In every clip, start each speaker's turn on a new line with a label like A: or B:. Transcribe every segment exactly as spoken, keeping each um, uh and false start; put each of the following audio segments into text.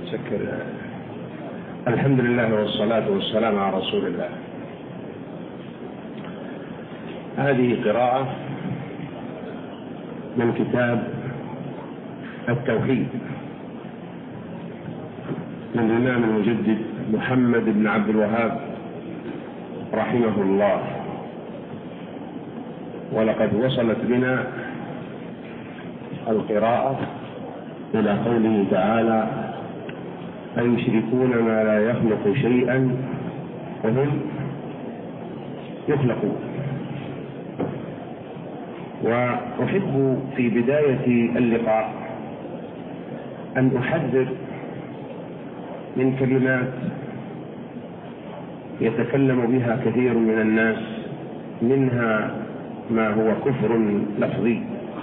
A: سكر. الحمد لله والصلاة والسلام على رسول الله. هذه قراءة من كتاب التوحيد من الإمام المجدد محمد بن عبد الوهاب رحمه الله. ولقد وصلت بنا القراءة إلى قوله تعالى: أيشركون ما لا يخلق شيئا وهم يخلقون. وأحب في بداية اللقاء أن أحذر من كلمات يتكلم بها كثير من الناس، منها ما هو كفر لفظي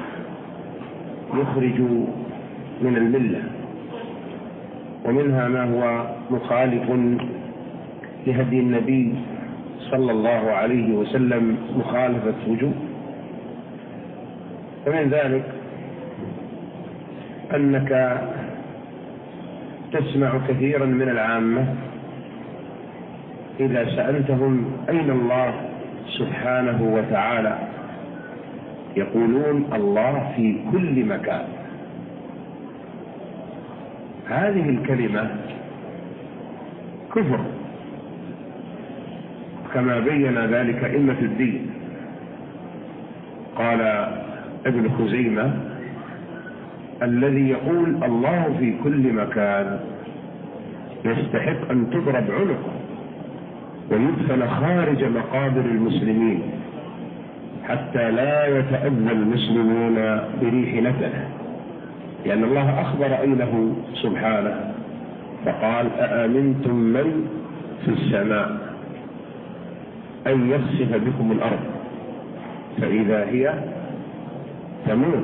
A: يخرج من الملة، ومنها ما هو مخالف لهدي النبي صلى الله عليه وسلم مخالفة وجوب. ومن ذلك أنك تسمع كثيرا من العامة إذا سألتهم أين الله سبحانه وتعالى يقولون: الله في كل مكان. هذه الكلمة كفر كما بين ذلك أئمة الدين. قال ابن خزيمة: الذي يقول الله في كل مكان يستحق أن تضرب عنقه ويدخل خارج مقابر المسلمين حتى لا يتأذى المسلمون بريح نتنه، لأن الله أخبر أنه سبحانه فقال: أأمنتم من في السماء أن يخسف بكم الأرض فإذا هي تمور.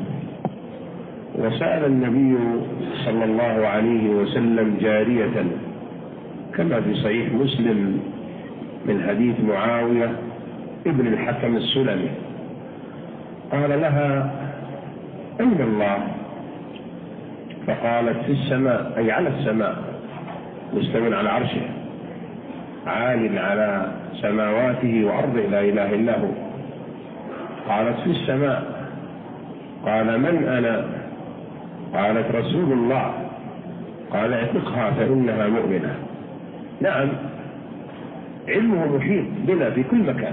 A: وسأل النبي صلى الله عليه وسلم جارية كما في صحيح مسلم من حديث معاوية ابن الحكم السلمي، قال لها: أين الله؟ فقالت: في السماء، أي على السماء، مستوٍ على عرشه، عال على سماواته وأرضه لا إله إلا هو. قالت: في السماء. قال: من أنا؟ قالت: رسول الله. قال: اعتقها فإنها مؤمنة. نعم، علمه محيط بنا في كل مكان.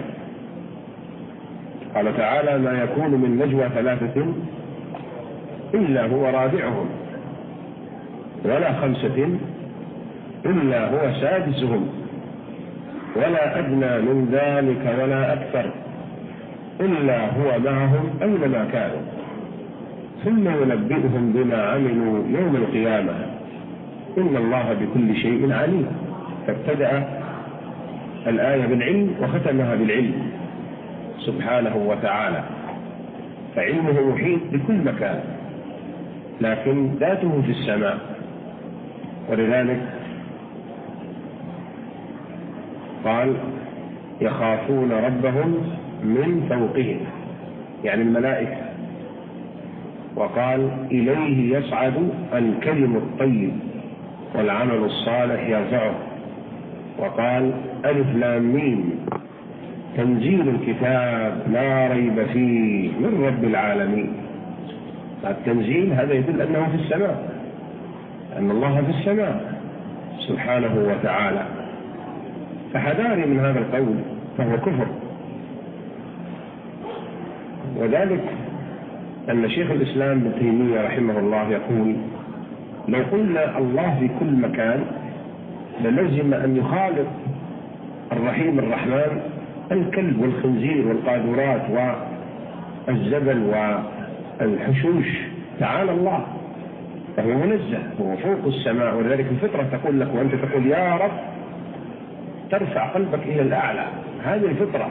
A: قال تعالى: ما يكون من نجوى ثلاثة إلا هو رابعهم ولا خمسة إلا هو سادسهم ولا أدنى من ذلك ولا أكثر إلا هو معهم أينما كانوا ثم ينبئهم بما عملوا يوم القيامة إن الله بكل شيء عليم. فابتدأ الآية بالعلم وختمها بالعلم سبحانه وتعالى. فعلمه محيط بكل مكان، لكن ذاته في السماء. ولذلك قال: يخافون ربهم من فوقهم، يعني الملائكة. وقال: إليه يصعد الكلم الطيب والعمل الصالح يرفعه. وقال: ألف لام ميم تنزيل الكتاب لا ريب فيه من رب العالمين. التنزيل هذا يدل أنه في السماء، أن الله في السماء سبحانه وتعالى. فحذاري من هذا القول، فهو كفر. وذلك أن شيخ الإسلام ابن تيمية رحمه الله يقول: لو قلنا الله في كل مكان للزم أن يخالط الرحيم الرحمن الكلب والخنزير والقاذورات والزبل والحشوش. تعالى الله، فهو منزه، هو فوق السماء. ولذلك الفطرة تقول لك، وأنت تقول يا رب، ترفع قلبك إلى الأعلى. هذه الفطرة.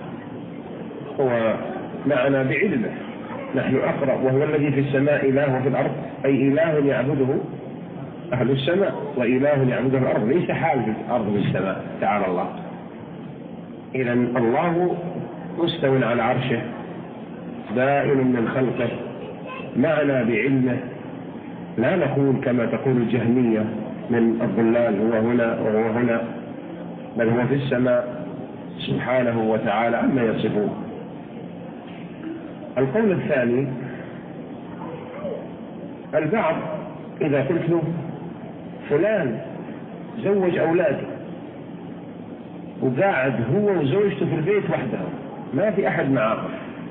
A: هو معنا بعلمه، نحن أقرأ: وهو الذي في السماء إله وفي الأرض، أي إله يعبده أهل السماء وإله يعبده الأرض، ليس حال في الأرض والسماء. تعالى الله. إذن الله مستوٍ على عرشه، دائم من خلقه، معنا بعلمه، لا نقول كما تقول الجهمية من الضلال هو هنا وهو هنا، بل هو في السماء سبحانه وتعالى عما يصفون. القول الثاني، البعض إذا قلت له فلان زوج أولاده وقاعد هو وزوجته في البيت وحدهم ما في أحد معه،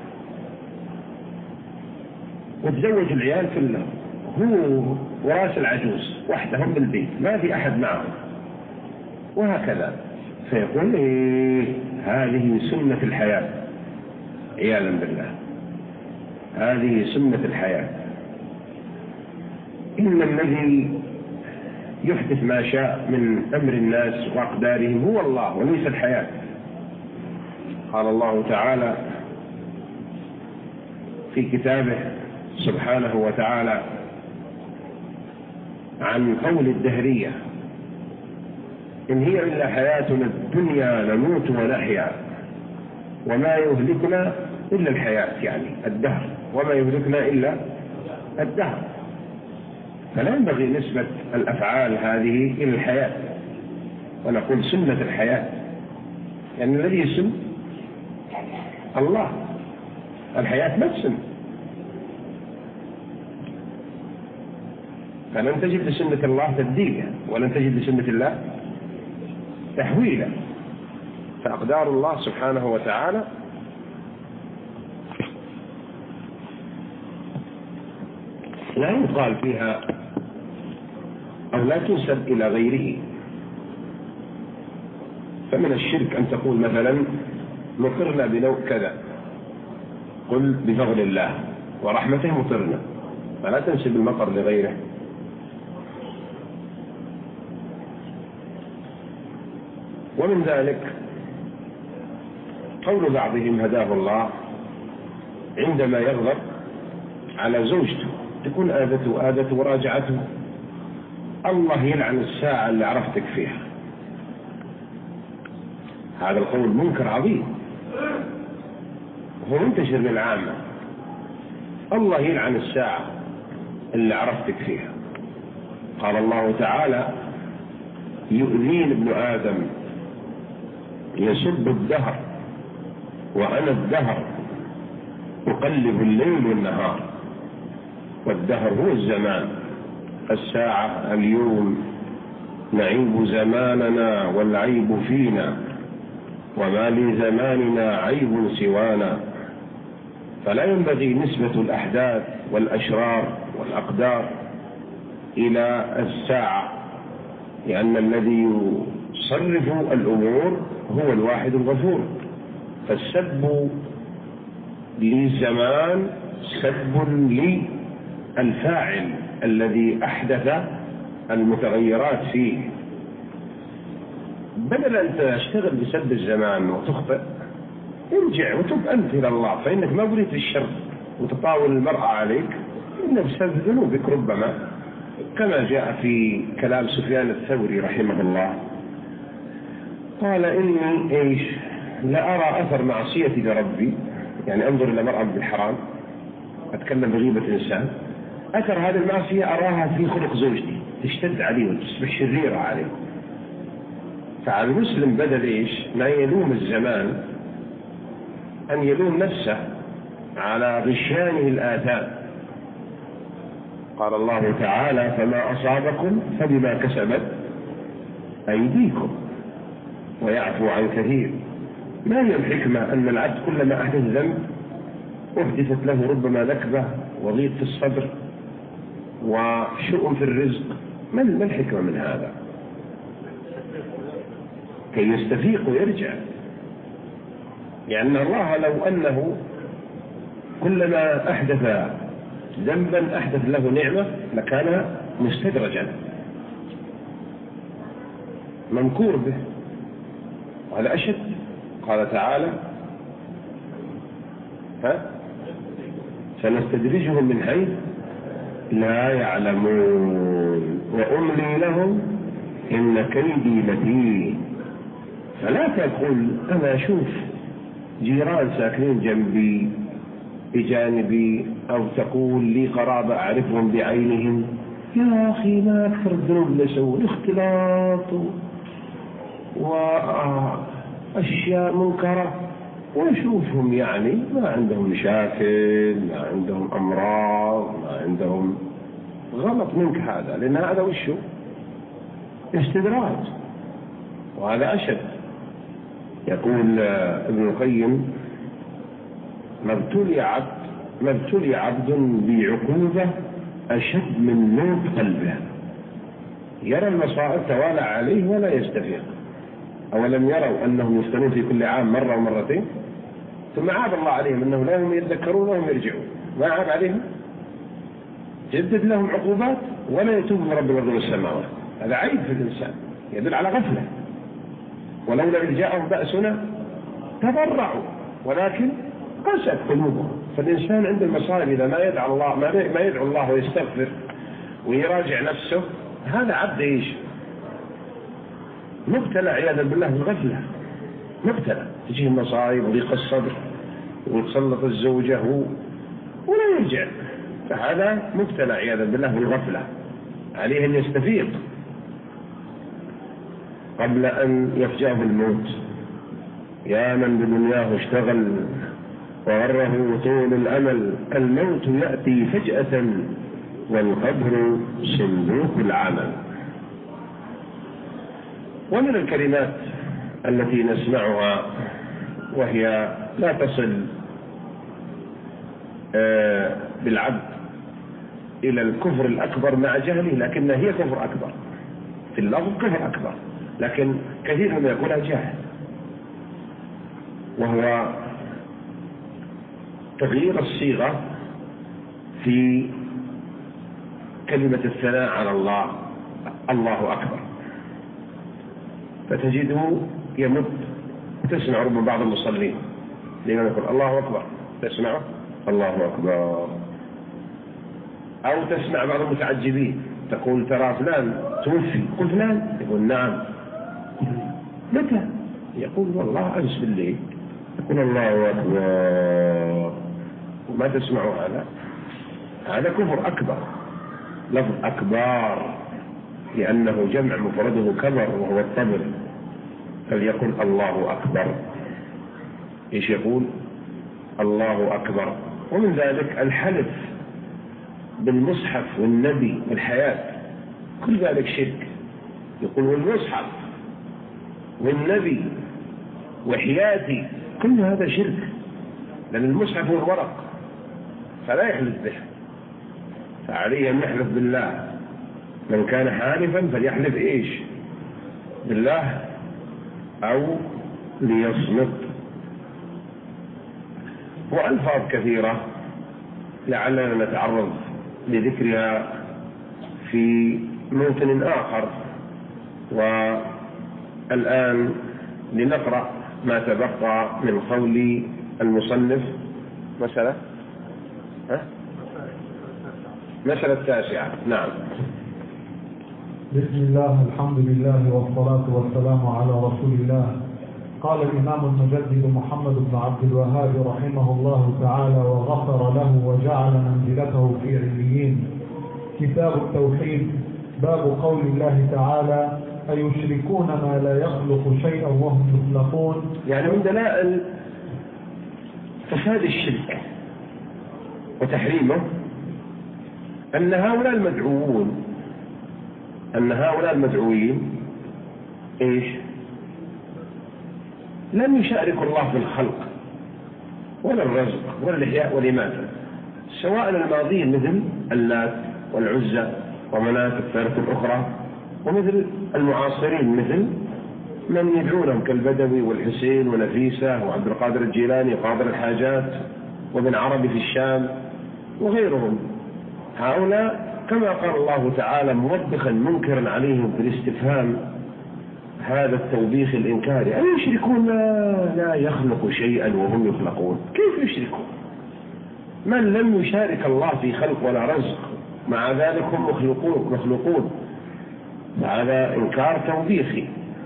A: وتزوج العيال كلهم هو وراس العجوز وحدهم بالبيت ما في أحد معه، وهكذا، فيقول إيه هذه سنة الحياة، عياذا بالله، هذه سنة الحياة. إن الذي يحدث ما شاء من أمر الناس وأقدارهم هو الله وليس الحياة. قال الله تعالى في كتابه سبحانه وتعالى عن قول الدهرية: إن هي إلا حياتنا الدنيا نموت ونحيا وما يهلكنا إلا الحياة، يعني الدهر، وما يهلكنا إلا الدهر. فلا ينبغي نسبة الأفعال هذه إلى الحياة ونقول سنة الحياة، لأن يعني الذي يسن الله، الحياة ما تسن. فلن تجد لسنة الله تبديلا ولن تجد لسنة الله تحويلا. فأقدار الله سبحانه وتعالى لا يقال فيها أو لا تنسب إلى غيره. فمن الشرك أن تقول مثلا مطرنا بنوع كذا، قل بفضل الله ورحمته مطرنا، فلا تنسب المطر لغيره. ومن ذلك قول بعضهم هداه الله عندما يغضب على زوجته تكون آذته آذته وراجعته: الله يلعن الساعة اللي عرفتك فيها. هذا القول منكر عظيم وهو منتشر بالعامة. الله يلعن الساعة اللي عرفتك فيها. قال الله تعالى: يؤذين ابن آدم يسب الدهر وأنا الدهر أقلب الليل والنهار. والدهر هو الزمان، الساعة، اليوم، نعيب زماننا والعيب فينا، وما لزماننا عيب سوانا. فلا ينبغي نسبة الأحداث والأشرار والأقدار إلى الساعة، لأن الذي يصرف الأمور هو الواحد الغفور. فالسب للزمان سب للفاعل الذي أحدث المتغيرات فيه. بدل أن تشتغل بسب الزمان وتخطئ، ارجع وتب أنت إلى الله، فإنك ما بريت الشر وتطاول المرأة عليك إنه بسبب ذنوبك ربما، كما جاء في كلام سفيان الثوري رحمه الله، قال: إني إيش لا أرى أثر معصيتي لربي، يعني أنظر إلى مرأة بالحرام، أتكلم بغيبة إنسان، أثر هذه المعصية أراها في خلق زوجتي، تشتد عليه وتصبح شريرة عليه. فعلى المسلم بدل إيش ما يلوم الزمان أن يلوم نفسه على غشيانه الآثام. قال الله تعالى: فما أصابكم فبما كسبت أيديكم ويعفو عن كثير. ما هي الحكمة أن العبد كلما أحدث ذنب أحدثت له ربما نكبة وضيق في الصدر وشؤم في الرزق؟ ما الحكمة من هذا؟ كي يستفيق ويرجع. لأن الله لو أنه كلما أحدث ذنبا أحدث له نعمة لكان مستدرجا منكور به. وهذا أشد. قال تعالى: ها سنستدرجهم من حيث لا يعلمون وأملي لهم إن كيدي متين. فلا تقول أنا أشوف جيران ساكنين جنبي بجانبي، أو تقول لي قرابة أعرفهم بعينهم يا أخي ما أكثر الذنوب اللي يسوون اختلاط وأشياء منكرة، ونشوفهم يعني ما عندهم مشاكل، ما عندهم أمراض، ما عندهم. غلط منك هذا، لأن هذا وشه استدراج، وهذا أشد. يقول ابن القيم: ما ابتلي عبد ما ابتلي عبد بعقوبة أشد من موت قلبه، يرى المصائب توالى عليه ولا يستفيق. أولم يروا أنهم يفتنون في كل عام مرة ومرتين، ثم عاب الله عليهم أنهم لا هم يتذكرون وهم يرجعون، ما عاب عليهم، جدد لهم عقوبات ولا يتوب من رب الأرض والسماوات. هذا عيب في الإنسان، يدل على غفلة. ولولا إذ جاءهم بأسنا تضرعوا ولكن قست قلوبهم. فالإنسان عند المصائب إذا ما يدعو الله ما يدعو الله ويستغفر ويراجع نفسه، هذا عبد إيش؟ مبتلى عياذا بالله بالغفلة، مبتلى، تجيه المصائب وضيق الصدر وتسلط الزوجة ولا يرجع، فهذا مبتلى عياذا بالله بالغفلة، عليه أن يستفيق قبل أن يفجأه الموت. يا من بدنياه اشتغل وغره طول الأمل، الموت يأتي فجأة والقبر صندوق العمل. ومن الكلمات التي نسمعها وهي لا تصل بالعبد إلى الكفر الأكبر مع جهله، لكنها هي كفر أكبر في اللفظ، كفر أكبر، لكن كثير ما يقولها جاهل، وهو تغيير الصيغة في كلمة الثناء على الله، الله أكبر، فتجده يمد. تسمع ربما بعض المصلين لمن يقول الله أكبر، تسمعه الله أكبر. أو تسمع بعض المتعجبين تقول ترى فلان توفي، قل فلان، يقول نعم، متى؟ يقول والله أمس بالليل، يقول الله أكبر. وما تسمعوا هذا، هذا كفر أكبر، لفظ أكبار، لأنه جمع مفرده كبر وهو الطبر، فليقل الله أكبر. إيش يقول؟ الله أكبر. ومن ذلك الحلف بالمصحف والنبي والحياة، كل ذلك شرك. يقول والمصحف والنبي وحياتي، كل هذا شرك، لأن المصحف هو الورق فلا يحلف به، فعليه أن يحلف بالله. من كان حالفا فليحلف إيش؟ بالله أو ليصمت. وألفاظ كثيرة لعلنا نتعرض لذكرها في موطن آخر. والآن لنقرأ ما تبقى من قول المصنف. مسألة ها؟ مسألة التاسعة. نعم.
B: بسم الله، الحمد لله، والصلاة والسلام على رسول الله. قال الإمام المجدد محمد بن عبد الوهاب رحمه الله تعالى وغفر له وجعل منزلته في عليين. كتاب التوحيد، باب قول الله تعالى: أيشركون ما لا يخلق شيئا وهم يخلقون.
A: يعني من دلائل فساد الشرك وتحريمه أن هؤلاء المدعوون أن هؤلاء المدعوين إيش؟ لم يشاركوا الله في الخلق ولا الرزق ولا الإحياء والإماتة، سواء الماضين مثل اللات والعزى ومناة الثالثة الأخرى، ومثل المعاصرين مثل من يدعونهم كالبدوي والحسين ونفيسة وعبد القادر الجيلاني وقاضي الحاجات وابن عربي في الشام وغيرهم. هؤلاء كما قال الله تعالى موبخا منكرا عليهم في الاستفهام هذا التوبيخ الإنكاري: أن يشركون لا يخلق شيئا وهم يخلقون. كيف يشركون من لم يشارك الله في خلق ولا رزق، مع ذلك هم مخلوقون مخلوقون هذا إنكار توبيخي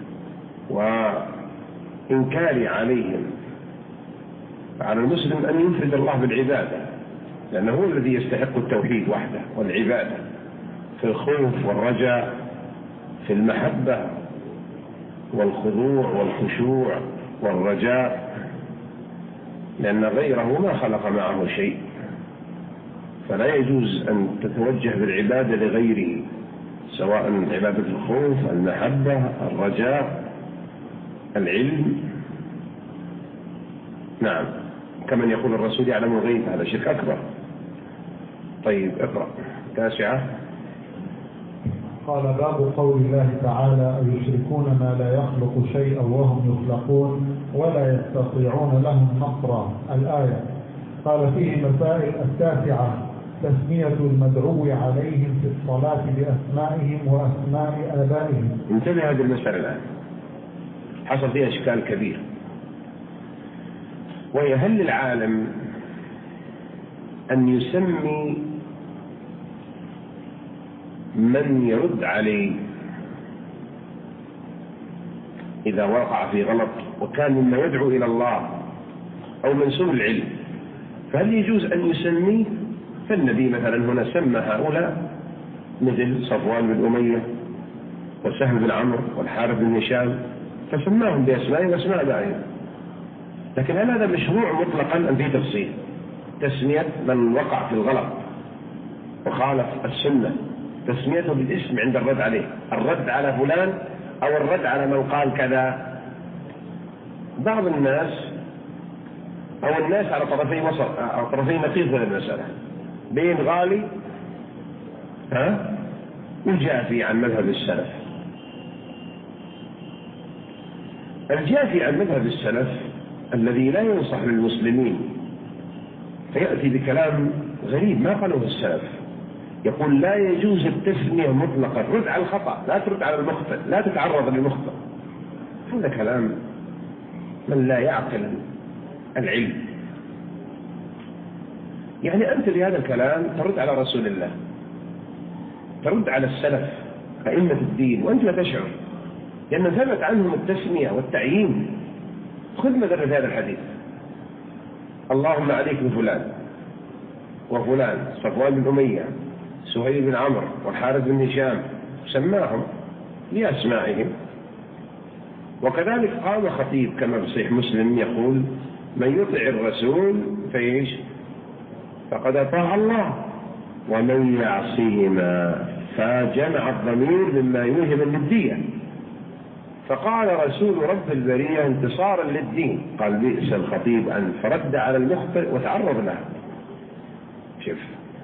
A: وإنكاري عليهم. فعلى المسلم أن ينفذ الله بالعبادة، لأنه هو الذي يستحق التوحيد وحده والعبادة، في الخوف والرجاء، في المحبة والخضوع والخشوع والرجاء، لأن غيره ما خلق معه شيء، فلا يجوز أن تتوجه بالعبادة لغيره، سواء عبادة الخوف، المحبة، الرجاء، العلم. نعم، كمن يقول الرسول يعلم الغيب، هذا شرك أكبر. طيب اقرأ. تاسعة.
B: قال باب قول الله تعالى أيشركون ما لا يخلق شيئا وهم يخلقون ولا يستطيعون لهم نصرا، الآية. قال فيه مسائل. التاسعة تسمية المدعو عليهم في الصلاة بأسمائهم وأسماء آبائهم.
A: انتبه هذه المسألة الآن، حصل فيها إشكال كبير، وهي هل للعالم أن يسمي من يرد عليه إذا وقع في غلط وكان مما يدعو إلى الله أو منسوب العلم، فهل يجوز أن يسميه؟ فالنبي مثلا هنا سمى هؤلاء مثل صفوان بن أمية وسهل بن عمرو والحارث بن هشام، فسماهم بأسمائهم وأسماء آبائهم. لكن هل هذا مشروع مطلقا أم في تفصيل؟ تسمية من وقع في الغلط وخالف السنة، تسميته بالاسم عند الرد عليه، الرد على فلان أو الرد على من قال كذا. بعض الناس أو الناس على طرفي وسط أو طرفي نقيض في المسألة، بين غالي ها وجافي عن مذهب السلف. الجافي عن مذهب السلف الذي لا ينصح للمسلمين فيأتي بكلام غريب ما قاله السلف، يقول لا يجوز التسمية مطلقا، رد على الخطأ، لا ترد على المخطئ، لا تتعرض للمخطئ. هذا كلام من لا يعقل العلم. يعني أنت بهذا الكلام ترد على رسول الله، ترد على السلف أئمة الدين وأنت لا تشعر، لأن ثبت عنهم التسمية والتعيين. خذ مثلا هذا الحديث: اللهم عليك بفلان وفلان، صفوان بن أمية، سهيل بن عمرو والحارث بن هشام، سماهم بأسمائهم. وكذلك قام خطيب كما في صحيح مسلم يقول: من يطع الرسول فإيش؟ فقد أطاع الله، ومن يعصيهما. فجمع الضمير مما يوهم للدية، فقال رسول رب البرية انتصارا للدين. قال: بئس الخطيب أن فرد على المخطئ وتعرض له. شوف،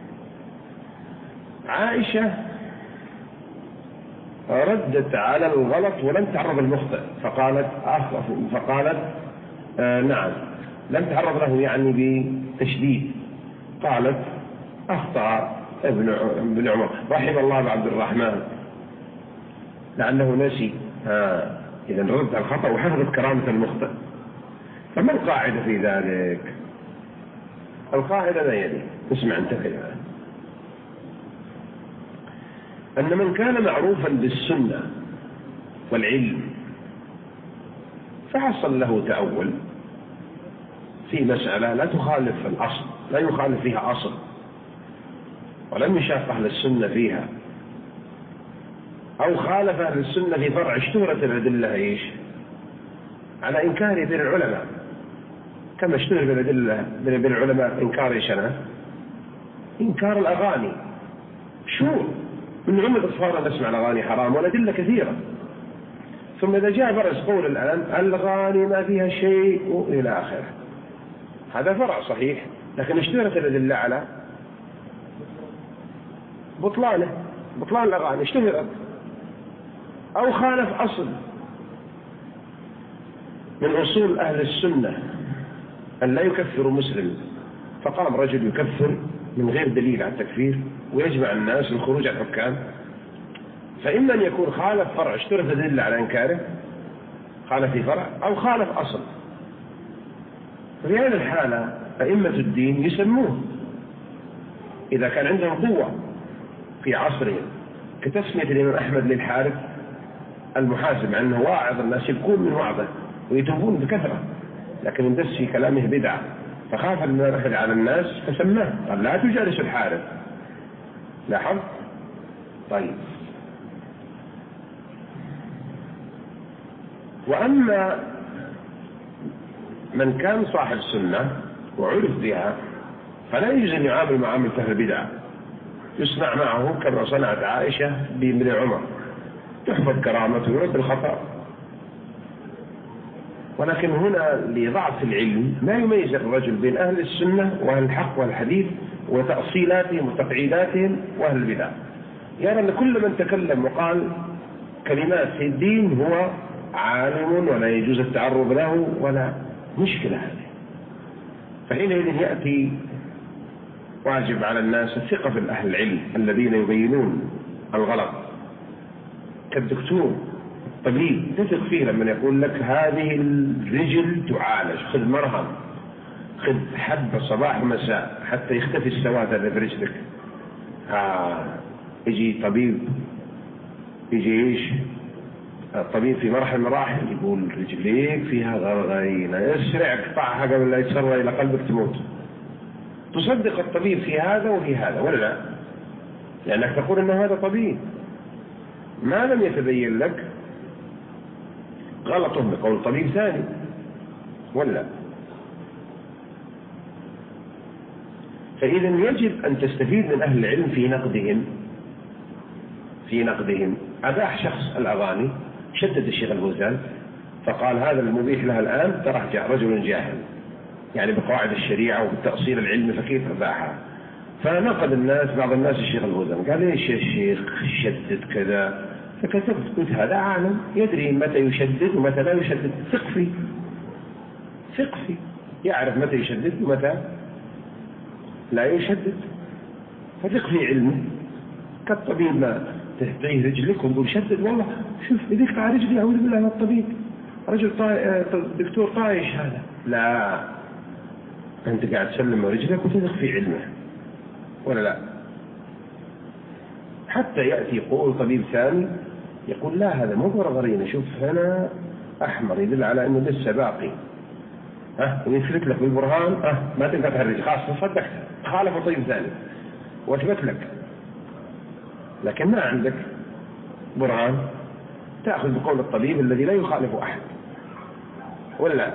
A: عائشة ردت على الغلط ولم تعرض المخطئ، فقالت فقالت آه نعم لم تعرض له يعني بتشديد، قالت: أخطأ ابن عمر، رحم الله بعبد الرحمن لأنه نسي. ها إذا ردت على الخطأ وحفظت كرامة المخطئ. فما القاعدة في ذلك؟ القاعدة لا يلي، اسمع انتبه، أن من كان معروفا بالسنة والعلم فحصل له تأول في مسألة لا تخالف الأصل، لا يخالف فيها أصل، ولم يشاق أهل السنة فيها، أو خالف أهل السنة في فرع اشتهرت الأدلة إيش؟ على إنكاره بين العلماء، كما اشتهر بالأدلة بين العلماء إنكار إيش أنا؟ إنكار الأغاني. شو من عمد أصفار نسمع الأغاني حرام، والأدلة كثيرة. ثم إذا جاء برز قول الآن الأغاني ما فيها شيء إلى آخره، هذا فرع صحيح، لكن اشتهرت الأدلة على بطلانه، بطلان الأغاني اشتهرت، أو خالف أصل من أصول أهل السنة أن لا يكفر مسلم، فقام رجل يكفر من غير دليل على التكفير ويجمع الناس للخروج على الحكام. فإما أن يكون خالف فرع اشترط دليل على إنكاره، خالف في فرع، أو خالف أصل. في هذه الحالة أئمة الدين يسموه إذا كان عندهم قوة في عصرهم، كتسمية الإمام أحمد للحارث المحاسب، مع أنه واعظ الناس يبكون من وعظه ويتوبون بكثرة، لكن اندس في كلامه بدعة، فخاف الإمام أحمد على الناس فسماه، قال: لا تجالس الحارث. لاحظ؟ طيب، وأما من كان صاحب سنة وعرف بها فلا يجوز أن يعامل معاملة أهل البدع، يصنع معه كما صنعت عائشة بابن عمر، تحفظ كرامته ويرد الخطأ. ولكن هنا لضعف العلم ما يميز الرجل بين أهل السنة وأهل الحق والحديث وتأصيلاتهم وتقعيداتهم وأهل البدع، يعني أن كل من تكلم وقال كلمات في الدين هو عالم ولا يجوز التعرض له، ولا مشكلة هذه. فحينئذ يأتي واجب على الناس الثقة في أهل العلم الذين يبينون الغلط، كالدكتور طبيب تثق فيه لما يقول لك هذه الرجل تعالج، خذ مرهم، خذ حبة صباح ومساء حتى يختفي السواد هذا في رجلك. آه يجي طبيب، يجي ايش الطبيب في مرحلة مراحل يقول رجليك فيها غرغرينة، يسرع قطعها قبل لا يتسرع إلى قلبك تموت. تصدق الطبيب في هذا وفي هذا ولا لا؟ لأنك تقول أن هذا طبيب، ما لم يتبين لك غلطه بقول طبيب ثاني ولا. فإذا يجب أن تستفيد من أهل العلم في نقدهم في نقدهم. أباح شخص الأغاني، شدد الشيخ الفوزان فقال هذا المبيح لها الآن ترجع رجل جاهل، يعني بقواعد الشريعة وبالتأصيل العلمي، فكيف أباحها؟ فنقد الناس، بعض الناس الشيخ الفوزان قال ليش يا شيخ شدد كذا؟ فكتبت قلت هذا عالم يدري متى يشدد ومتى لا يشدد، ثق فيه ثق فيه يعرف متى يشدد ومتى لا يشدد، فثق في علمه. كالطبيب ما تهتيه رجلك وتقول شدد، والله شوف يديك طاع رجلي أعوذ بالله من الطبيب، رجل طاي... دكتور طايش هذا، لا، أنت قاعد تسلم رجلك وتثق في علمه ولا لا؟ حتى يأتي قول طبيب ثاني يقول لا هذا مو غرغرينة، شوف هنا أحمر يدل على أنه لسه باقي، ها ويثبت لك بالبرهان، ها ما تنقطع الرجل، خلاص صدقت، خالف طبيب ثاني واثبت لك، لكن ما عندك برهان تأخذ بقول الطبيب الذي لا يخالف أحد ولا لا؟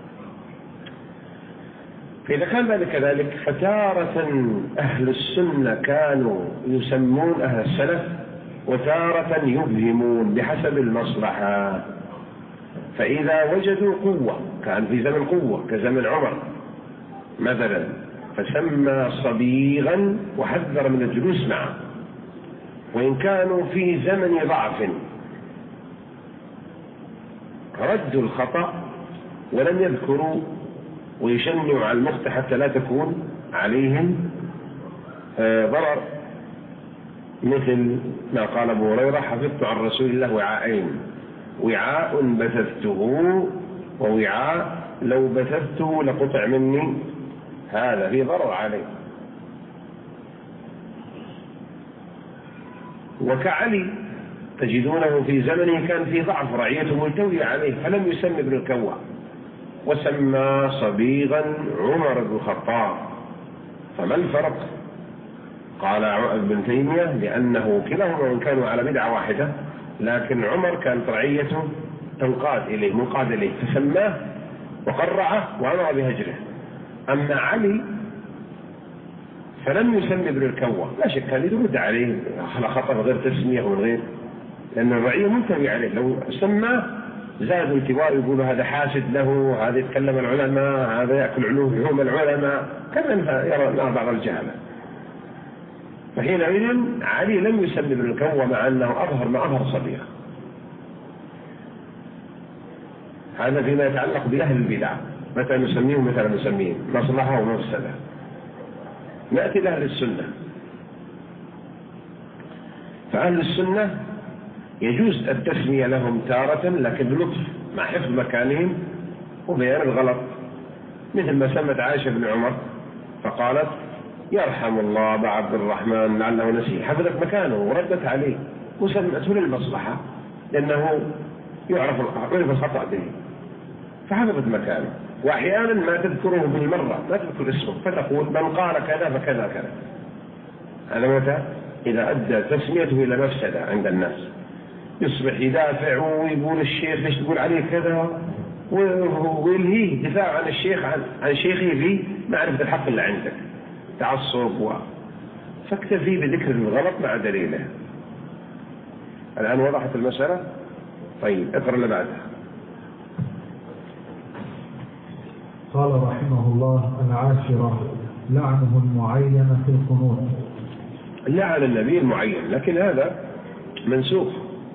A: فإذا كان ذلك كذلك فتارة أهل السنة كانوا يسمون أهل السلف وتارة يبهمون بحسب المصلحة. فإذا وجدوا قوة، كان في زمن قوة كزمن عمر مثلا، فسمى صبيغا وحذر من الجلوس معه. وإن كانوا في زمن ضعف ردوا الخطأ ولم يذكروا ويشنعوا على المخطئ حتى لا تكون عليهم ضرر، مثل ما قال أبو هريرة حفظت عن رسول الله وعاءين، وعاء بثثته ووعاء لو بثثته لقطع مني، هذا في ضرر عليه. وكعلي تجدونه في زمنه كان في ضعف، رعيته ملتوية عليه فلم يسمى ابن الكوع، وسمى صبيغا عمر بن الخطاب. فما الفرق؟ قال ابن تيمية لأنه كلاهما وإن كانوا على بدعة واحدة، لكن عمر كانت رعيته تنقاد إليه منقاد إليه فسماه وقرعه وأمر بهجره. أما علي فلم يسمي ابن الكوع، لا شك هذا يرد عليه على خطأ غير تسمية ومن غير، لأن الرعية منتوي عليه، لو سماه زاد التواء يقول هذا حاسد له، هذا يتكلم العلماء، هذا يأكل علوم العلماء، كذا يرى بعض الجهلة. فحينئذ علي لم يسمي ابن الكوع مع أنه أظهر ما أظهر صبيغ. هذا فيما يتعلق بأهل البدع، متى نسميهم متى لا نسميهم، مصلحة ومفسدة. نأتي لأهل السنة. فأهل السنة يجوز التسمية لهم تارة لكن بلطف مع حفظ مكانهم وبيان الغلط، مثل ما سمت عائشة بن عمر فقالت يرحم الله أبا عبد الرحمن لعله نسي، حفظت مكانه وردت عليه وسمته للمصلحة لأنه يعرف الخطأ به فحفظت مكانه. وأحيانا ما تذكره بالمرة، ما تذكر اسمه فتقول من قال كذا فكذا كذا، هذا متى إذا أدى تسميته إلى مفسدة عند الناس، يصبح يدافع ويقول الشيخ ليش تقول عليه كذا، ويلهيه دفاع عن الشيخ عن, عن شيخه في معرفة الحق اللي عندك، تعصب و... فاكتفي بذكر الغلط مع دليله. الآن وضحت المسألة؟ طيب اقرأ اللي بعدها.
B: قال رحمه الله: العاشرة لعنه المعين في القنوت.
A: لعن النبي المعين، لكن هذا منسوخ.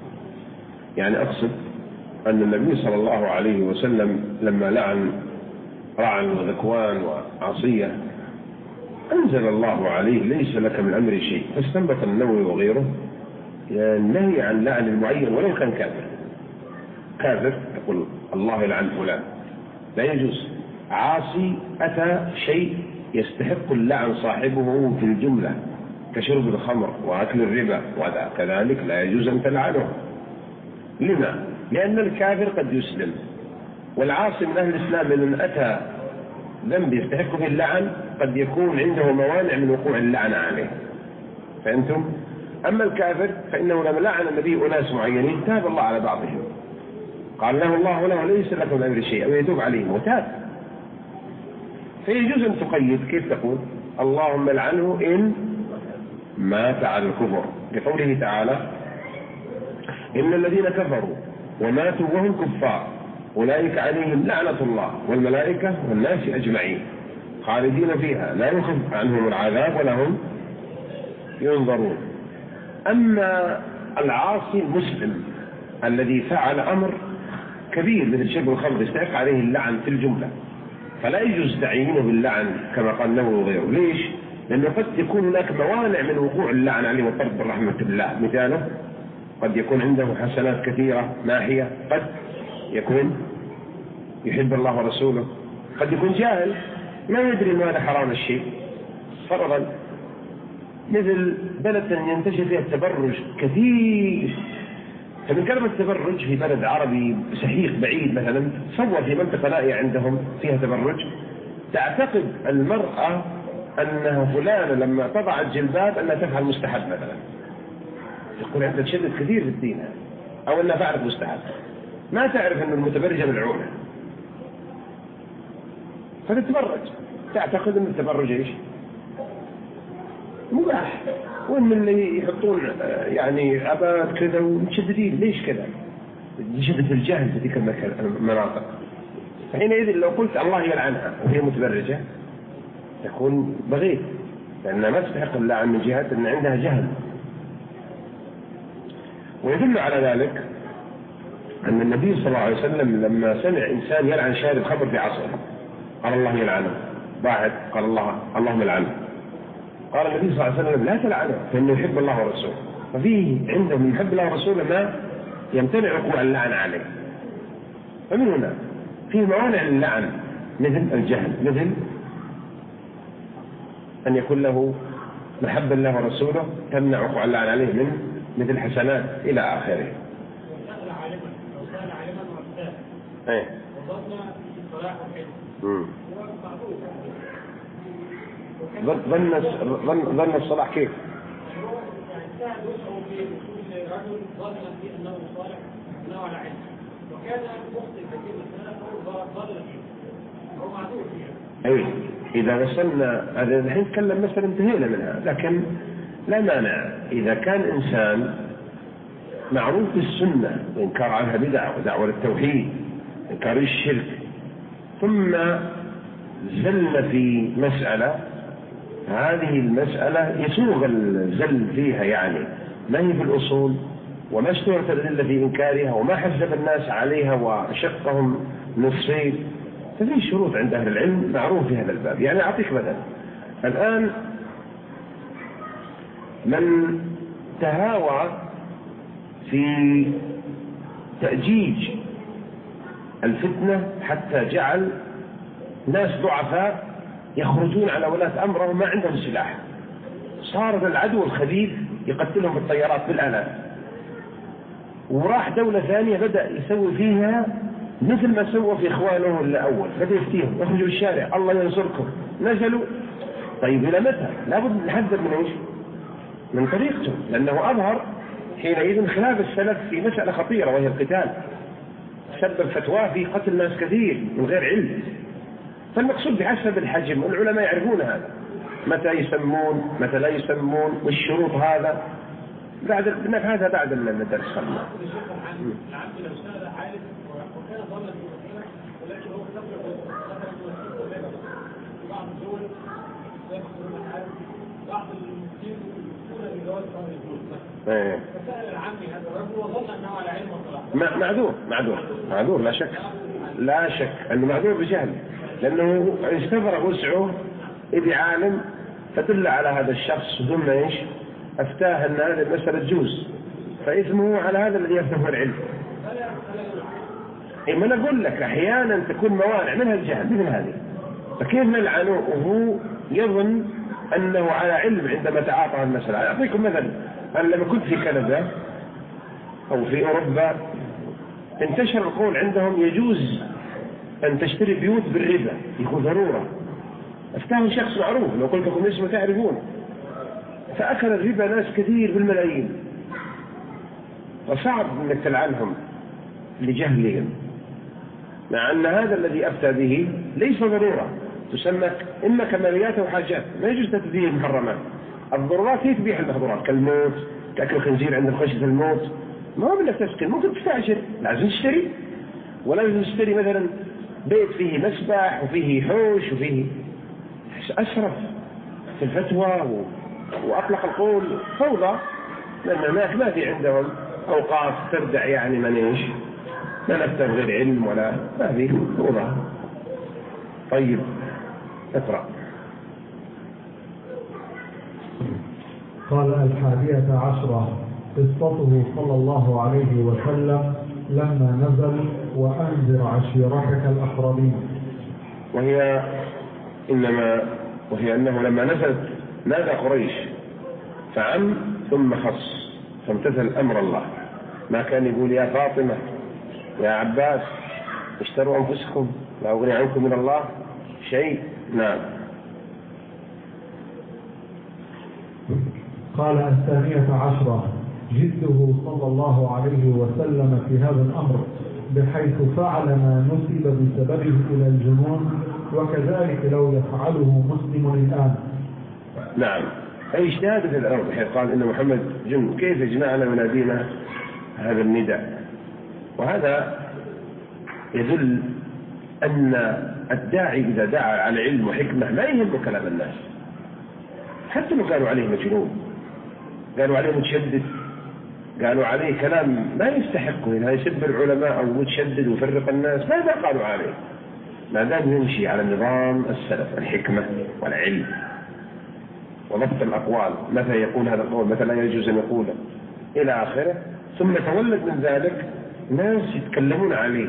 A: يعني أقصد أن النبي صلى الله عليه وسلم لما لعن رعن وذكوان وعصية أنزل الله عليه ليس لك من أمر شيء، فاستنبط النووي وغيره النهي عن لعن المعين ولو كان كافر. كافر يقول الله يلعن فلان لا يجوز. عاصي أتى شيء يستحق اللعن صاحبه في الجملة كشرب الخمر وأكل الربا، وهذا كذلك لا يجوز أن تلعنه. لما؟ لأن الكافر قد يسلم، والعاصي من أهل الإسلام من أتى ذنب يستحق به اللعن قد يكون عنده موانع من وقوع اللعن عليه. فأنتم؟ أما الكافر فإنه لما لعن النبي أناس معينين تاب الله على بعضهم، قال له الله له ليس لكم من أمر شيء، ويتوب عليهم وتاب. فيجوز أن تقيد، كيف تقول؟ اللهم لعنه إن مات على الكفر، لقوله تعالى: إن الذين كفروا وماتوا وهم كفار أولئك عليهم لعنة الله والملائكة والناس أجمعين خالدين فيها لا يخفف عنهم العذاب ولا هم ينظرون. أما العاصي المسلم الذي فعل أمر كبير مثل شرب الخمر يستحق عليه اللعن في الجملة، فلا يجوز تعيينه باللعن كما قال النووي وغيره. ليش؟ لأنه قد يكون هناك موانع من وقوع اللعن عليه وطرد رحمة الله. مثاله قد يكون عنده حسنات كثيرة ماحية، قد يكون يحب الله ورسوله، قد يكون جاهل ما يدري أن هذا حرام الشيء. فرضا مثل بلد ينتشر فيها التبرج كثير، فمن كلمة التبرج في بلد عربي سحيق بعيد مثلا صور في منطقة نائية عندهم فيها تبرج، تعتقد المرأة أنها فلانة لما تضع الجلباب أنها تفعل مستحب مثلا، تقول عندها تشدد كثير في الدين، أو أنها فعلت مستحب، ما تعرف أن المتبرجة ملعونة فتتبرج، تعتقد أن التبرج إيش؟ مباح. وإن اللي يحطون يعني أبات كذا ومشددين، ليش كذا؟ شدة الجهل في تلك المناطق. فحينئذ لو قلت الله يلعنها وهي متبرجة تكون بغيت، لأنها ما تستحق اللعن من جهة أن عندها جهل. ويدل على ذلك أن النبي صلى الله عليه وسلم لما سمع إنسان يلعن شارب خمر في عصره قال الله يلعنه، بعد قال الله اللهم يلعنه. قال النبي صلى الله عليه وسلم لا تلعنه فإنه يحب الله ورسوله. ففيه عنده من يحب الله ورسوله ما يمتنع وقوع اللعن عليه. فمن هنا فيه موانع للعن مثل الجهل، مثل أن يكون له محب الله ورسوله تمنع وقوع اللعن عليه، من مثل حسنات إلى آخره. ايه ظن ظن ظن الصلاح كيف؟ اي اذا وصلنا هذا الحين نتكلم مثلا انتهينا منها، لكن لا مانع اذا كان انسان معروف بالسنه وانكار عنها بدعه ودعوه للتوحيد انكار الشرك، ثم زل في مساله، هذه المساله يسوغ الزل فيها، يعني ما هي في الاصول وما اشتهرت الادله في انكارها وما حزب الناس عليها وشقهم نصفين. ففي شروط عند اهل العلم معروف في هذا الباب. يعني اعطيك مثلا الان من تهاوى في تأجيج الفتنة حتى جعل ناس ضعفاء يخرجون على ولاة أمره وما عندهم سلاح، صار العدو الخبيث يقتلهم بالطيارات بالآلاف، وراح دولة ثانية بدأ يسوي فيها مثل ما سوى في إخوانه الأول، بدأ يفتيهم يخرجوا الشارع الله ينصركم، نزلوا. طيب إلى متى؟ لابد نحذر من إيش؟ من طريقته، لأنه أظهر حينئذ خلاف السلف في مسألة خطيرة وهي القتال، سبب فتواه في قتل ناس كثير من غير علم. فالمقصود بحسب الحجم، والعلماء يعرفون هذا، متى يسمون متى لا يسمون، والشروط هذا بعد هذا بعد الدرس خلنا. ايه معذور معذور معذور لا شك لا شك انه معذور بجهل، لانه استفرغ وسعه اذ عالم فدل على هذا الشخص ثم ايش افتاه ان هذه المساله تجوز، فاثمه على هذا الذي يفهم العلم. اما انا اقول لك احيانا تكون موانع منها الجهل مثل هذه، فكيف نلعنه وهو يظن انه على علم عندما تعاطى المساله؟ اعطيكم مثلا، انا لما كنت في كندا او في اوروبا انتشر القول عندهم يجوز ان تشتري بيوت بالربا، يكون ضروره. افتاه شخص معروف، لو قلت لكم اسمه تعرفون، فاكل الربا ناس كثير بالملايين، وصعب انك تلعنهم لجهلهم، مع ان هذا الذي افتى به ليس ضروره، تسمى اما كماليات او حاجات، ما يجوز تتبيه المحرمات. الضرورات هي تبيح المحظورات كالموت، تاكل خنزير عند خشيه الموت، ما هو بدك تسكن، ممكن تستاجر، لازم تشتري، ولا لازم تشتري مثلا بيت فيه مسبح وفيه حوش وفيه أشرف في الفتوى وأطلق القول فوضى، لأن هناك ما في عندهم أوقات تبدع يعني من إيش ما نفتر غير علم ولا ما في فوضى. طيب اقرأ.
B: قال الحادية عشرة قصته صلى الله عليه وسلم لما نزل وأنذر عشيرتك الأقربين،
A: وهي إنما وهي أنه لما نزلت نادى قريش فعم ثم خص، فامتثل أمر الله، ما كان يقول يا فاطمة يا عباس اشتروا أنفسكم لا أغني عنكم من الله شيء. نعم.
B: قال الثانية عشرة جده صلى الله عليه وسلم في هذا الأمر، بحيث فعل ما نسب بسببه إلى الجنون، وكذلك لو يفعله مسلم الآن.
A: نعم، أي اجتهاد في الأرض، بحيث قال إن محمد جن، كيف يجمعنا منادينا هذا النداء؟ وهذا يدل أن الداعي إذا دعا على علم وحكمة ما يهم كلام الناس، حتى لو قالوا عليه مجنون، قالوا عليه متشدد، قالوا عليه كلام ما يستحقه، إذا يسب العلماء أو متشدد ويفرق الناس ماذا قالوا عليه؟ ما دام يمشي على نظام السلف، الحكمة والعلم وضبط الأقوال، متى يقول هذا القول، متى لا يجوز أن يقوله إلى آخره، ثم تولد من ذلك ناس يتكلمون عليه،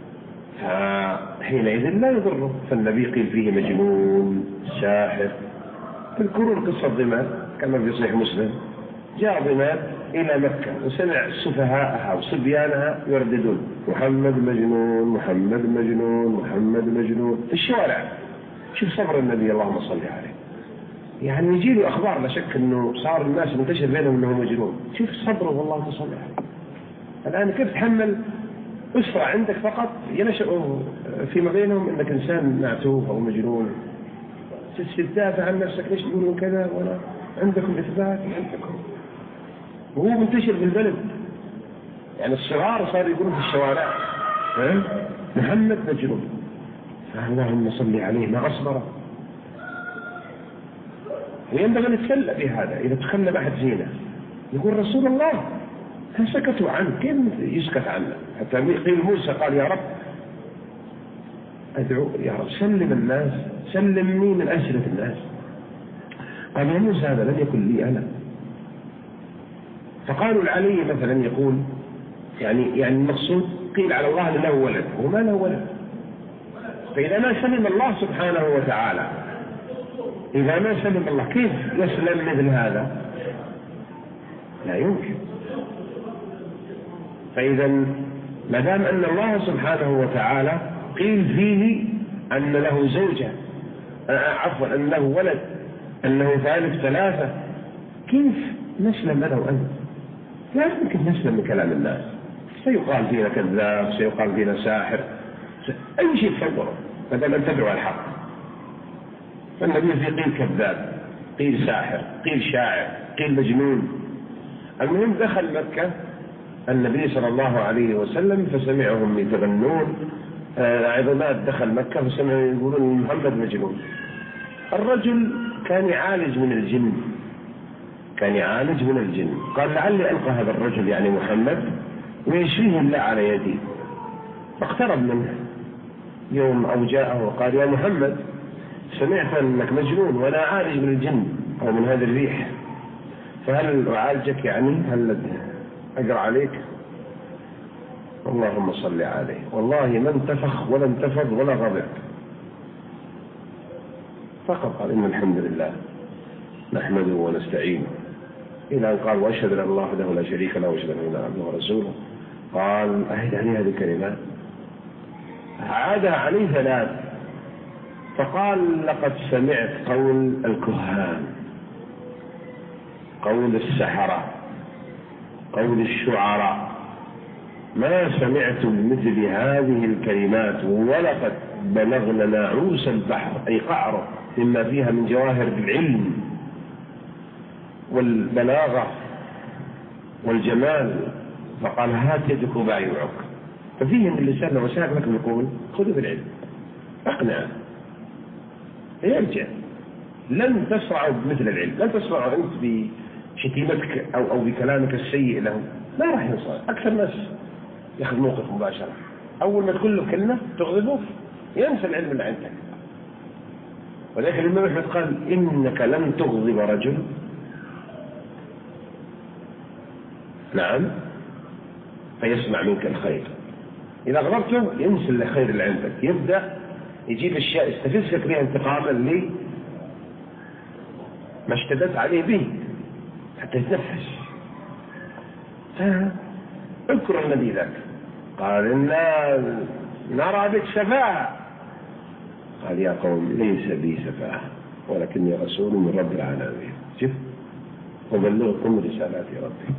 A: فحينئذ لا يضره. فالنبي قيل فيه مجنون ساحر. تذكرون قصة ضماد كما في صحيح مسلم، جاء ضماد إلى مكة وسمع سفهاءها وصبيانها يرددون محمد مجنون محمد مجنون محمد مجنون في الشوارع. شوف صبر النبي اللهم صل عليه، يعني يجي له أخبار لا شك أنه صار الناس منتشر بينهم أنه مجنون، شوف صبره والله تصلي عليه. الآن كيف تحمل أسرة عندك فقط ينشأ فيما بينهم أنك إنسان معتوه أو مجنون، تدافع عن نفسك ليش تقولون كذا ولا عندكم إثبات عندكم، وهو منتشر في البلد، يعني الصغار صار يقولون في الشوارع محمد مجنون، فاللهم صل عليه ما أصبره. وينبغي أن نتسلى بهذا، إذا تخلى أحد فينا يقول رسول الله فسكتوا عنه، كيف يسكت عنه؟ حتى قيل موسى قال يا رب أدعو يا رب سلم الناس، سلمني من أسرة الناس. قال يا موسى هذا لم يكن لي أنا. فقالوا العلي مثلا يقول يعني يعني المقصود قيل على الله له ولد وما له ولد، فإذا ما سلم الله سبحانه وتعالى، إذا ما سلم الله كيف يسلم مثل هذا؟ لا يمكن. فإذا ما دام أن الله سبحانه وتعالى قيل فيه أن له زوجة، عفوا أن له ولد، أنه ثالث ثلاثة، كيف نسلم أنا وأنت، لا يمكن نسلم من كلام الناس. سيقال فينا كذاب، سيقال فينا ساحر، أي شيء تصوره بدل أن تدعو الحق. فالنبي في قيل كذاب، قيل ساحر، قيل شاعر، قيل مجنون. المهم دخل مكة النبي صلى الله عليه وسلم فسمعهم يتغنون، عظمات دخل مكة فسمعوا يقولون محمد مجنون. الرجل كان يعالج من الجن، كان يعالج من الجن، قال لعلي ألقى هذا الرجل يعني محمد ويشفيه الله على يدي. فاقترب منه يوم أو جاءه وقال يا محمد سمعت أنك مجنون وأنا عالج من الجن أو من هذا الريح، فهل أعالجك يعني؟ هل أقرأ عليك؟ اللهم صل عليه. والله ما انتفخ ولا انتفض ولا غضب، فقط قال إن الحمد لله نحمده ونستعينه، إلى أن قال وأشهد أن الله وحده لا شريك له وأشهد أن محمدا عبده ورسوله. قال أهد عليه هذه الكلمات، عادها عليه ثلاث، فقال لقد سمعت قول الكهان، قول السحرة، قول الشعراء، ما سمعت بمثل هذه الكلمات، ولقد بلغنا ناعوس البحر أي قعره مما فيها من جواهر العلم والبلاغة والجمال. فقال هات يدك وبايعك. ففيه من اللسان وسائل لكم يقول خذوا بالعلم اقنع يرجع. لن تسرعوا بمثل العلم، لن تسرعوا أنت بشتيمتك أو, أو بكلامك السيء له، ما راح ينصر. أكثر الناس ياخذ موقف مباشرة، أول ما تقول له كلمة تغضبه ينسى العلم اللي عندك. ولكن الإمام أحمد قال إنك لن تغضب رجل، نعم، فيسمع منك الخير. إذا غضبته ينسى الخير اللي عندك، يبدأ يجيب أشياء يستفزك بها انتقاما لي ما اشتدت عليه به حتى يتنفس. اذكر النبي ذاك قال إنا نرى بك سفاهة، قال يا قوم ليس بي سفاهة ولكني رسول من رب العالمين، شوف وبلغكم رسالات ربي.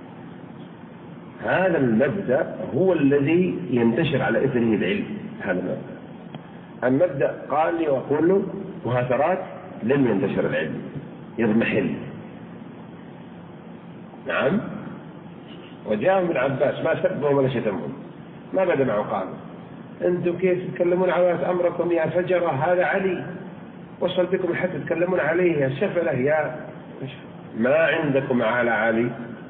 A: هذا المبدأ هو الذي ينتشر على إثره العلم. هذا المبدأ المبدأ قال لي وأقول له مهاترات لن ينتشر العلم، يضمحل. نعم. وجاءهم ابن عباس ما سبهم ولا شتمهم، ما بدا معه قال أنتم كيف تتكلمون على أمركم يا فجرة، هذا علي وصل بكم حتى تتكلمون عليه يا سفلة يا ما عندكم على علي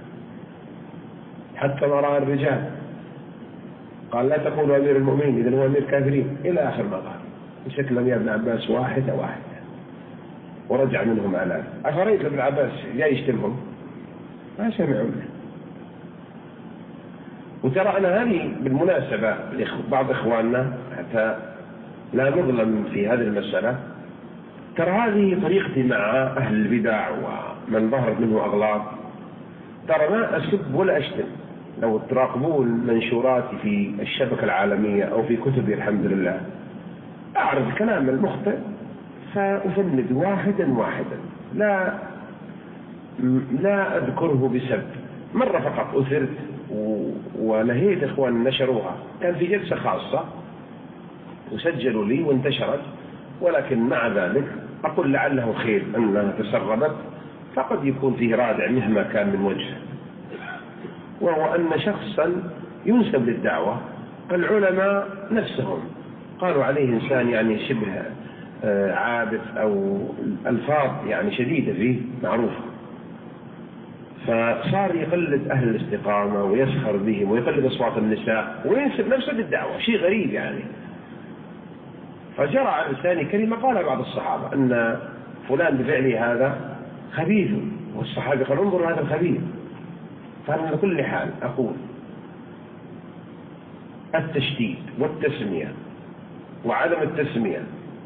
A: حتى نرى الرجال. قال لا تقولوا أمير المؤمنين إذا هو أمير كافرين إلى آخر ما قال. بشكل يا ابن عباس واحدة واحدة ورجع منهم آلاف. أفريت ابن عباس جاي يشتمهم ما سمعوا منه. وترى أنا هذه بالمناسبة بعض إخواننا حتى لا نظلم في هذه المسألة، ترى هذه طريقتي مع أهل البدع ومن ظهرت منه أغلاط. ترى ما أسب ولا أشتم، لو تراقبوا منشوراتي في الشبكة العالمية أو في كتبي الحمد لله أعرض كلام المخطئ فأفند واحدا واحدا، لا لا أذكره بسب. مرة فقط أثرت ونهيت إخوان نشروها، كان في جلسة خاصة وسجلوا لي وانتشرت، ولكن مع ذلك أقول لعله خير أنها تسربت، فقد يكون فيه رادع مهما كان من وجه، وهو أن شخصا ينسب للدعوة العلماء نفسهم قالوا عليه إنسان يعني شبه عابث أو ألفاظ يعني شديدة فيه معروفة، فصار يقلد أهل الاستقامة ويسخر بهم ويقلد أصوات النساء وينسب نفسه للدعوة، شيء غريب يعني. فجرى على لساني كلمة قالها بعض الصحابة أن فلان بفعله هذا خبيث، والصحابة قالوا انظروا هذا الخبيث. فأنا كل حال أقول التشديد والتسمية وعدم التسمية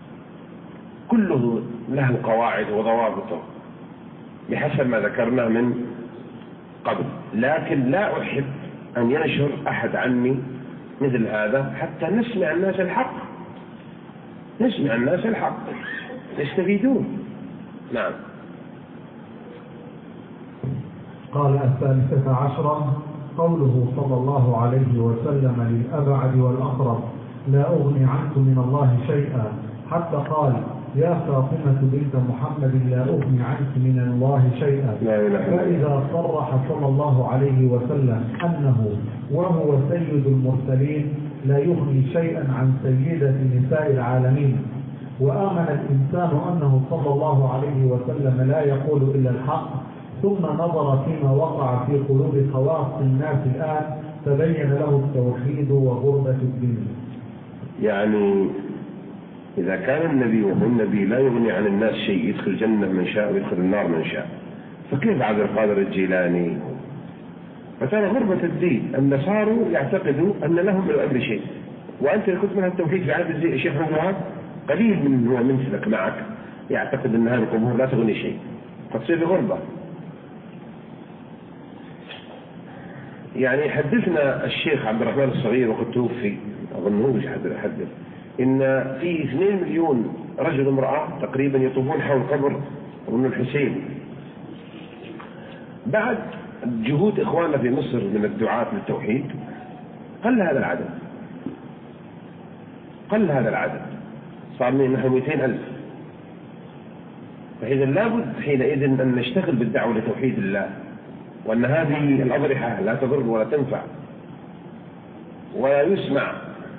A: كله له قواعد وضوابطه بحسب ما ذكرنا من قبل، لكن لا أحب أن ينشر أحد عني مثل هذا حتى نسمع الناس الحق، نسمع الناس الحق يستفيدون. نعم.
B: قال الثالثة عشرة قوله صلى الله عليه وسلم للأبعد والأقرب لا أغني عنكم من الله شيئا، حتى قال يا فاطمة بنت محمد لا أغني عنك من الله شيئا. فإذا صرح صلى الله عليه وسلم أنه وهو سيد المرسلين لا يغني شيئا عن سيدة نساء العالمين، وآمن الإنسان أنه صلى الله عليه وسلم لا يقول إلا الحق، ثم نظر فيما وقع في قلوب خواص الناس الآن تبين له التوحيد وغربة الدين.
A: يعني إذا كان النبي وهو النبي لا يغني عن الناس شيء، يدخل الجنة من شاء ويدخل النار من شاء، فكيف عبد القادر الجيلاني؟ فترى غربة الدين أن صاروا يعتقدوا أن لهم من الأمر شيء، وأنت كنت من التوحيد في عهد الشيخ محمد قليل من هو مثلك معك يعتقد أن هذه القبور لا تغني شيء، فتصير غربة. يعني حدثنا الشيخ عبد الرحمن الصغير وقد توفي أظنه مش حدث إن في اثنين مليون رجل امرأة تقريبا يطوفون حول قبر ابن الحسين. بعد جهود إخواننا في مصر من الدعاة للتوحيد قل هذا العدد، قل هذا العدد صار من نحو مئتين ألف. فإذا لابد حينئذ أن نشتغل بالدعوة لتوحيد الله، وأن هذه الأضرحة لا تضر ولا تنفع ولا يسمع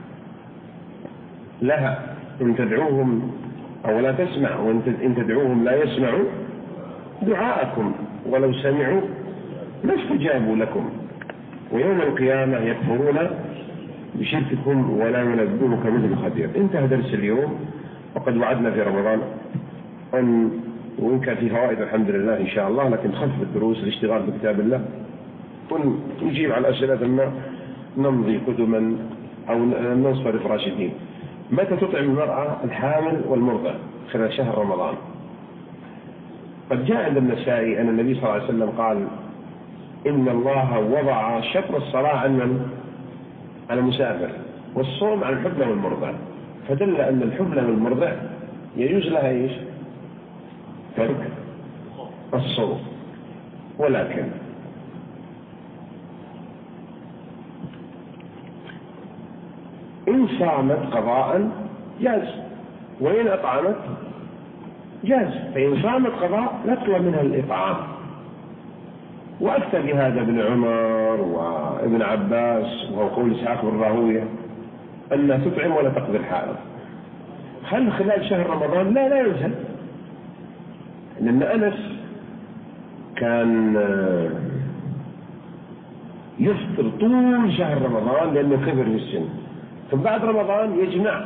A: لها إن تدعوهم، أو لا تسمع وإن تدعوهم لا يسمعوا دعاءكم ولو سمعوا ما استجابوا لكم، ويوم القيامة يكفرون بشرككم ولا ينبئك مثل خبير. انتهى درس اليوم، وقد وعدنا في رمضان أن وإن كان في فوائد الحمد لله إن شاء الله، لكن خفف الدروس الاشتغال بكتاب الله ونجيب على أسئلة ما نمضي قدما أو ننصرف راشدين. متى تطعم المرأة الحامل والمرضع خلال شهر رمضان؟ قد جاء عند النسائي أن النبي صلى الله عليه وسلم قال إن الله وضع شطر الصلاة عن على المسافر والصوم عن الحبلى والمرضع، فدل أن الحبلى والمرضع يجوز لها إيش؟ ترك الصوم. ولكن إن صامت قضاء جاز، وإن أطعمت جاز. فإن صامت قضاء لا تطلب منها الإطعام. وأفتى بهذا ابن عمر وابن عباس وهو قول إسحاق بن راهويه أنها تطعم ولا تقضي الحائض. هل خلال شهر رمضان؟ لا لا يلزم، لأن أنس كان يفطر طول شهر رمضان لأنه كبر في السن، ثم بعد رمضان يجمع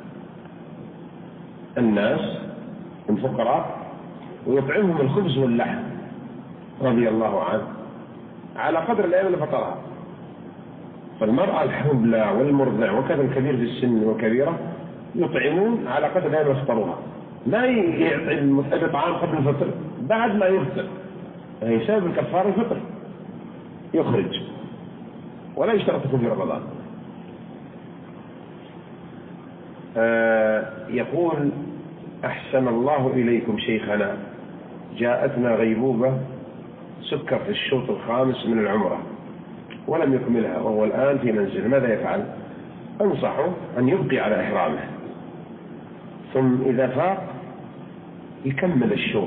A: الناس الفقراء ويطعمهم الخبز واللحم رضي الله عنه على قدر الأيام اللي فطرها. فالمرأة الحبلى والمرضع وكذا الكبير في السن وكبيرة يطعمون على قدر الأيام اللي فطروها، ما يعطي الطعام قبل الفطر، بعد ما يفطر يعني سبب الكفارة الفطر يخرج، ولا يشترط يكون في رمضان. آه يقول أحسن الله إليكم شيخنا، جاءتنا غيبوبة سكر في الشوط الخامس من العمرة ولم يكملها وهو الآن في منزل، ماذا يفعل؟ أنصحه أن يبقي على إحرامه، ثم إذا فاق يكمل الشوط.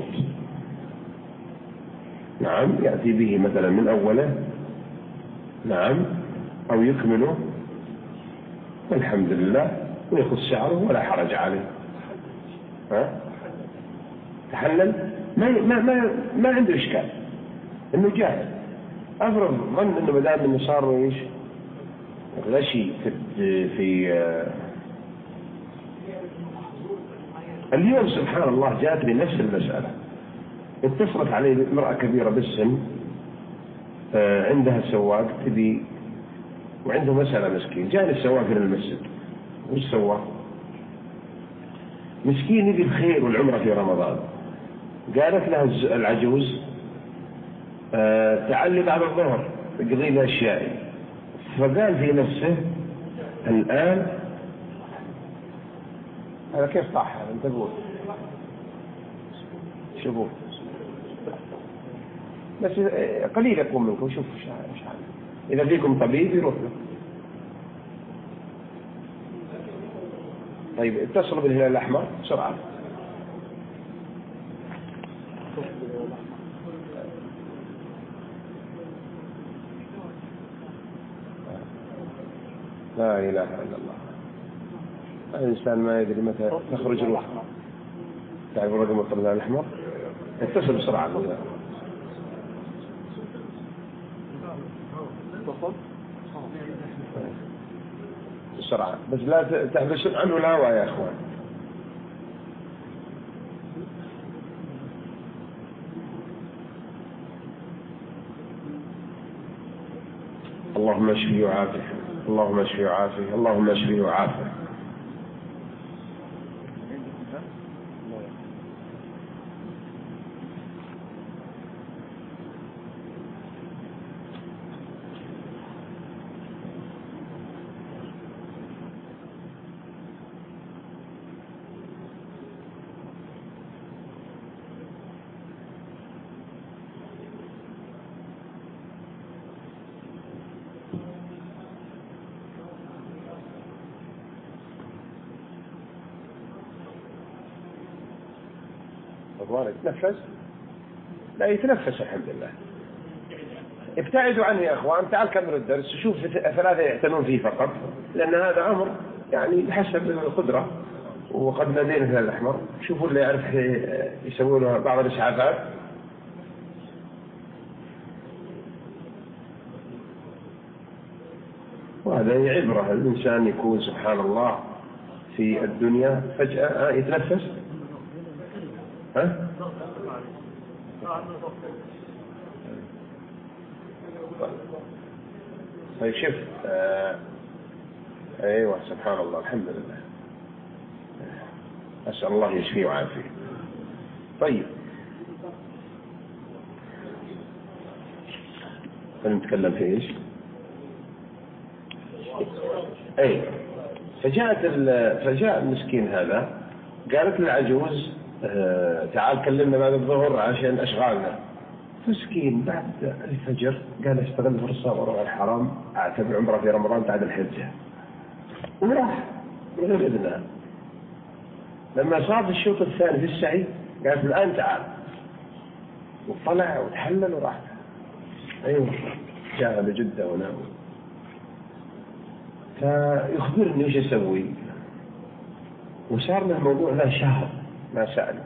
A: نعم، يأتي به مثلا من أوله، نعم، أو يكمله والحمد لله ويأخذ شعره ولا حرج عليه. ها؟ تحلل ما ما ما ما عنده إشكال إنه جاهز. أفرض ظن إنه بدأ من صار إيش غشي في في اليوم سبحان الله جاءت لي نفس المسألة، اتصلت علي امرأة كبيرة بالسن عندها سواق تبي وعنده مسألة مسكين، جاء السواق من المسجد وش سوى؟ مسكين يبي الخير والعمرة في رمضان. قالت له العجوز أه تعالي بعد الظهر اقضي لي أشيائي، فقال في نفسه الآن هذا كيف صح هذا؟ انت تقول شوفوا بس قليل يكون منكم. شوفوا مش عارف إذا فيكم طبيب يروح له. طيب اتصلوا بالهلال الأحمر بسرعة. لا إله إلا الله. الإنسان ما يدري متى تخرج الروح. تعرف رقم الهلال الأحمر؟ اتصل بسرعة. بسرعة بس لا تحبسون عنه الهواء يا أخوان. اللهم اشفه وعافه، اللهم اشفه وعافه، اللهم اشفه وعافه. يتنفس؟ لا يتنفس الحمد لله. ابتعدوا عنه يا اخوان. تعال كملوا الدرس وشوف ثلاثة يعتنون فيه فقط، لان هذا امر يعني بحسب القدرة. وقد نادينا الهلال الأحمر، شوفوا اللي يعرف يسوون له بعض الإسعافات. وهذا عبرة. الإنسان يكون سبحان الله في الدنيا فجأة يتنفس. ها؟ طيب شوف. آه ايوه سبحان الله الحمد لله. اسال الله يشفيه ويعافيه. طيب نتكلم في ايش؟ اي فجاءت فجاء المسكين هذا، قالت للعجوز آه تعال كلمنا بعد الظهر عشان اشغالنا. مسكين بعد الفجر قال استغل فرصة واروح الحرم اعتبر عمره في رمضان بعد الحجة، وراح من غير اذنها. لما صار الشوط الثاني في السعي قالت الان تعال، وطلع وتحلل وراح. ايوه جاء لجدة ونام. فيخبرني ايش اسوي، وصار له الموضوع له شهر ما سأل.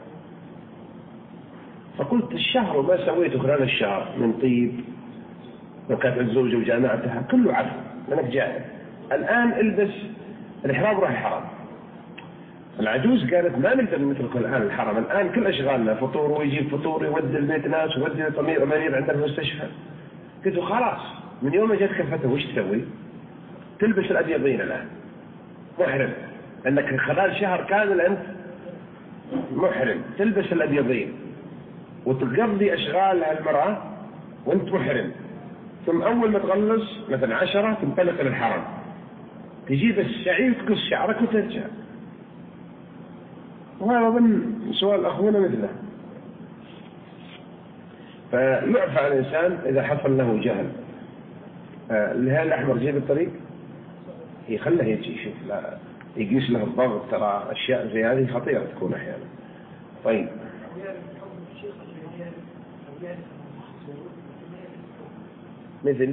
A: فقلت الشهر وما سويته خلال الشهر من طيب لو كانت الزوجة وجامعتها كله عفو لأنك جاهل. الآن البس الإحرام وروح الحرم. العجوز قالت ما نقدر نترك الآن الحرم، الآن كل أشغالنا فطور ويجيب فطور يودي البيت ناس ويودي مريض عند المستشفى. قلت له خلاص من يوم ما جت كفته وش تسوي؟ تلبس الأبيضين الآن محرم، أنك خلال شهر كامل أنت محرم، تلبس الأبيضين وتقضي أشغال المرأة وأنت محرم. ثم أول ما تخلص مثلا عشرة تنطلق للحرم، تجيب السعي وتقص شعرك وترجع. وهذا ضمن سؤال أخونا مثله. فيعفى عن الإنسان إذا حصل له جهل. الهلال الأحمر جيب الطريق يخله يجي يشوف، لا يقيس له الضغط. ترى أشياء زي هذه خطيرة تكون أحيانا. طيب مثل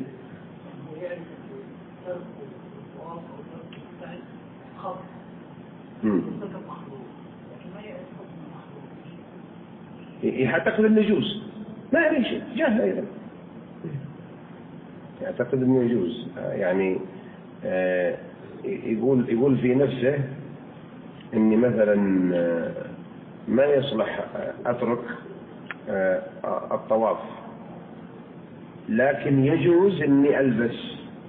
A: يعتقد انه يجوز، ما يدري شيء، جاهل ايضا يعتقد انه يجوز. يعني آه يقول يقول في نفسه اني مثلا ما يصلح اترك آه الطواف، لكن يجوز اني البس.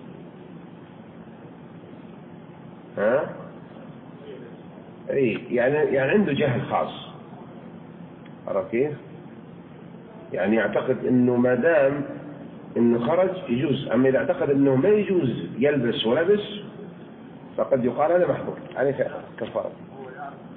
A: ها اي يعني يعني عنده جهل خاص، عرفت كيف؟ يعني يعتقد انه ما دام انه خرج يجوز، اما اذا اعتقد انه ما يجوز يلبس ولبس فقد يقال هذا محظور عليه كفاره.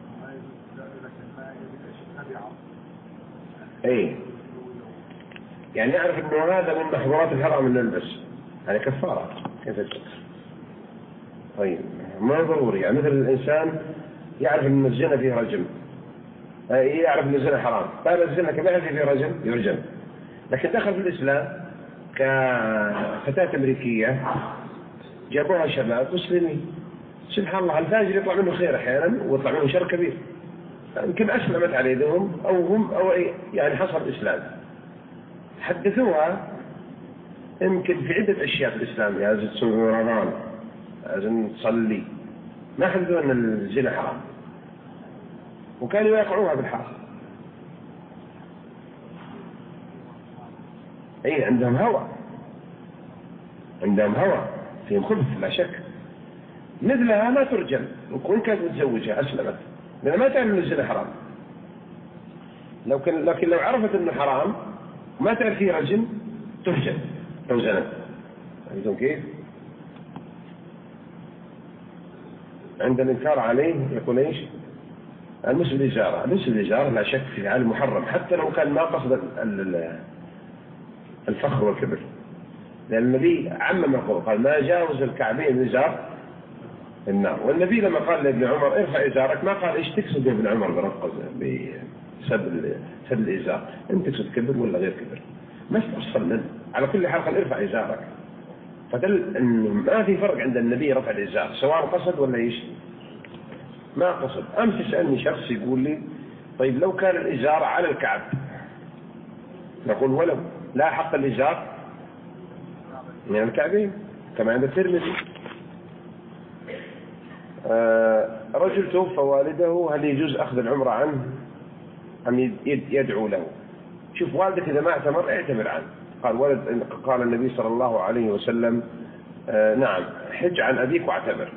A: اي يعني يعرف أنه هذا من محظورات الحرام أن نلبس، هذه كفارة كيف تكفر؟ طيب ما ضروري، يعني مثل الإنسان يعرف أن الزنا فيه رجم، يعرف أن الزنا حرام، قال الزنا كما يعرف فيه رجم يرجم، لكن دخل في الإسلام كفتاة أمريكية جابوها شباب مسلمين، سبحان الله الفاجر يطلع منه خير أحيانا ويطلع منه شر كبير، يمكن أسلمت عليهم أو هم أو يعني حصل الإسلام، حدثوها يمكن في عدة أشياء في الإسلام، لازم تصوم رمضان، لازم تصلي، ما حدثوا أن الزنا حرام، وكانوا يقعوها بالحرام. أي عندهم هوى، عندهم هوى فيهم خبث لا شك، مثلها لا ترجم وإن كانت متزوجة أسلمت، لأنها ما تعرف أن الزنا حرام، لو كان لكن لو عرفت أنه حرام ما تعرف فيه رجم ترجم لو زنت. عندهم كيف؟ عند الإنكار عليه يقول إيش؟ المسلم الإجارة، المسلم الإجارة لا شك في عالم محرم حتى لو كان ما قصد الفخر والكبر، لأن النبي عمم القول قال ما جاوز الكعبين الإزار النار، والنبي لما قال لابن عمر ارفع إزارك ما قال إيش تقصد يا ابن عمر برقص بسبب سب الإزار، أنت تقصد كبر ولا غير كبر، ما استفصل منه، على كل حال قال ارفع إزارك، فدل أنه ما في فرق عند النبي رفع الإزار سواء قصد ولا إيش ما قصد. أمس يسألني شخص يقول لي طيب لو كان الإزار على الكعب، نقول ولو لا حق الإزار من الكعبين كما عند الترمذي. آه رجل توفى والده، هل يجوز أخذ العمرة عنه أم يدعو له؟ شوف والدك إذا ما اعتمر اعتمر عنه، قال ولد قال النبي صلى الله عليه وسلم آه نعم حج عن أبيك واعتمر،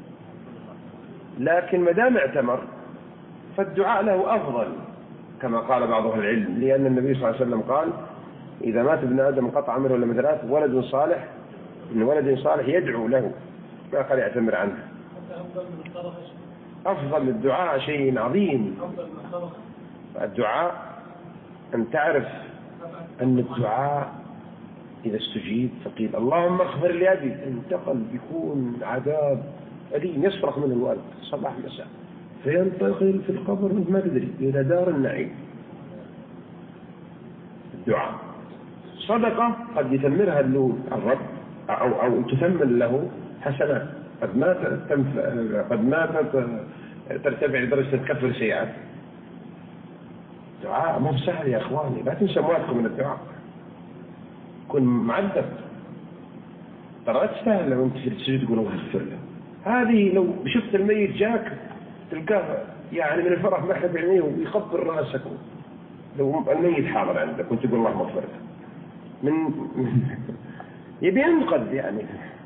A: لكن ما دام اعتمر فالدعاء له أفضل كما قال بعض أهل العلم، لأن النبي صلى الله عليه وسلم قال إذا مات ابن آدم قطع عمله إلا من ثلاث، ولد صالح من ولد صالح يدعو له، ما قال يعتمر عنه. أفضل الدعاء شيء عظيم، الدعاء أن تعرف أن الدعاء إذا استجيب فقيل اللهم اغفر لأبي، انتقل بيكون عذاب أليم يصرخ من الوالد صباح مساء، فينتقل في القبر ما تدري إلى دار النعيم. الدعاء صدقة قد يثمرها له الرب أو أو تثمر له حسنات، قد ما قد ما ترتفع لدرجة تكفر سيئات. الدعاء مو سهل يا إخواني، لا تنسوا موادكم من الدعاء، كن معذب ترى تستاهل لو أنت تسجد تقول الله اغفر له. هذه لو شفت الميت جاك تلقاه يعني من الفرح ما حد بعينيه ويخبر راسك، لو الميت حاضر عندك وانت تقول الله مغفر له من يبي ينقذ يعني.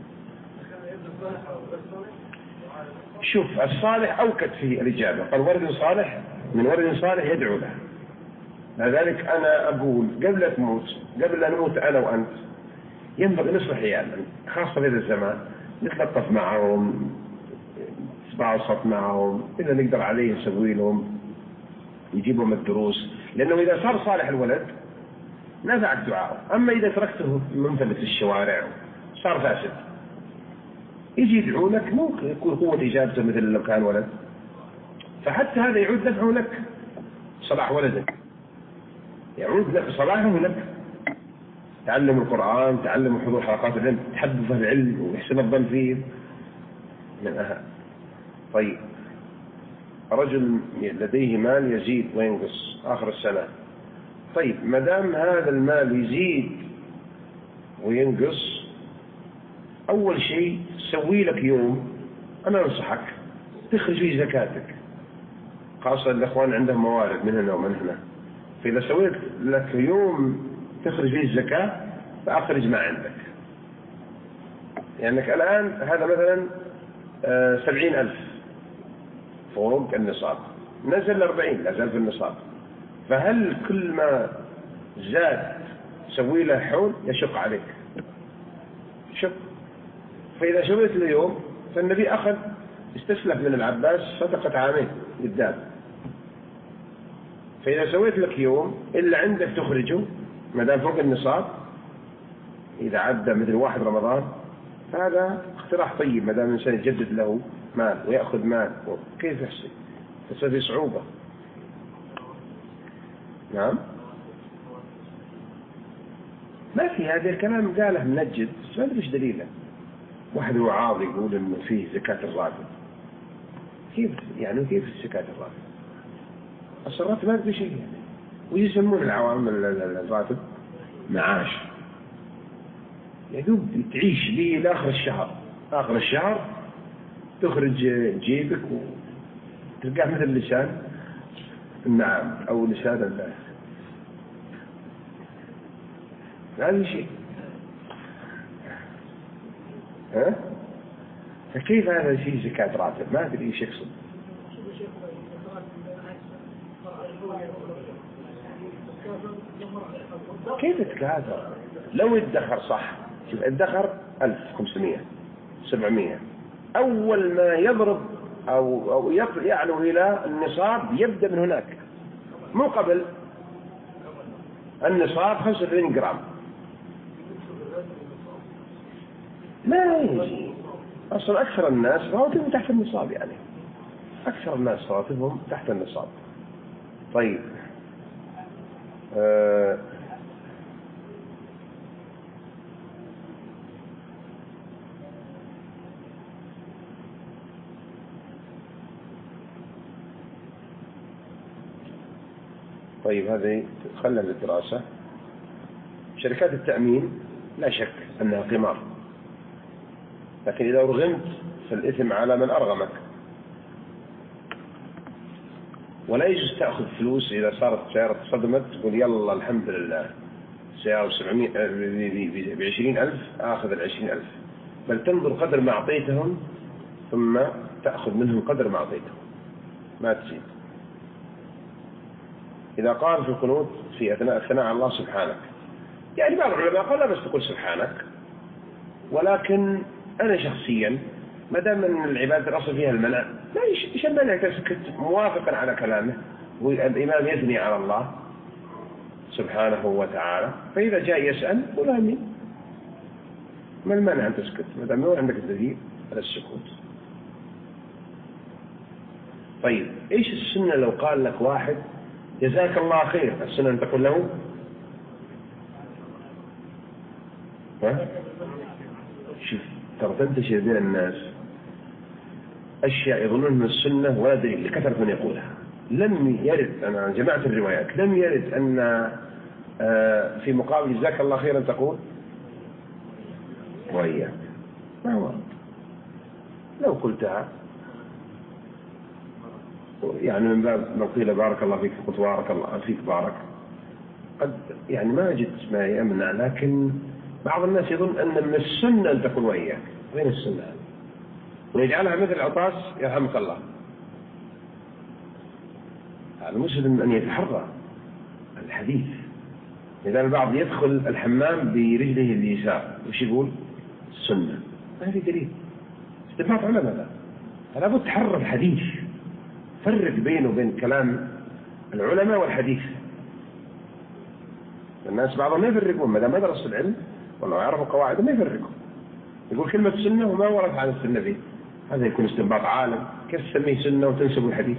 A: شوف الصالح أوكد في الإجابة، قال ولد صالح من ولد صالح يدعو له. لذلك أنا أقول قبل أن تموت، قبل أن نموت أنا وأنت ينبغي نصلح عيالنا، خاصة في هذا الزمان، نتلطف معهم، نتباسط معهم، إذا نقدر عليه نسوي لهم، يجيبهم الدروس، لأنه إذا صار صالح الولد نفع الدعاء. أما إذا تركته منفلت في الشوارع صار فاسد، يجي يدعو لك ممكن يكون قوة إجابته مثل لو كان ولد، فحتى هذا يعود نفعه لك، صلاح ولدك يعود لك صلاحه لك، تعلم القرآن، تعلم حضور حلقات العلم، تحبب العلم ويحسن الظن فيه من أهم. طيب رجل لديه مال يزيد وينقص آخر السنة، طيب ما دام هذا المال يزيد وينقص، أول شيء سوي لك يوم، أنا أنصحك تخرج فيه زكاتك، خاصة الإخوان عندهم موارد من هنا ومن هنا، فإذا سويت لك يوم تخرج فيه الزكاة فأخرج ما عندك. لأنك يعني الآن هذا مثلا سبعين ألف فوق النصاب، نزل أربعين لا زال في النصاب، فهل كل ما زاد سوي له حول يشق عليك؟ شق. فإذا سويت له يوم، فالنبي أخذ استسلف من العباس صدقة عامين قدام، فإذا سويت لك يوم إلا عندك تخرجه ما دام فوق النصاب إذا عدى مثل واحد رمضان هذا اقتراح طيب، ما دام الإنسان يجدد له مال ويأخذ مال كيف يحصل؟ بس في صعوبة. نعم ما في، هذا الكلام قاله منجد بس ما أدري إيش دليله. واحد وعاظ يقول إنه فيه زكاة الراتب، كيف يعني كيف زكاة الراتب؟ أصل الراتب ما في شيء يعني، ويسمون العوام الراتب معاش، يدوب تعيش به إلى آخر الشهر، آخر الشهر تخرج جيبك وتلقاه مثل لسان النعام أو لسان الله، هذا شيء. ها؟ فكيف هذا شيء زكاة راتب؟ ما أدري إيش يقصد. كيف تكاثر؟ لو ادخر صح، شوف ادخر ألف وخمسمائة سبعمائة، أول ما يضرب أو أو يعلو إلى النصاب يبدأ من هناك، مو قبل النصاب خمسة وثلاثين جرام ما يجي. أصلا أكثر الناس رواتبهم تحت النصاب، يعني أكثر الناس رواتبهم تحت النصاب. طيب آه طيب هذه خلنا للدراسة. شركات التأمين لا شك أنها قمار، لكن إذا رغمت فالإثم على من أرغمك، ولا يجوز تأخذ فلوس إذا صارت سيارة صدمت تقول يلا الحمد لله سيارة سبعمائة بعشرين ألف آخذ العشرين ألف، بل تنظر قدر ما أعطيتهم ثم تأخذ منهم قدر ما أعطيتهم ما تزيد. إذا قال في القنوت في أثناء الثناء على الله سبحانك، يعني بعض العلماء قال لا بس تقول سبحانك، ولكن أنا شخصيا ما دام من العبادة الأصل فيها المنع، لا إيش المنع تسكت موافقا على كلامه، والإمام يثني على الله سبحانه وتعالى، فإذا جاء يسأل قل آمين، ما المانع أن تسكت ما دام ما عندك الدليل على السكوت. طيب إيش السنة لو قال لك واحد جزاك الله خير، السنة أن تقول له ها؟ شوف ترى تنتشر بين الناس أشياء يظنون من السنة ولا دليل لكثرة من يقولها. لم يرد، أنا جمعت الروايات، لم يرد أن في مقابل جزاك الله خيرا تقول وإياك، ما هو لو قلتها يعني من باب لو قيل بارك الله فيك قلت بارك الله فيك بارك، قد يعني ما جدت ما يمنع، لكن بعض الناس يظن أن من السنة أن تقول وإياك، وين السنة ويجعلها مثل عطاس يرحمك الله. المسلم أن يتحرى الحديث. إذا البعض يدخل الحمام برجله اليسار وش يقول السنة، ما في دليل، استنباط علماء. فلا بد تحرى الحديث، فرق بينه وبين كلام العلماء والحديث. الناس بعضهم ما يفرقون، ما دام ما درسوا العلم والله يعرفوا قواعد ما يفرقوا، يقول كلمة سنة وما ورد عن السنة فيه، هذا يكون استنباط عالم. كيف تسميه سنة وتنسب الحديث؟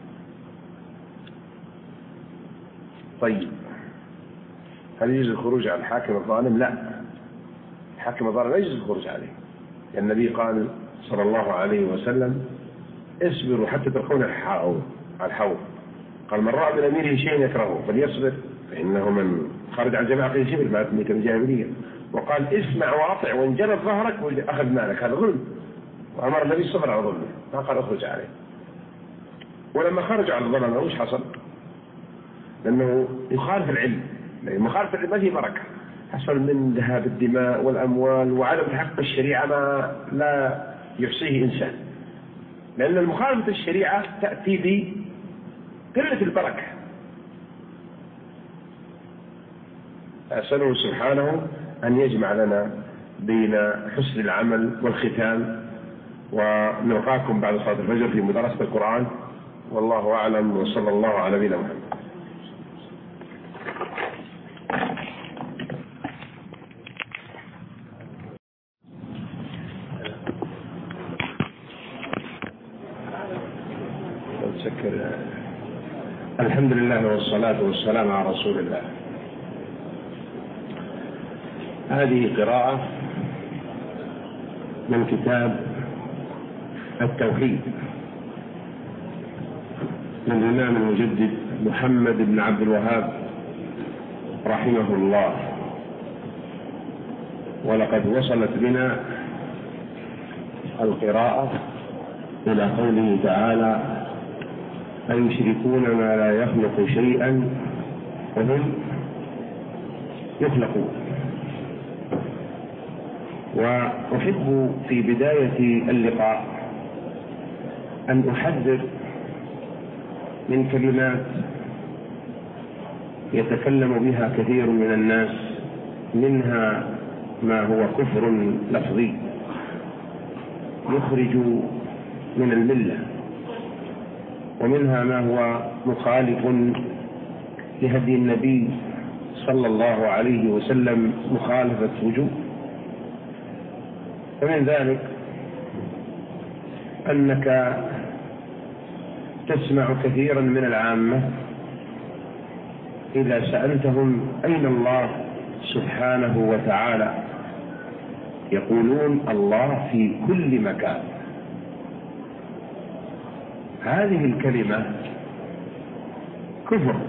A: طيب هل يجوز الخروج على الحاكم الظالم؟ لا، الحاكم الظالم لا يجوز الخروج عليه، لأن النبي قال صلى الله عليه وسلم اصبروا حتى تلقون الحوض على الحوض، قال من رأى من أميره شيئا يكرهه فليصبر فإنه من خرج عن جماعة الجبل مات ميت الجاهلية. وقال اسمع واطع وإن جلت ظهرك وأخذ مالك، هذا ظلم، وأمر النبي الصبر على ظلمه، ما قال اخرج عليه. ولما خرجوا على الظلمة وش حصل؟ لأنه يخالف العلم، لأن مخالفة العلم ما فيه بركة، حصل من ذهاب الدماء والأموال وعدم تحقق الشريعة ما لا يحصيه إنسان، لأن المخالفة الشريعة تأتي بقلة البركة. أسأله سبحانه أن يجمع لنا بين حسن العمل والختام، ونلقاكم بعد صلاة الفجر في مدرسة القرآن، والله أعلم، وصلى الله على نبينا محمد. الحمد لله والصلاة والسلام على رسول الله. هذه قراءة من كتاب التوحيد للإمام المجدد محمد بن عبد الوهاب رحمه الله. ولقد وصلت بنا القراءة إلى قوله تعالى: أيشركون ما لا يخلق شيئا وهم يخلقون. وأحب في بداية اللقاء أن أحذر من كلمات يتكلم بها كثير من الناس، منها ما هو كفر لفظي يخرج من الملة، ومنها ما هو مخالف لهدي النبي صلى الله عليه وسلم مخالفة وجوب. ومن ذلك أنك تسمع كثيرا من العامة إذا سألتهم أين الله سبحانه وتعالى يقولون: الله في كل مكان. هذه الكلمة كفر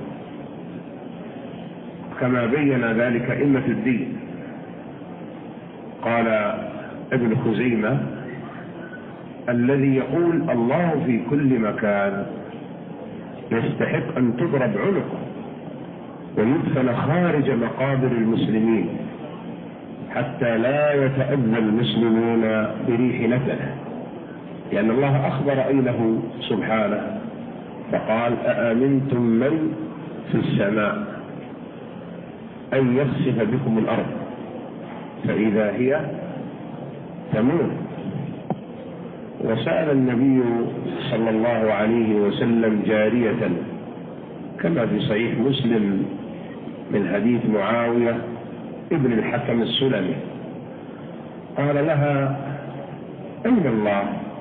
A: كما بين ذلك أئمة الدين. قال ابن خزيمة: الذي يقول الله في كل مكان يستحق أن تضرب عنقه ويدفن خارج مقابر المسلمين حتى لا يتأذى المسلمون بريح نفسه، لأن الله أخبر أنه سبحانه فقال: أأمنتم من في السماء أن يخسف بكم الأرض فإذا هي تمور. وسأل النبي صلى الله عليه وسلم جارية كما في صحيح مسلم من حديث معاوية ابن الحكم السلمي، قال لها: أين الله؟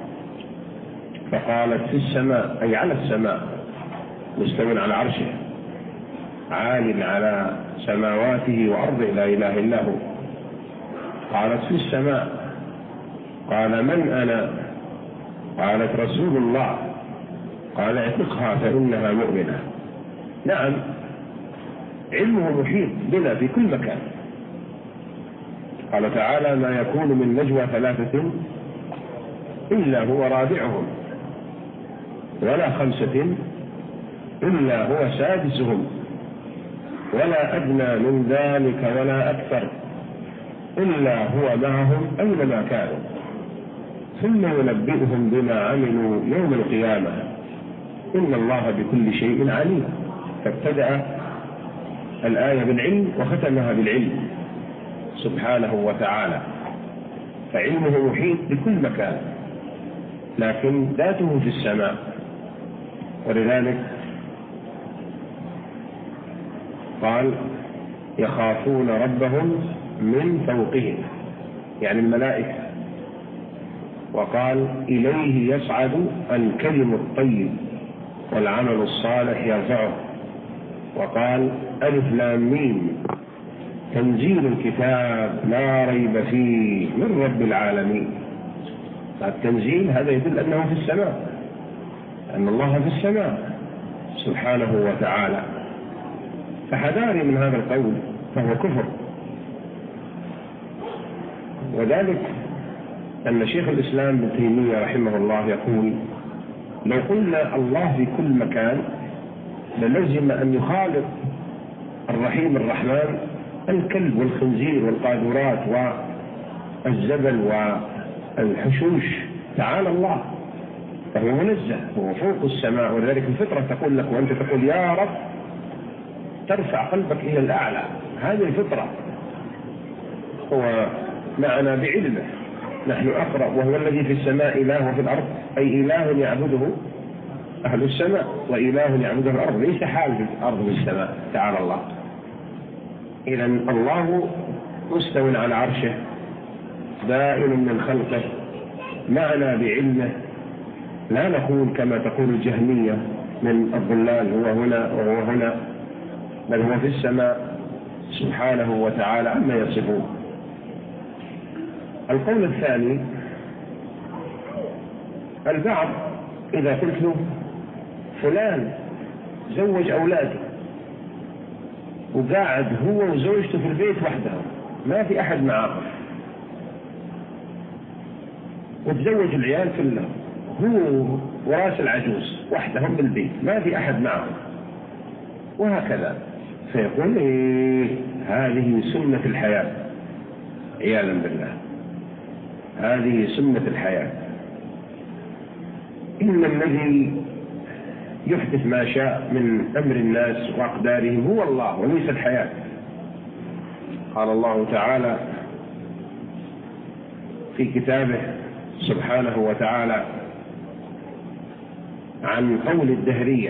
A: فقالت: في السماء، أي على السماء، مستوٍ على عرشه، عال على سماواته وأرضه، لا إله إلا هو. قالت: في السماء. قال: من أنا؟ قالت: رسول الله. قال: اعتقها فإنها مؤمنة. نعم، علمه محيط بنا في كل مكان. قال تعالى: ما يكون من نجوى ثلاثة إلا هو رابعهم ولا خمسة إلا هو سادسهم ولا أدنى من ذلك ولا أكثر إلا هو معهم أينما كانوا ثم ينبئهم بما عملوا يوم القيامة إن الله بكل شيء عليم. فابتدأ الآية بالعلم وختمها بالعلم سبحانه وتعالى. فعلمه محيط بكل مكان، لكن ذاته في السماء. ولذلك قال: يخافون ربهم من فوقهم، يعني الملائكة. وقال: إليه يصعد الكلم الطيب والعمل الصالح يرفعه. وقال: ألف لام ميم تنزيل الكتاب لا ريب فيه من رب العالمين. التنزيل هذا يدل أنه في السماء، أن الله في السماء سبحانه وتعالى. فحذاري من هذا القول، فهو كفر. وذلك أن شيخ الإسلام ابن تيمية رحمه الله يقول: لو قلنا الله في كل مكان للزم أن يخالط الرحيم الرحمن الكلب والخنزير والقاذورات والزبل والحشوش. تعالى الله، فهو منزه، هو فوق السماء. ولذلك الفطرة تقول لك، وأنت تقول يا رب، ترفع قلبك إلى الأعلى. هذه الفطرة. هو معنا بعلمه، نحن أقرأ. وهو الذي في السماء إله وفي الأرض، أي إله يعبده أهل السماء وإله يعبده الأرض، ليس حال في الأرض والسماء. تعالى الله. إذن الله مستوٍ على عرشه، بائن من خلقه، معنا بعلمه. لا نقول كما تقول الجهمية من الظلال هو هنا وهو هنا، بل هو في السماء سبحانه وتعالى عما يصفون. القول الثاني، البعض إذا قلت له فلان زوج أولاده وقاعد هو وزوجته في البيت وحدهم ما في أحد معه، وتزوج العيال كلهم هو وراس العجوز وحدهم بالبيت ما في أحد معه، وهكذا، فيقول إيه هذه سنة الحياة، عياذا بالله، هذه سنة الحياة. إن الذي يحدث ما شاء من أمر الناس وأقدارهم هو الله وليس الحياة. قال الله تعالى في كتابه سبحانه وتعالى عن قول الدهرية: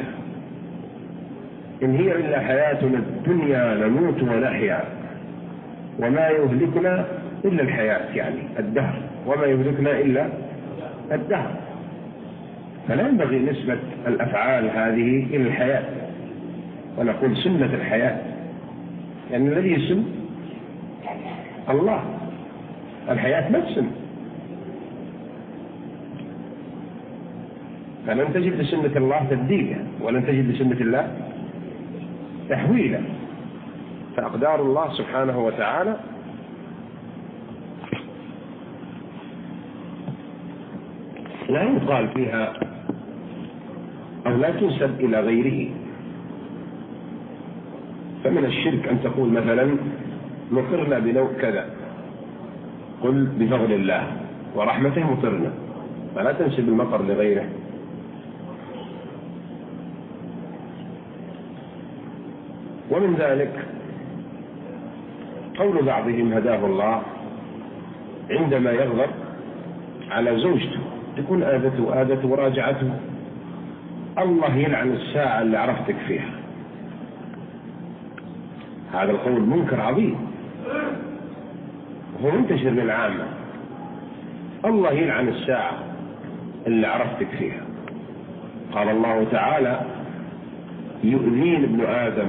A: إن هي إلا حياتنا الدنيا نموت ونحيا وما يهلكنا إلا الحياة، يعني الدهر، وما يهلكنا إلا الدهر. فلا ينبغي نسبة الأفعال هذه إلى الحياة ونقول سنة الحياة، يعني الذي يسن الله، الحياة ما تسن. فلن تجد لسنة الله تبديلا ولن تجد لسنة الله تحويلا. فأقدار الله سبحانه وتعالى لا يقال فيها أو لا تنسب إلى غيره. فمن الشرك أن تقول مثلا مطرنا بنوع كذا، قل بفضل الله ورحمته مطرنا، فلا تنسب المطر لغيره. ومن ذلك قول بعضهم هداه الله عندما يغضب على زوجته تكون آذته آذته وراجعته: الله يلعن الساعة اللي عرفتك فيها. هذا القول منكر عظيم هو منتشر للعامة. الله يلعن الساعة اللي عرفتك فيها. قال الله تعالى: يؤذين ابن آدم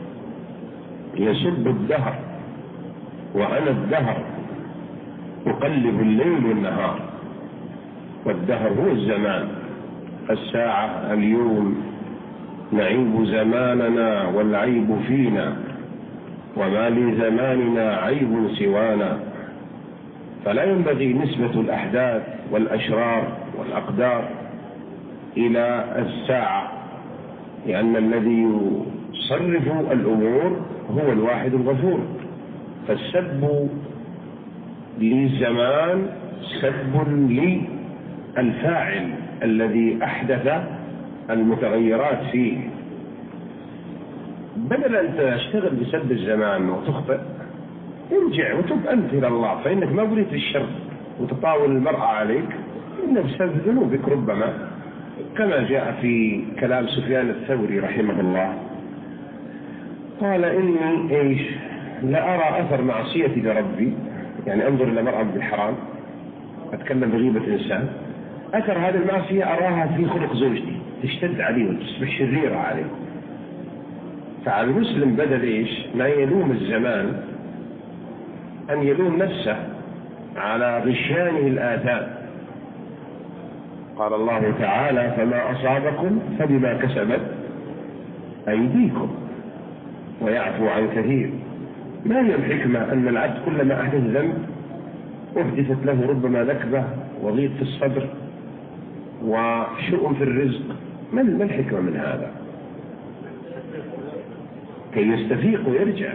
A: يسب الدهر وأنا الدهر أقلب الليل والنهار. والدهر هو الزمان، الساعة، اليوم، نعيب زماننا والعيب فينا وما لزماننا عيب سوانا. فلا ينبغي نسبة الأحداث والأشرار والأقدار إلى الساعة، لأن الذي يصرف الأمور هو الواحد الغفور. فالسب للزمان سب للفاعل الذي أحدث المتغيرات فيه. بدل أن تشتغل بسب الزمان وتخطئ، ارجع وتب أنت إلى الله، فإنك ما بريت الشر وتطاول المرأة عليك، إن بسبب ذنوبك ربما، كما جاء في كلام سفيان الثوري رحمه الله، قال: إني إيش لا أرى أثر معصيتي لربي، يعني أنظر إلى مرأة بالحرام، أتكلم بغيبة إنسان، أثر هذه المعصية أراها في خلق زوجتي، تشتد عليه وتصبح شريرة عليه. فعلى المسلم بدل إيش ما يلوم الزمان أن يلوم نفسه على غشيانه الآثام. قال الله تعالى: فما أصابكم فبما كسبت أيديكم ويعفو عن كثير. ما هي الحكمة أن العبد كلما أحدث ذنب أحدثت له ربما نكبة وضيق في الصدر وشؤم في الرزق؟ ما الحكمة من هذا؟ كي يستفيق ويرجع.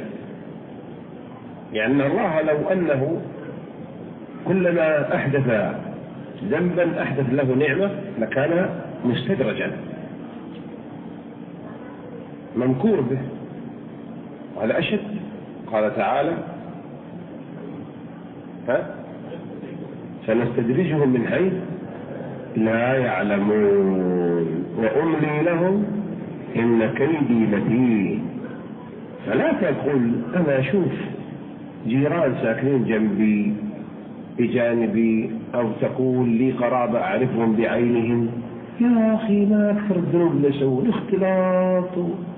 A: يعني الله لو أنه كلما أحدث ذنبا أحدث له نعمة لكان مستدرجا ممكور به. وهذا أشد. قال تعالى: ها سنستدرجهم من حيث لا يعلمون وأملي لهم إن كيدي متين. فلا تقول أنا أشوف جيران ساكنين جنبي بجانبي، أو تقول لي قرابة أعرفهم بعينهم يا أخي ما أكثر الذنوب اللي يسوون اختلاط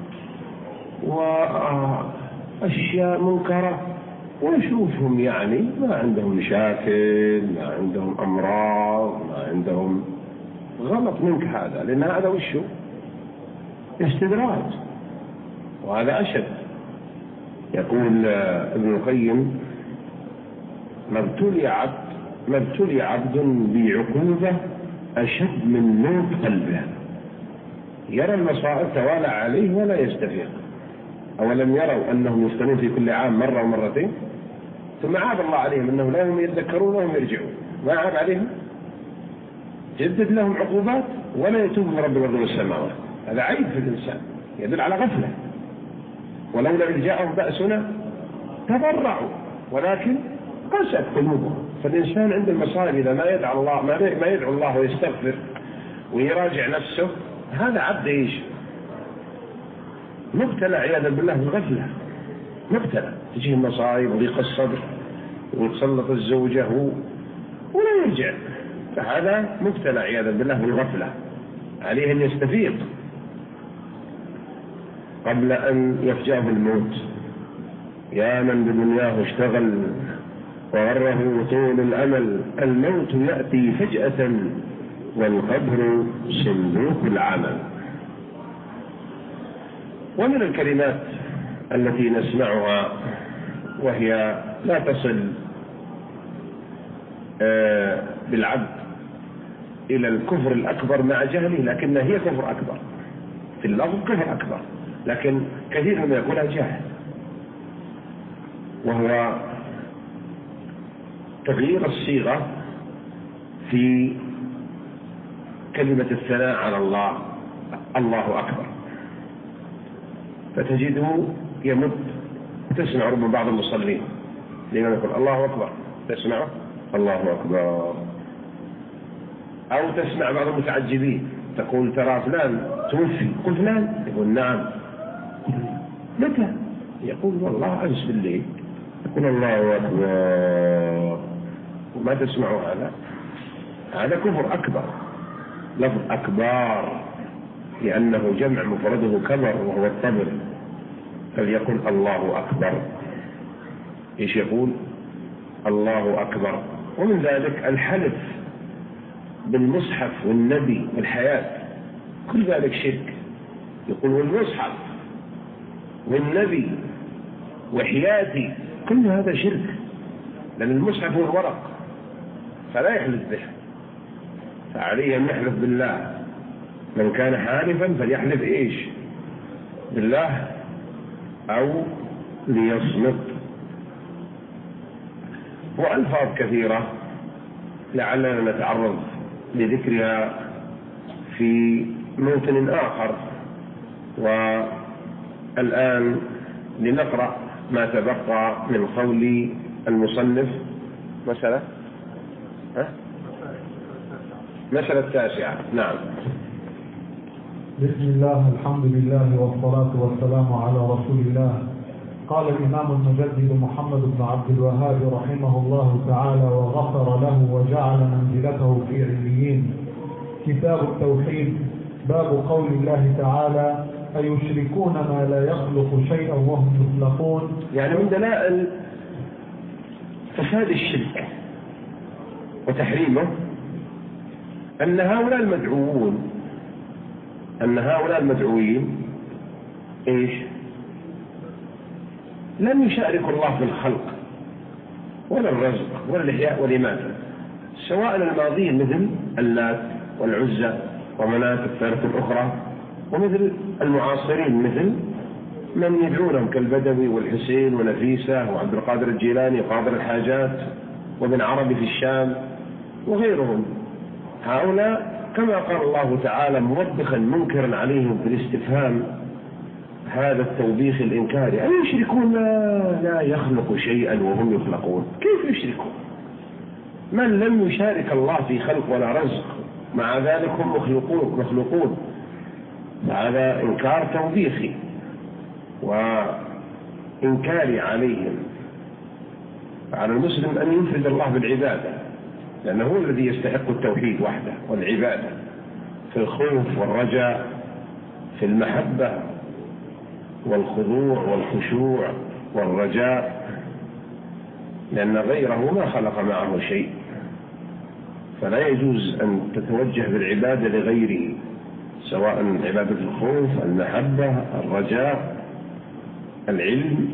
A: وأشياء منكرة، ونشوفهم يعني ما عندهم مشاكل، ما عندهم أمراض، ما عندهم غلط منك هذا، لأن هذا وشه استدراج، وهذا أشد. يقول ابن القيم: ما ابتلي عبد ما ابتلي عبد بعقوبة أشد من موت قلبه، يرى المصائب توالى عليه ولا يستفيق. أولم يروا أنهم يفتنون في كل عام مرة ومرتين، ثم عاب الله عليهم أنهم لا هم يتذكرون وهم يرجعون، ما عاب عليهم، جدد لهم عقوبات ولا يتوب من رب الأرض والسماوات. هذا عيب في الإنسان، يدل على غفلة. ولولا إذ جاءهم بأسنا تضرعوا ولكن قست قلوبهم. فالإنسان عند المصائب إذا ما يدعو الله ما يدعو الله ويستغفر ويراجع نفسه، هذا عبد ايش؟ مبتلى عياذا بالله بالغفلة، مبتلى، تجيه المصائب وضيق الصدر ويتسلط الزوجة ولا يرجع، فهذا مبتلى عياذا بالله بالغفلة، عليه أن يستفيق قبل أن يفجأه الموت. يا من بدنياه اشتغل وغره طول الأمل، الموت يأتي فجأة والقبر صندوق العمل. ومن الكلمات التي نسمعها وهي لا تصل بالعبد إلى الكفر الأكبر مع جهله، لكنها هي كفر أكبر في اللفظ، كفر أكبر، لكن كثير من يقولها جاهل، وهو تغيير الصيغة في كلمة الثناء على الله، الله أكبر، فتجده يمد. تسمع ربما بعض المصلين لمن يقول الله أكبر، تسمعه الله أكبر. أو تسمع بعض المتعجبين تقول ترى فلان توفي، قل فلان، يقول نعم، متى؟ يقول والله أمس بالليل، يقول الله أكبر، وما تسمعوا هذا، هذا كفر أكبر، لفظ أكبر لأنه جمع مفرده كبر وهو الطبر، فليقل الله أكبر. إيش يقول؟ الله أكبر. ومن ذلك الحلف بالمصحف والنبي والحياة، كل ذلك شرك. يقول والمصحف والنبي وحياتي، كل هذا شرك، لأن المصحف هو الورق فلا يحلف به، فعليه أن يحلف بالله. من كان حالفا فليحلف إيش؟ بالله أو ليصمت. وألفاظ كثيرة لعلنا نتعرض لذكرها في موطن آخر. والآن لنقرأ ما تبقى من قول المصنف. مسألة ها؟ مسألة التاسعة. نعم.
B: بسم الله، الحمد لله والصلاة والسلام على رسول الله. قال الإمام المجدد محمد بن عبد الوهاب رحمه الله تعالى وغفر له وجعل منزلته في عليين. كتاب التوحيد، باب قول الله تعالى: أيشركون ما لا يخلق شيئا وهم يخلقون.
A: يعني من دلائل فساد الشرك وتحريمه أن هؤلاء المدعوون أن هؤلاء المدعوين إيش؟ لم يشاركوا الله في الخلق ولا الرزق ولا الإحياء والإماتة، سواء الماضين مثل اللات والعزى ومناة الثالثة الأخرى، ومثل المعاصرين مثل من يدعونهم كالبدوي والحسين ونفيسة وعبد القادر الجيلاني وقاضي الحاجات وابن عربي في الشام وغيرهم. هؤلاء كما قال الله تعالى موبخا منكرا عليهم في الاستفهام هذا التوبيخ الإنكاري: أن يشركون لا يخلق شيئا وهم يخلقون. كيف يشركون من لم يشارك الله في خلق ولا رزق، مع ذلك هم مخلوقون مخلوقون هذا إنكار توبيخي وإنكاري عليهم. فعلى المسلم أن ينفرد الله بالعبادة، لأنه هو الذي يستحق التوحيد وحده والعبادة، في الخوف والرجاء، في المحبة والخضوع والخشوع والرجاء، لأن غيره ما خلق معه شيء، فلا يجوز أن تتوجه بالعبادة لغيره، سواء عبادة الخوف، المحبة، الرجاء، العلم.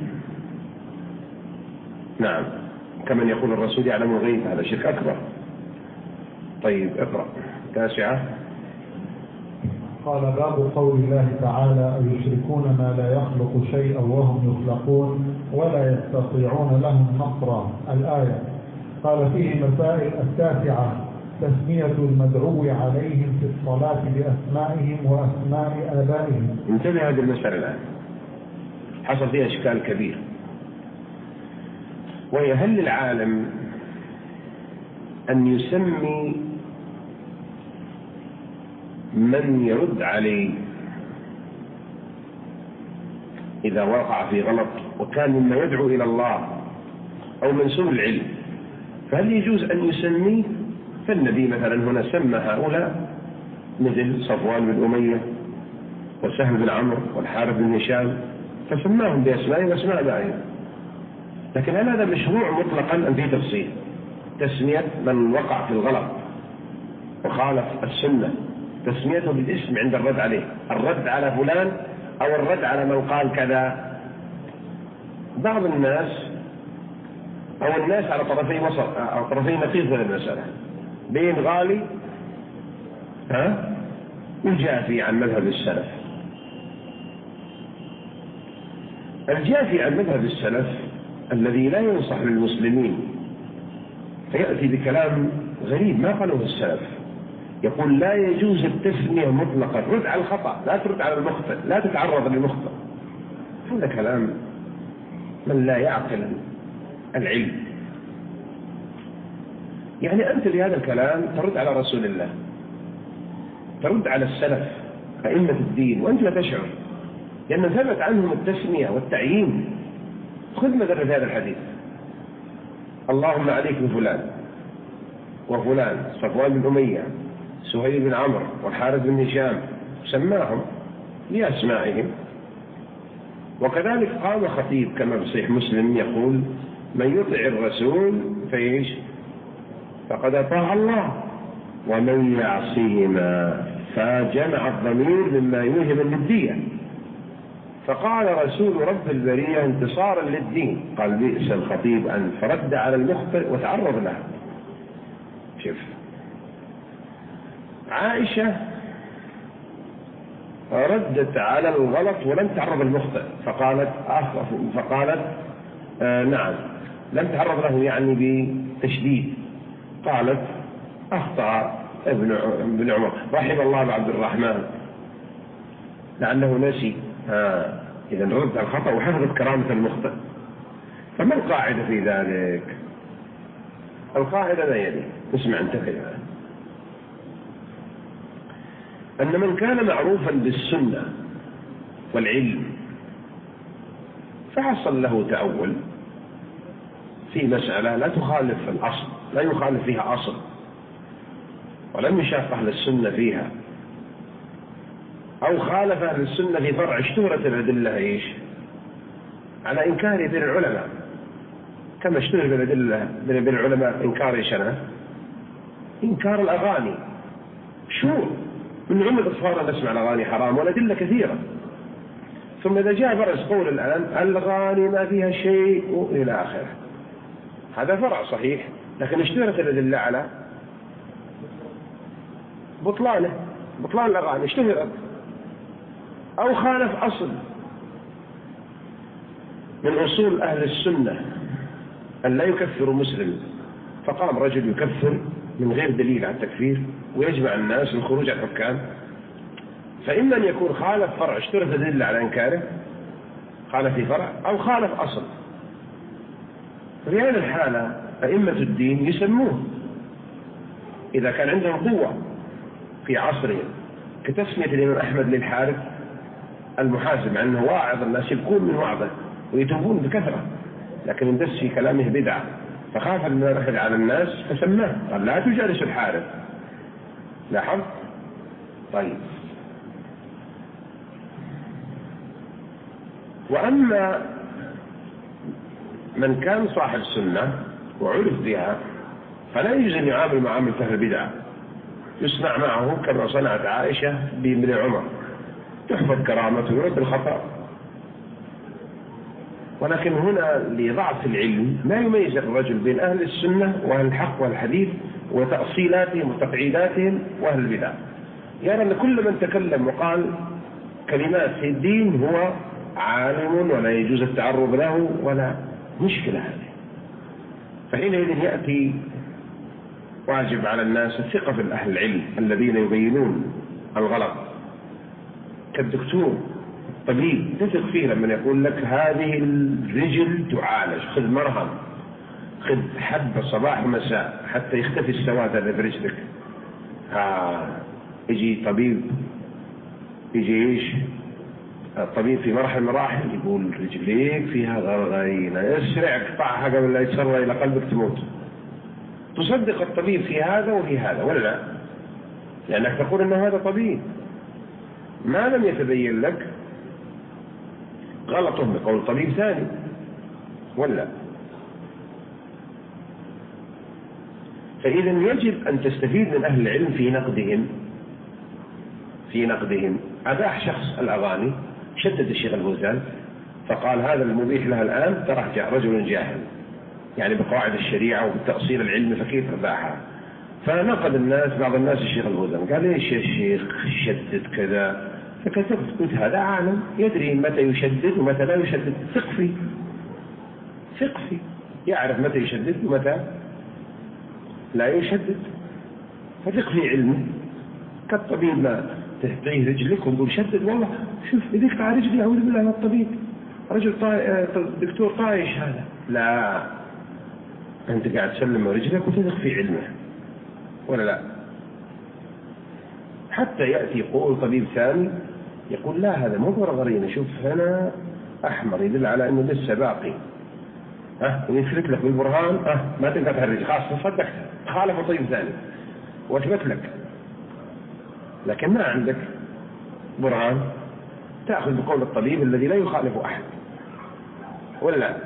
A: نعم، كمن يقول الرسول يعلم الغيب، هذا شرك أكبر. طيب اقرأ. تاسعة.
B: قال باب قول الله تعالى أيشركون ما لا يخلق شيئا وهم يخلقون ولا يستطيعون لهم نصرا، الآية. قال فيه مسائل. التاسعة تسمية المدعو عليهم في الصلاة بأسمائهم وأسماء آبائهم.
A: انتبه هذه المسألة الآن، حصل فيها إشكال كبير، وهي هل للعالم أن يسمي من يرد عليه إذا وقع في غلط وكان مما يدعو إلى الله أو منسوب العلم، فهل يجوز أن يسميه؟ فالنبي مثلا هنا سمى هؤلاء مثل صفوان بن أمية وسهل بن عمرو والحارث بن هشام، فسماهم بأسمائهم وأسماء آبائهم. لكن هل هذا مشروع مطلقا أم في تفصيل؟ تسمية من وقع في الغلط وخالف السنة، تسميته بالاسم عند الرد عليه، الرد على فلان أو الرد على من قال كذا. بعض الناس أو الناس على طرفي وسط أو طرفي نقيض من المسألة، بين غالي ها وجافي عن مذهب السلف. الجافي عن مذهب السلف الذي لا ينصح للمسلمين، فيأتي بكلام غريب ما قاله السلف، يقول لا يجوز التسمية مطلقا، رد على الخطأ، لا ترد على المخطئ، لا تتعرض للمخطئ. هذا كلام من لا يعقل العلم. يعني أنت لهذا الكلام ترد على رسول الله، ترد على السلف أئمة الدين وأنت لا تشعر، لأن ثبت عنهم التسمية والتعيين. خذ مثلا هذا الحديث: اللهم عليك بفلان وفلان، صفوان بن أمية، سهيل بن عمرو والحارث بن هشام، سماهم بأسمائهم. وكذلك قام خطيب كما في صحيح مسلم يقول: من يطع الرسول فايش فقد أطاع الله ومن يعصيهما، فجمع الضمير مما يوهم الندية، فقال رسول رب البرية انتصارا للدين، قال بئس الخطيب أن فرد على المخطئ وتعرض له. شوف عائشة ردت على الغلط ولم تعرض المخطئ، فقالت فقالت آه نعم لم تعرض له يعني بتشديد، قالت أخطأ ابن عمر رحم الله عبد الرحمن لأنه نسي. ها إذا رد على الخطأ وحفظت كرامة المخطئ. فما القاعدة في ذلك؟ القاعدة لا يلي، اسمع انتبه، أن من كان معروفا بالسنة والعلم فحصل له تأول في مسألة لا تخالف الأصل، لا يخالف فيها أصل ولم يشاق أهل السنة فيها، أو خالف أهل السنة في فرع اشتهرت الأدلة إيش على إنكاره بين العلماء، كما اشتهر بالأدلة بين العلماء إنكار إيشنا إنكار الأغاني. شو من عمد أصفارنا نسمع الأغاني حرام والأدلة كثيرة، ثم إذا جاء برز قول الآن الأغاني ما فيها شيء وإلى آخره، هذا فرع صحيح، لكن اشتهرت الأدلة على بطلانه، بطلان الأغاني اشتهرت، أو خالف أصل من أصول أهل السنة أن لا يكفر مسلم، فقام رجل يكفر من غير دليل على التكفير ويجمع الناس للخروج على الحكام، فإما أن يكون خالف فرع اشترط دليل على إنكاره، خالف في فرع، أو خالف أصل. في هذه الحالة أئمة الدين يسموه إذا كان عندهم قوة في عصرهم، كتسمية الإمام أحمد للحارث المحاسب عنه واعظ، الناس يبكون من وعظه ويتوبون بكثرة، لكن اندس في كلامه بدعة، فخاف أن يرحل على الناس فسماه، قال لا تجالس الحارث. لاحظ؟ طيب، وأما من كان صاحب سنة وعرف بها فلا يجوز أن يعامل معاملة أهل البدع، يصنع معه كما صنعت عائشة بابن عمر، تحفظ كرامته ويرد الخطأ. ولكن هنا لضعف العلم ما يميز الرجل بين أهل السنة وأهل الحق والحديث وتأصيلاتهم وتقعيداتهم وأهل البدع، يرى أن كل من تكلم وقال كلمات في الدين هو عالم ولا يجوز التعرض له، ولا مشكلة هذه. فحينئذ يأتي واجب على الناس الثقة في أهل العلم الذين يبينون الغلط، كالدكتور الطبيب تثق فيه لما يقول لك هذه الرجل تعالج، خذ مرهم، خذ حبة صباح ومساء حتى يختفي السواد اللي في رجلك. آه يجي طبيب، يجي ايش الطبيب في مرحلة مراحل يقول رجليك فيها غرغرينة، اسرع اقطعها قبل لا يتسرى إلى قلبك تموت. تصدق الطبيب في هذا وفي هذا ولا لا؟ لأنك تقول أنه هذا طبيب، ما لم يتبين لك غلطه بقول طبيب ثاني ولا. فإذا يجب أن تستفيد من أهل العلم في نقدهم في نقدهم. أباح شخص الأغاني، شدد الشيخ الفوزان فقال هذا المبيح لها الآن ترجع رجل جاهل، يعني بقواعد الشريعة وبالتأصيل العلمي، فكيف أباحها؟ فنقد الناس، بعض الناس الشيخ الفوزان قال ليش يا شيخ شدد كذا؟ فكتبت قلت هذا عالم يدري متى يشدد ومتى لا يشدد، ثق فيه ثق فيه يعرف متى يشدد ومتى لا يشدد، فثق في علمه. كالطبيب ما تهديه رجلك ونقول شدد، والله شوف يديك على رجلي أعوذ بالله من الطبيب، رجل طاي... دكتور طايش هذا، لا، أنت قاعد تسلم رجلك وتثق في علمه ولا لا؟ حتى يأتي قول طبيب ثاني يقول لا هذا مو غرغرينة، شوف هنا أحمر يدل على أنه لسه باقي، ها ويثبت لك بالبرهان، ها ما تقدر تهرج، خلاص تصدق خالف طبيب ثاني واثبت لك، لكن ما عندك برهان تأخذ بقول الطبيب الذي لا يخالف أحد ولا.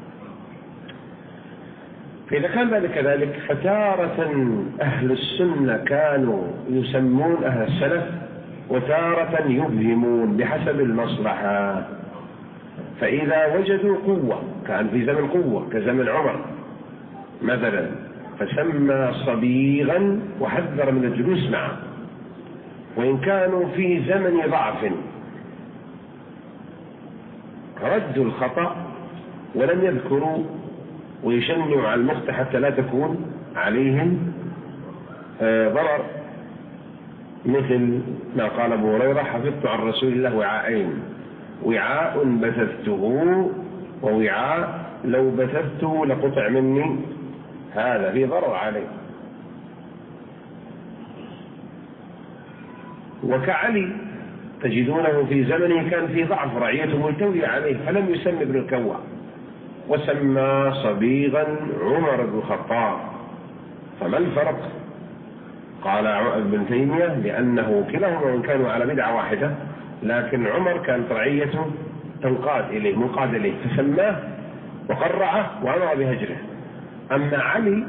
A: فإذا كان ذلك كذلك فتارة أهل السنة كانوا يسمون أهل السلف وتارة يبهمون بحسب المصلحة. فإذا وجدوا قوة، كان في زمن قوة كزمن عمر مثلا، فسمى صبيغا وحذر من الجلوس معه. وإن كانوا في زمن ضعف ردوا الخطأ ولم يذكروا ويشنعوا على المخت حتى لا تكون عليهم ضرر، مثل ما قال أبو هريرة حفظت عن رسول الله وعاءين، وعاء بثثته ووعاء لو بثثته لقطع مني، هذا في ضرر عليه. وكعلي تجدونه في زمنه كان في ضعف، رعيته ملتوية عليه فلم يسمى ابن الكوع وسمى صبيغا عمر بن الخطاب. فما الفرق؟ قال ابن تيمية لأنه كلاهما وإن كانوا على بدعة واحدة، لكن عمر كانت رعيته تنقاد إليه منقاد إليه فسماه وقرعه وأمر بهجره. أما علي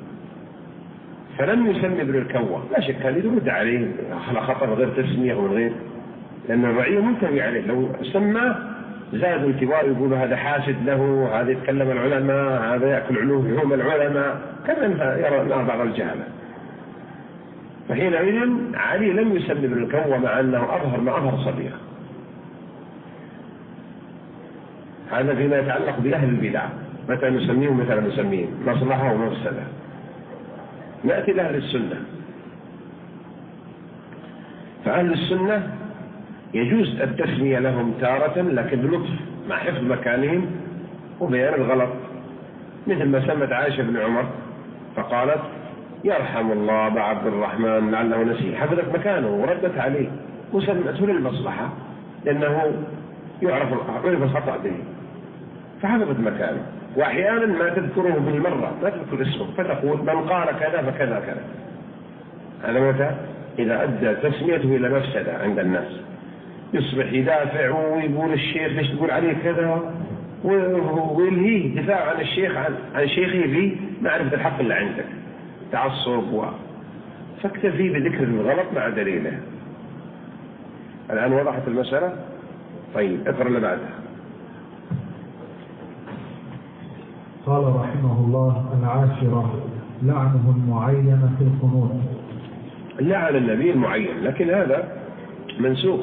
A: فلم يسمى ابن الكوع، لا شك هذا يرد عليه على خطر غير تسمية ومن غير، لأن الرعية منتوي عليه، لو سماه زاد التواء يقول هذا حاسد له، هذا يتكلم العلماء، هذا يأكل علوم العلماء، كما يرى بعض الجهلة. فحينئذ علي لم يسمى ابن الكوع مع أنه أظهر ما أظهر صبيغ. هذا فيما يتعلق بأهل البدع، متى نسميهم مثلا نسميهم مصلحة ومفسدة. نأتي لأهل السنة. فأهل السنة يجوز التسمية لهم تارة لكن بلطف مع حفظ مكانهم وبيان الغلط، مثل ما سمت عائشة بن عمر فقالت يرحم الله أبا عبد الرحمن لعله نسي، حفظت مكانه وردت عليه وسمته للمصلحة لأنه يعرف الخطأ به فحفظت مكانه. وأحيانا ما تذكره بالمرة، لا تذكر اسمه فتقول من قال كذا فكذا كذا، هذا متى إذا أدى تسميته إلى مفسدة عند الناس، يصبح يدافع ويقول الشيخ ليش تقول عليه كذا، ويلهيه دفاع عن الشيخ عن, عن شيخه في معرفة الحق اللي عندك، تعصب و... فاكتفي بذكر الغلط مع دليله. الآن وضحت المسألة؟ طيب اقرأ اللي بعدها.
B: قال رحمه الله: العاشرة لعنه المعين في القنوت.
A: لعن النبي المعين، لكن هذا منسوخ.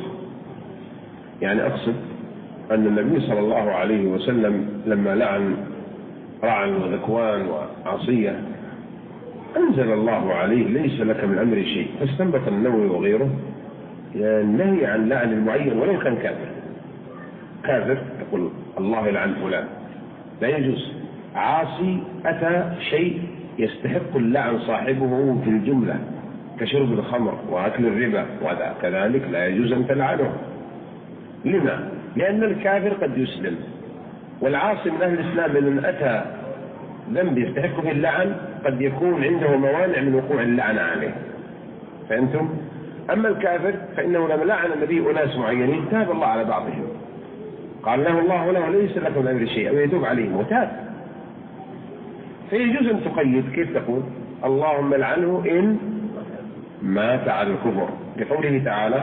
A: يعني أقصد أن النبي صلى الله عليه وسلم لما لعن رعن وذكوان وعصية أنزل الله عليه ليس لك من أمر شيء، فاستنبط النووي وغيره النهي عن لعن المعين ولو كان كافر. كافر يقول الله يلعن فلان لا يجوز. عاصي أتى شيء يستحق اللعن صاحبه في الجملة كشرب الخمر وأكل الربا، وهذا كذلك لا يجوز أن تلعنه. لما؟ لأن الكافر قد يسلم، والعاصي من أهل الإسلام من أتى ذنب يستحق في اللعن قد يكون عنده موانع من وقوع اللعن عليه. فأنتم؟ أما الكافر فإنه لما لعن النبي أناس معينين تاب الله على بعضهم، قال له الله له ليس لكم من أمر شيء أو يتوب عليهم وتاب. فيجوز أن تقيد، كيف تقول؟ اللهم لعنه إن مات على الكفر، لقوله تعالى: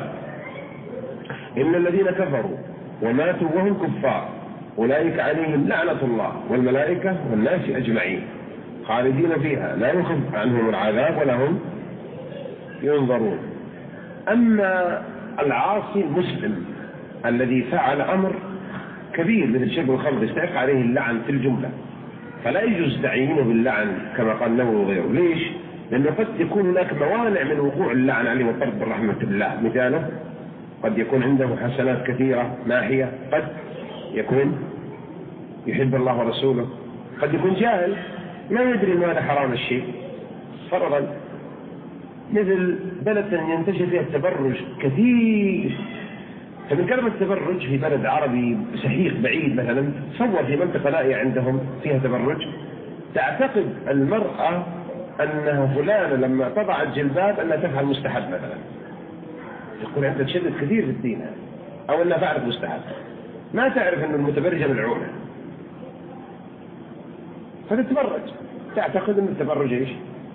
A: إن الذين كفروا وماتوا وهم كفار أولئك عليهم لعنة الله والملائكة والناس أجمعين خالدين فيها لا يخفف عنهم العذاب ولا هم ينظرون. أما العاصي المسلم الذي فعل أمر كبير مثل شرب الخمر يستحق عليه اللعن في الجملة، فلا يجوز تعيينه باللعن كما قال النووي وغيره. ليش؟ لأنه قد يكون هناك موانع من وقوع اللعن عليه والطرد برحمة الله. مثاله قد يكون عنده حسنات كثيرة ماحية، قد يكون يحب الله ورسوله، قد يكون جاهل ما يدري ماذا حرام الشيء. فرضا مثل بلد ينتشر فيها التبرج كثير، فمن كلمة التبرج في بلد عربي سحيق بعيد مثلا صور في منطقة نائية عندهم فيها تبرج، تعتقد المرأة أنها فلانة لما تضع الجلباب أنها تفعل مستحب مثلا، يقول عندها تشدد كثير في الدين، أو أنها فعلت مستحب، ما تعرف أن المتبرجة ملعونة فتتبرج، تعتقد أن التبرج إيش؟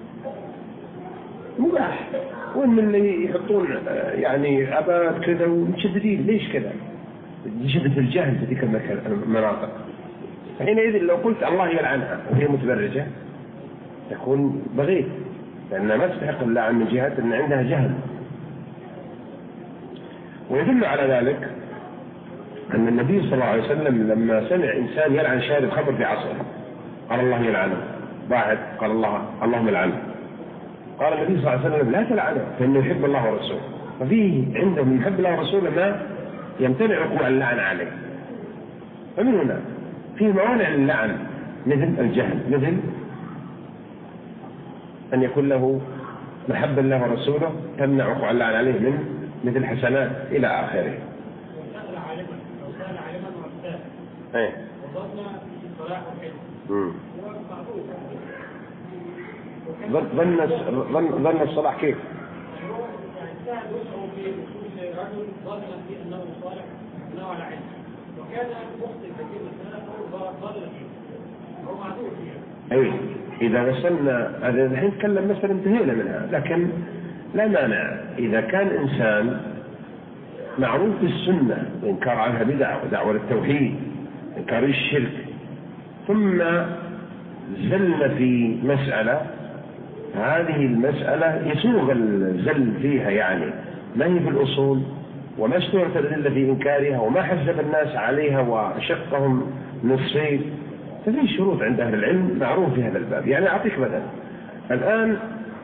A: مباح. وإن اللي يحطون يعني عباد كذا ومشددين، ليش كذا؟ شدة الجهل في تلك المناطق. فحينئذ لو قلت الله يلعنها وهي متبرجة تكون بغيت، لأنها ما تستحق اللعن من جهة أن عندها جهل. ويدل على ذلك أن النبي صلى الله عليه وسلم لما سمع إنسان يلعن شارب خمر في عصره قال الله يلعنه، واحد قال الله اللهم لعنه، قال النبي صلى الله عليه وسلم لا تلعنه فإنه يحب الله ورسوله. ففيه عنده من يحب الله ورسوله ما يمتنع وقوع اللعن عليه. فمن هنا فيه موانع للعن مثل الجهل، مثل أن يكون له محب الله ورسوله تمنع وقوع اللعن عليه من مثل حسنات إلى آخره. ايه ظن ظن ظن الصلاح كيف؟ اي اذا وصلنا هذا الحين نتكلم مثلا انتهينا منها، لكن لا مانع اذا كان انسان معروف بالسنه وانكار عنها بدعه ودعوه للتوحيد انكار الشرك، ثم زل في مسألة، هذه المسألة يسوغ الزل فيها، يعني ما هي في الأصول وما اشتهرت الأدلة في إنكارها وما حسب الناس عليها وشقهم نصفين. ففي شروط عند أهل العلم معروف في هذا الباب. يعني أعطيك مثلا الآن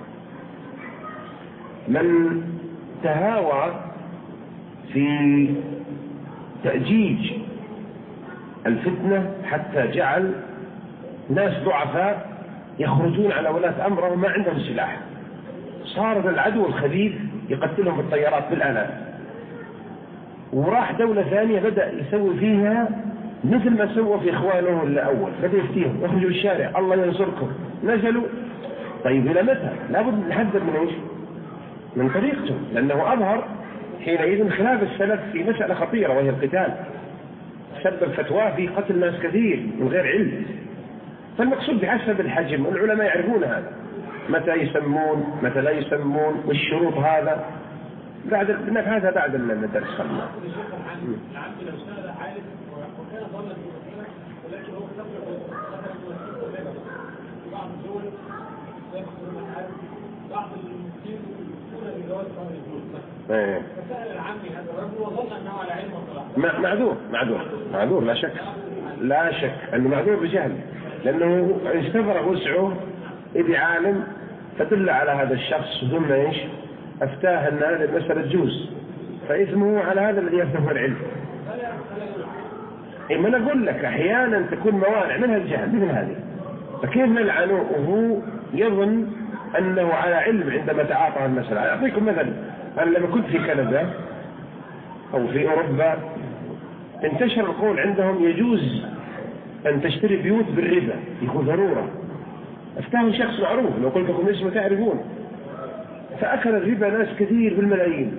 A: من تهاوى في تأجيج الفتنة حتى جعل ناس ضعفاء يخرجون على ولاة أمره وما عندهم سلاح، صار العدو الخبيث يقتلهم بالطيارات بالآلاف، وراح دولة ثانية بدأ يسوي فيها مثل ما سوى في إخوانه الأول، بدأ يفتيهم يخرجوا الشارع الله ينصركم، نزلوا. طيب إلى متى؟ لابد نحذر من إيش؟ من طريقته، لأنه أظهر حينئذ خلاف السلف في مسألة خطيرة وهي القتال، سبب فتواه في قتل ناس كثير من غير علم. فالمقصود بحسب الحجم، والعلماء يعرفون هذا، متى يسمون متى لا يسمون، والشروط هذا بعد هذا بعد الدرس خلنا. ايه معذور معذور معذور لا شك لا شك انه معذور بجهل، لانه استفرغ وسعه إذ عالم فدل على هذا الشخص ثم ايش افتاه ان هذه المسألة تجوز، فإثمه على هذا الذي يفهم العلم. إما أنا أقول لك أحيانا تكون موانع منها الجهل مثل هذه، فكيف نلعنه وهو يظن أنه على علم عندما تعاطى المسألة؟ أعطيكم مثلا، أنا لما كنت في كندا أو في أوروبا انتشر القول عندهم يجوز أن تشتري بيوت بالربا، يكون ضرورة. افتاه شخص معروف لو قلت لكم اسمه تعرفون، فأكل الربا ناس كثير بالملايين،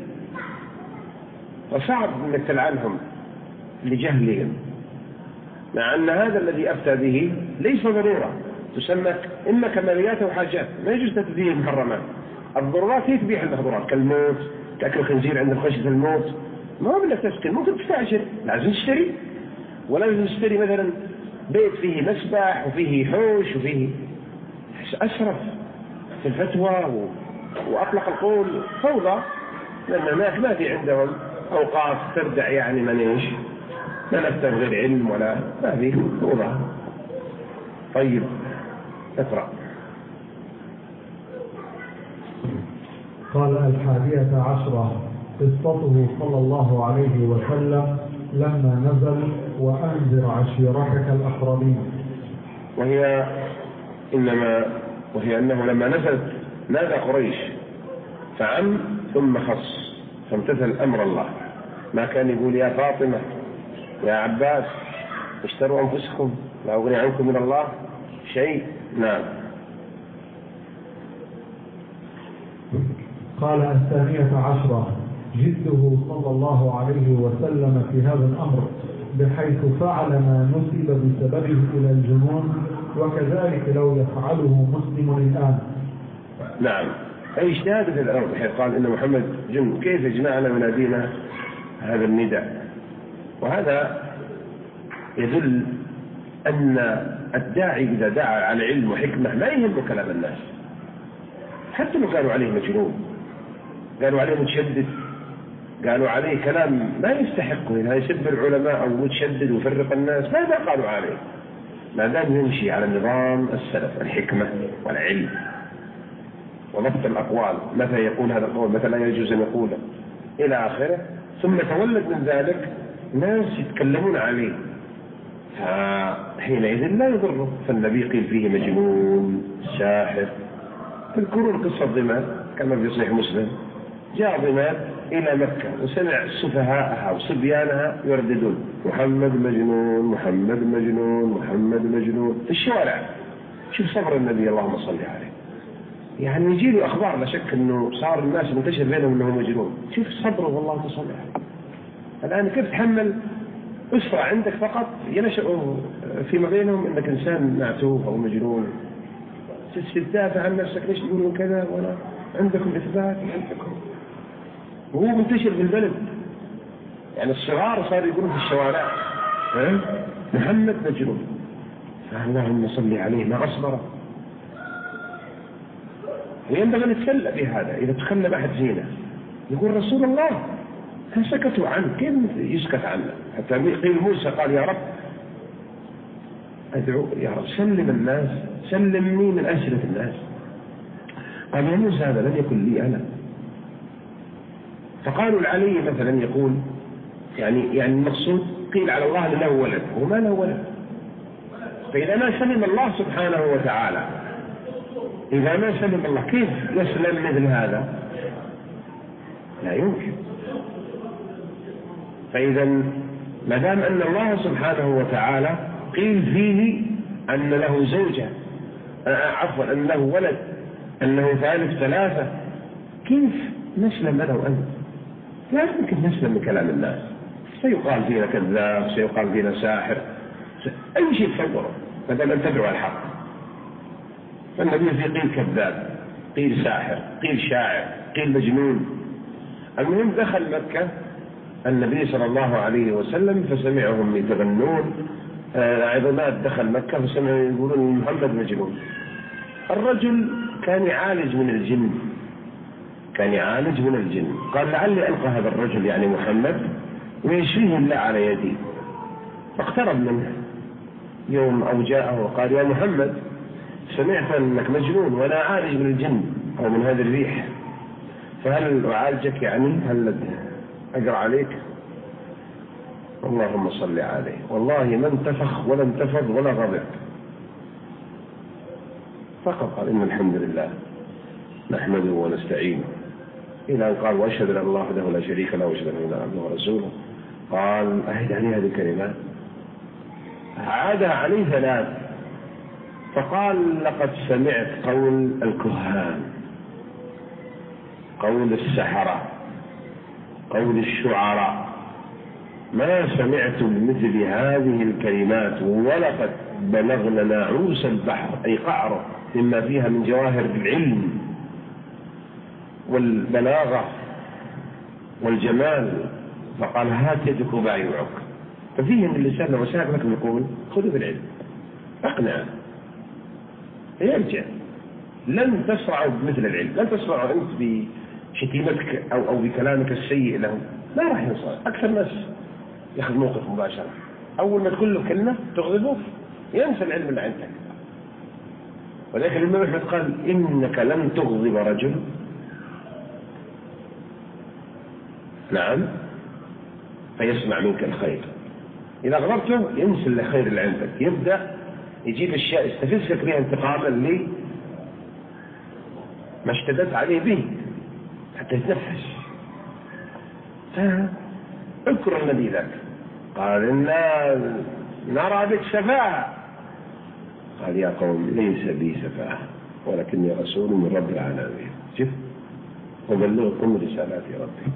A: وصعب أنك تلعنهم لجهلهم، مع أن هذا الذي أفتى به ليس ضرورة، تسمى إما كماليات أو حاجات، ما يجوز تتبيه المحرمات. الضرورات هي تبيح المحظورات كالموت، تأكل خنزير عند خشية الموت، ما هو بدك تسكن، ممكن تستأجر، لازم تشتري، ولا لازم تشتري مثلا بيت فيه مسبح وفيه حوش وفيه أسرف في الفتوى وأطلق القول فوضى، لأن هناك ما في عندهم أوقاف تردع يعني من إيش ما نفتر غير علم ولا ما في فوضى. طيب اقرأ.
B: قال الحادية عشرة قصته صلى الله عليه وسلم لما نزل وأنذر عشيرتك الأقربين،
A: وهي إنما وهي أنه لما نزلت نادى قريش فعم ثم خص، فامتثل أمر الله، ما كان يقول يا فاطمة يا عباس اشتروا أنفسكم لا أغني عنكم من الله شيء. نعم.
B: قال الثانية عشرة جده صلى الله عليه وسلم في هذا الأمر، بحيث فعل ما نسب بسببه إلى الجنون، وكذلك لو يفعله مسلم الآن.
A: نعم، أي اجتهاد في الأمر، بحيث قال إن محمد جن، كيف يجمعنا ونادينا هذا النداء؟ وهذا يدل أن الداعي إذا دعا على علم وحكمة لا يهم كلام الناس، حتى لو قالوا عليه مجنون، قالوا عليه متشدد، قالوا عليه كلام ما يستحقه، إنها يسب العلماء أو متشدد ويفرق الناس، ماذا قالوا عليه؟ ما دام يمشي على النظام السلف، الحكمة والعلم وضبط الأقوال، متى يقول هذا القول، متى لا يجوز أن يقوله إلى آخره، ثم تولد من ذلك ناس يتكلمون عليه، فحينئذ لا يضره. فالنبي قيل فيه مجنون ساحر. تذكرون قصة ضماد كما في صحيح مسلم، جاء ضماد إلى مكة وسمع سفهاءها وصبيانها يرددون محمد مجنون محمد مجنون محمد مجنون في الشوارع. شوف صبر النبي اللهم صل عليه، يعني يجي له أخبار لا شك أنه صار الناس منتشر بينهم أنه مجنون، شوف صبره والله تصل عليه. الآن كيف تحمل أسرة عندك فقط ينشأوا فيما بينهم أنك إنسان معتوه أو مجنون، تدافع عن نفسك، ليش تقولون كذا ولا عندكم إثبات عندكم، وهو منتشر في البلد، يعني الصغار صار يقولون في الشوارع محمد مجنون، اللهم صل عليه ما أصبره. وينبغي أن نتسلى بهذا، إذا تخلى أحد زينة يقول رسول الله هل سكتوا عنه؟ كيف يسكت عنه؟ حتى قيل موسى قال يا رب أدعو يا رب سلم الناس، سلمني من أسرة الناس. قال يا موسى هذا لن يكن لي أنا. فقالوا العلي مثلا يقول يعني يعني المقصود قيل على الله له ولد وما له ولد، فإذا ما سلم الله سبحانه وتعالى، إذا ما سلم الله كيف يسلم مثل هذا؟ لا يمكن. فإذا ما دام أن الله سبحانه وتعالى قيل فيه أن له زوجة، عفوا أن له ولد، أنه ثالث ثلاثة، كيف نسلم أنا وأنت؟ لا يمكن نسلم من كلام الناس. سيقال فينا كذاب، سيقال فينا ساحر، أي شيء تصوره ما دام أن تدعو الحق. فالنبي في قيل كذاب، قيل ساحر، قيل شاعر، قيل مجنون. المهم دخل مكة النبي صلى الله عليه وسلم فسمعهم يتغنون. عظمات دخل مكة فسمعوا يقولون محمد مجنون. الرجل كان يعالج من الجن، كان يعالج من الجن. قال لعلي ألقى هذا الرجل يعني محمد ويشفيه الله على يدي. فاقترب منه يوم أو جاءه وقال يا محمد سمعت أنك مجنون وأنا عالج من الجن أو من هذه الريح، فهل أعالجك يعني؟ هل أقرأ عليك؟ اللهم صل عليه. والله ما انتفخ ولا انتفض ولا غضب، فقط قال إن الحمد لله نحمده ونستعينه، إلى أن قال وأشهد أن الله وحده لا شريك له وأشهد أن عبده ورسوله. قال أهد عليه هذه الكلمات، عادها عليه ثلاث. فقال لقد سمعت قول الكهان، قول السحرة، قول الشعراء، ما سمعت بمثل هذه الكلمات، ولقد بلغنا ناعوس البحر أي قعره مما فيها من جواهر العلم والبلاغة والجمال. فقال هات يدك وبايعك. ففيه ان اللسان لو ساق لكم يقول خذوا بالعلم اقنع يرجع. لن تسرعوا بمثل العلم، لن تسرعوا انت بشتيمتك او او بكلامك السيء له، لا راح يوصل. اكثر ناس ياخذ موقف مباشرة، اول ما تقول له كلمة تغضبه ينسى العلم اللي عندك. ولكن الإمام أحمد قال إنك لن تغضب رجل، نعم، فيسمع منك الخير. إذا غضبته ينسى الخير اللي عندك، يبدأ يجيب أشياء يستفزك بها انتقاما لي ما اشتدت عليه به حتى يتنفس. اذكر النبي ذاك قال إنا نرى بك سفاهة. قال يا قوم ليس بي سفاهة ولكني رسول من رب العالمين، شوف، وبلغكم رسالات ربي.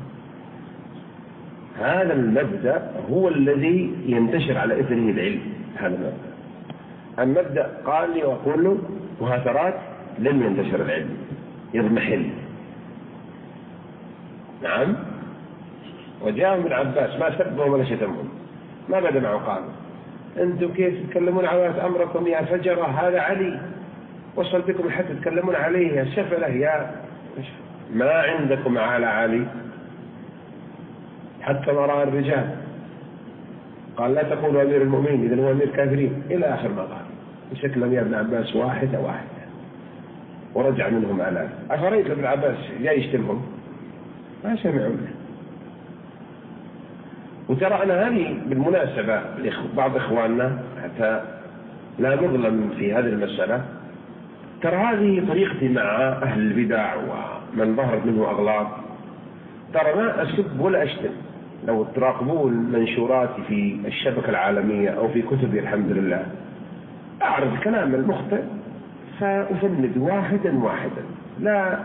A: هذا المبدأ هو الذي ينتشر على إثره العلم. هذا المبدأ المبدأ قال لي وأقول له مهاترات لم ينتشر العلم، يضمحل. نعم. وجاءهم ابن عباس ما سبهم ولا شتمهم، ما بدا معه قال أنتم كيف تتكلمون على أمركم يا فجرة، هذا علي وصل بكم حتى تتكلمون عليه يا سفله يا ما عندكم على علي حتى وراء الرجال. قال لا تقولوا أمير المؤمنين إذن هو أمير كافرين إلى آخر ما قال. بشكل يا ابن عباس واحدة واحدة ورجع منهم آلاف. أفريت ابن عباس جاي يشتمهم ما سمعوا له. وترى أنا هذه بالمناسبة بعض إخواننا حتى لا نظلم في هذه المسألة، ترى هذه طريقتي مع أهل البدع ومن ظهرت منه أغلاط. ترى ما أسب ولا أشتم. لو تراقبون منشوراتي في الشبكة العالمية أو في كتبي الحمد لله أعرض كلام المخطئ فأفند واحدا واحدا، لا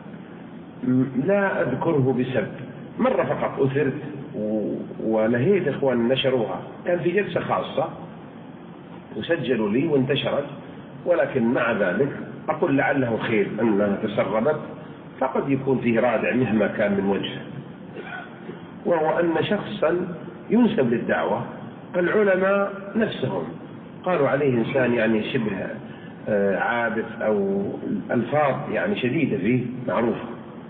A: لا أذكره بسب. مرة فقط أثرت ونهيت إخوان نشروها، كان في جلسة خاصة وسجلوا لي وانتشرت، ولكن مع ذلك أقول لعله خير أنها تسربت، فقد يكون فيه رادع مهما كان من وجه، وهو أن شخصا ينسب للدعوة العلماء نفسهم قالوا عليه إنسان يعني شبه عابث أو ألفاظ يعني شديدة فيه معروفة،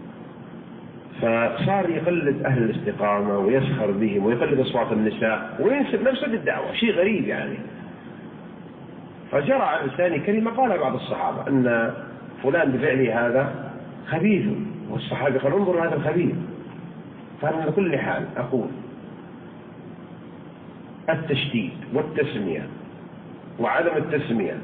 A: فصار يقلد أهل الاستقامة ويسخر بهم ويقلد أصوات النساء وينسب نفسه للدعوة، شيء غريب يعني. فجرى على لساني كلمة قال بعض الصحابة أن فلان بفعله هذا خبيث، والصحابة قال انظروا هذا الخبيث. فأنا على كل حال أقول التشديد والتسمية وعدم التسمية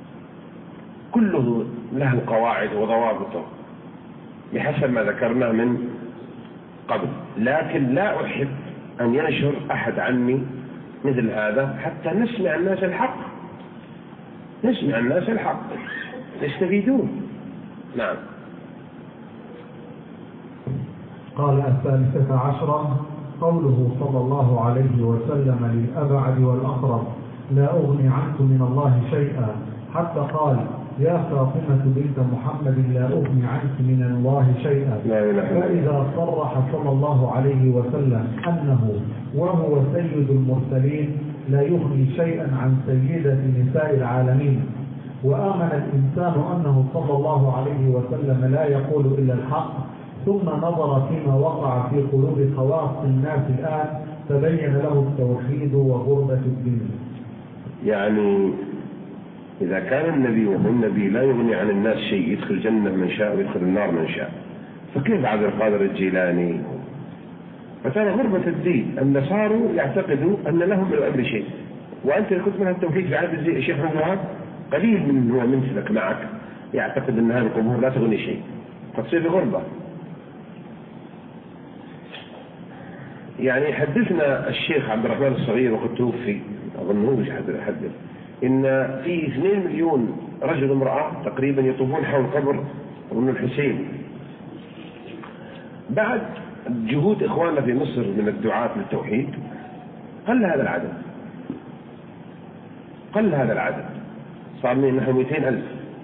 A: كله له قواعد وضوابطه بحسب ما ذكرنا من قبل، لكن لا أحب أن ينشر أحد عني مثل هذا حتى نسمع الناس الحق، نسمع الناس الحق يستفيدون. نعم.
B: قال الثالثة عشرة قوله صلى الله عليه وسلم للأبعد والأقرب لا أغني عنكم من الله شيئا، حتى قال يا فاطمة بنت محمد لا أغني عنك من الله شيئا. فإذا صرح صلى الله عليه وسلم أنه وهو سيد المرسلين لا يغني شيئا عن سيدة نساء العالمين، وآمن الإنسان أنه صلى الله عليه وسلم لا يقول إلا الحق، ثم نظر فيما وقع في قلوب خواص الناس الآن تبين له التوحيد وغربة الدين.
A: يعني إذا كان النبي وهو النبي لا يغني عن الناس شيء، يدخل الجنة من شاء ويدخل النار من شاء، فكيف عبد القادر الجيلاني؟ فترى غربة الدين أن صاروا يعتقدوا أن لهم من الأمر شيء، وأنت كنت من التوحيد في عهد الشيخ محمد قليل من هو منسلك معك يعتقد أن هذه القبور لا تغني شيء، فتصير بغربة. يعني حدثنا الشيخ عبد الرحمن الصغير وقد توفي، أظنه مش حدث إن في اثنين مليون رجل امرأة تقريبا يطوفون حول قبر ابن الحسين. بعد جهود إخواننا في مصر من الدعاة للتوحيد قل هذا العدد، قل هذا العدد صار من نحو مئتين ألف.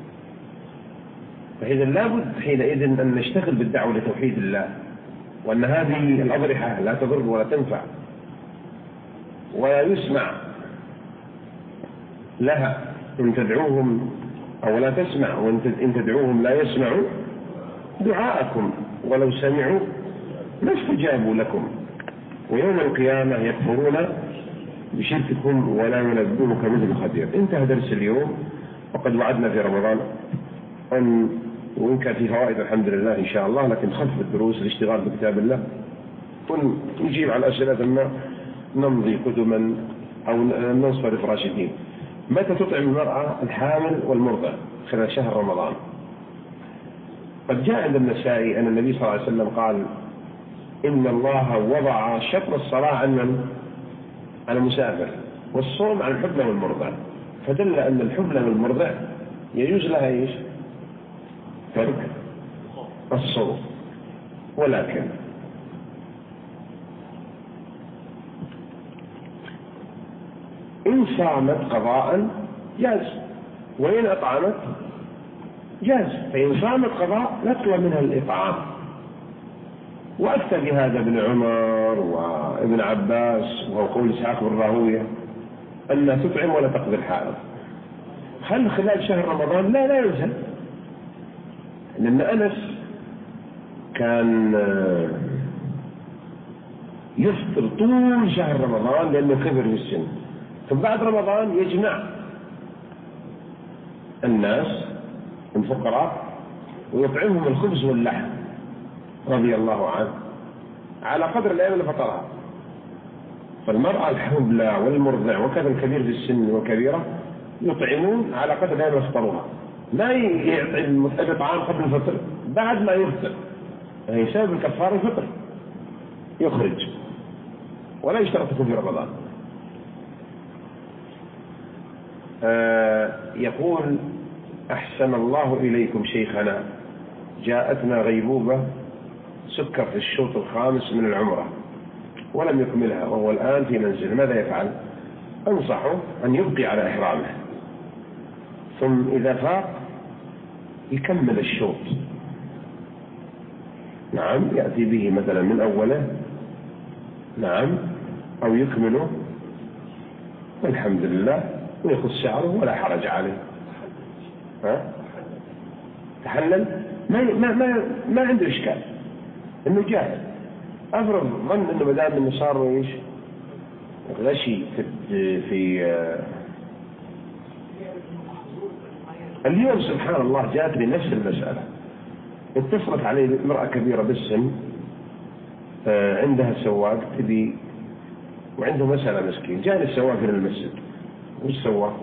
A: فإذا لابد حينئذ أن نشتغل بالدعوة لتوحيد الله، وأن هذه الأضرحة لا تضر ولا تنفع ولا يسمع لها إن تدعوهم، أو لا تسمع وإن تدعوهم لا يسمعوا دعاءكم ولو سمعوا ما استجابوا لكم، ويوم القيامة يكفرون بشرككم ولا ينبئك مثل خبير. انتهى درس اليوم، وقد وعدنا في رمضان أن وإن كان في فوائد الحمد لله إن شاء الله، لكن خف الدروس الاشتغال بكتاب الله، ونجيب على الأسئلة ثم نمضي قدما أو ننصرف راشدين. متى تطعم المرأة الحامل والمرضع خلال شهر رمضان؟ قد جاء عند النسائي أن النبي صلى الله عليه وسلم قال إن الله وضع شطر الصلاة عن من؟ على المسافر، والصوم عن الحبلى والمرضع، فدل أن الحبلى والمرضع يجوز لها إيش؟ ترك الصوم. ولكن إن صامت قضاء جاز، وإن أطعمت جاز. فإن صامت قضاء نطلب منها الإطعام، وأفتى بهذا ابن عمر وابن عباس وهو قول إسحاق بن راهويه أنها تطعم ولا تقضي الحائض. هل خلال شهر رمضان؟ لا لا يلزم، لأن أنس كان يفطر طول شهر رمضان لأنه كبر في السن، ثم بعد رمضان يجمع الناس الفقراء ويطعمهم الخبز واللحم رضي الله عنه على قدر الأيام اللي فطرها. فالمرأة الحبلى والمرضع وكذا الكبير في السن والكبيرة يطعمون على قدر الأيام اللي فطروها، لا يعطي الطعام قبل الفطر، بعد ما يفطر يعني سبب الكفار الفطر يخرج، ولا يشترط يكون في رمضان. آه يقول أحسن الله إليكم شيخنا، جاءتنا غيبوبة سكر في الشوط الخامس من العمرة ولم يكملها وهو الآن في منزل، ماذا يفعل؟ أنصحه أن يبقي على إحرامه، ثم إذا فاق يكمل الشوط، نعم يأتي به مثلا من أوله، نعم، أو يكمله والحمد لله ويأخذ شعره ولا حرج عليه. ها؟ تحلل ما ما ما, ما عنده إشكال إنه جاهز. أفرض ظن إنه بدأ من صار إيش غشي في في اليوم سبحان الله جاءتني نفس المسألة، اتصلت علي امرأة كبيرة بالسن عندها سواق تبي وعنده مسألة مسكين، جاني السواق إلى المسجد، وش سوى؟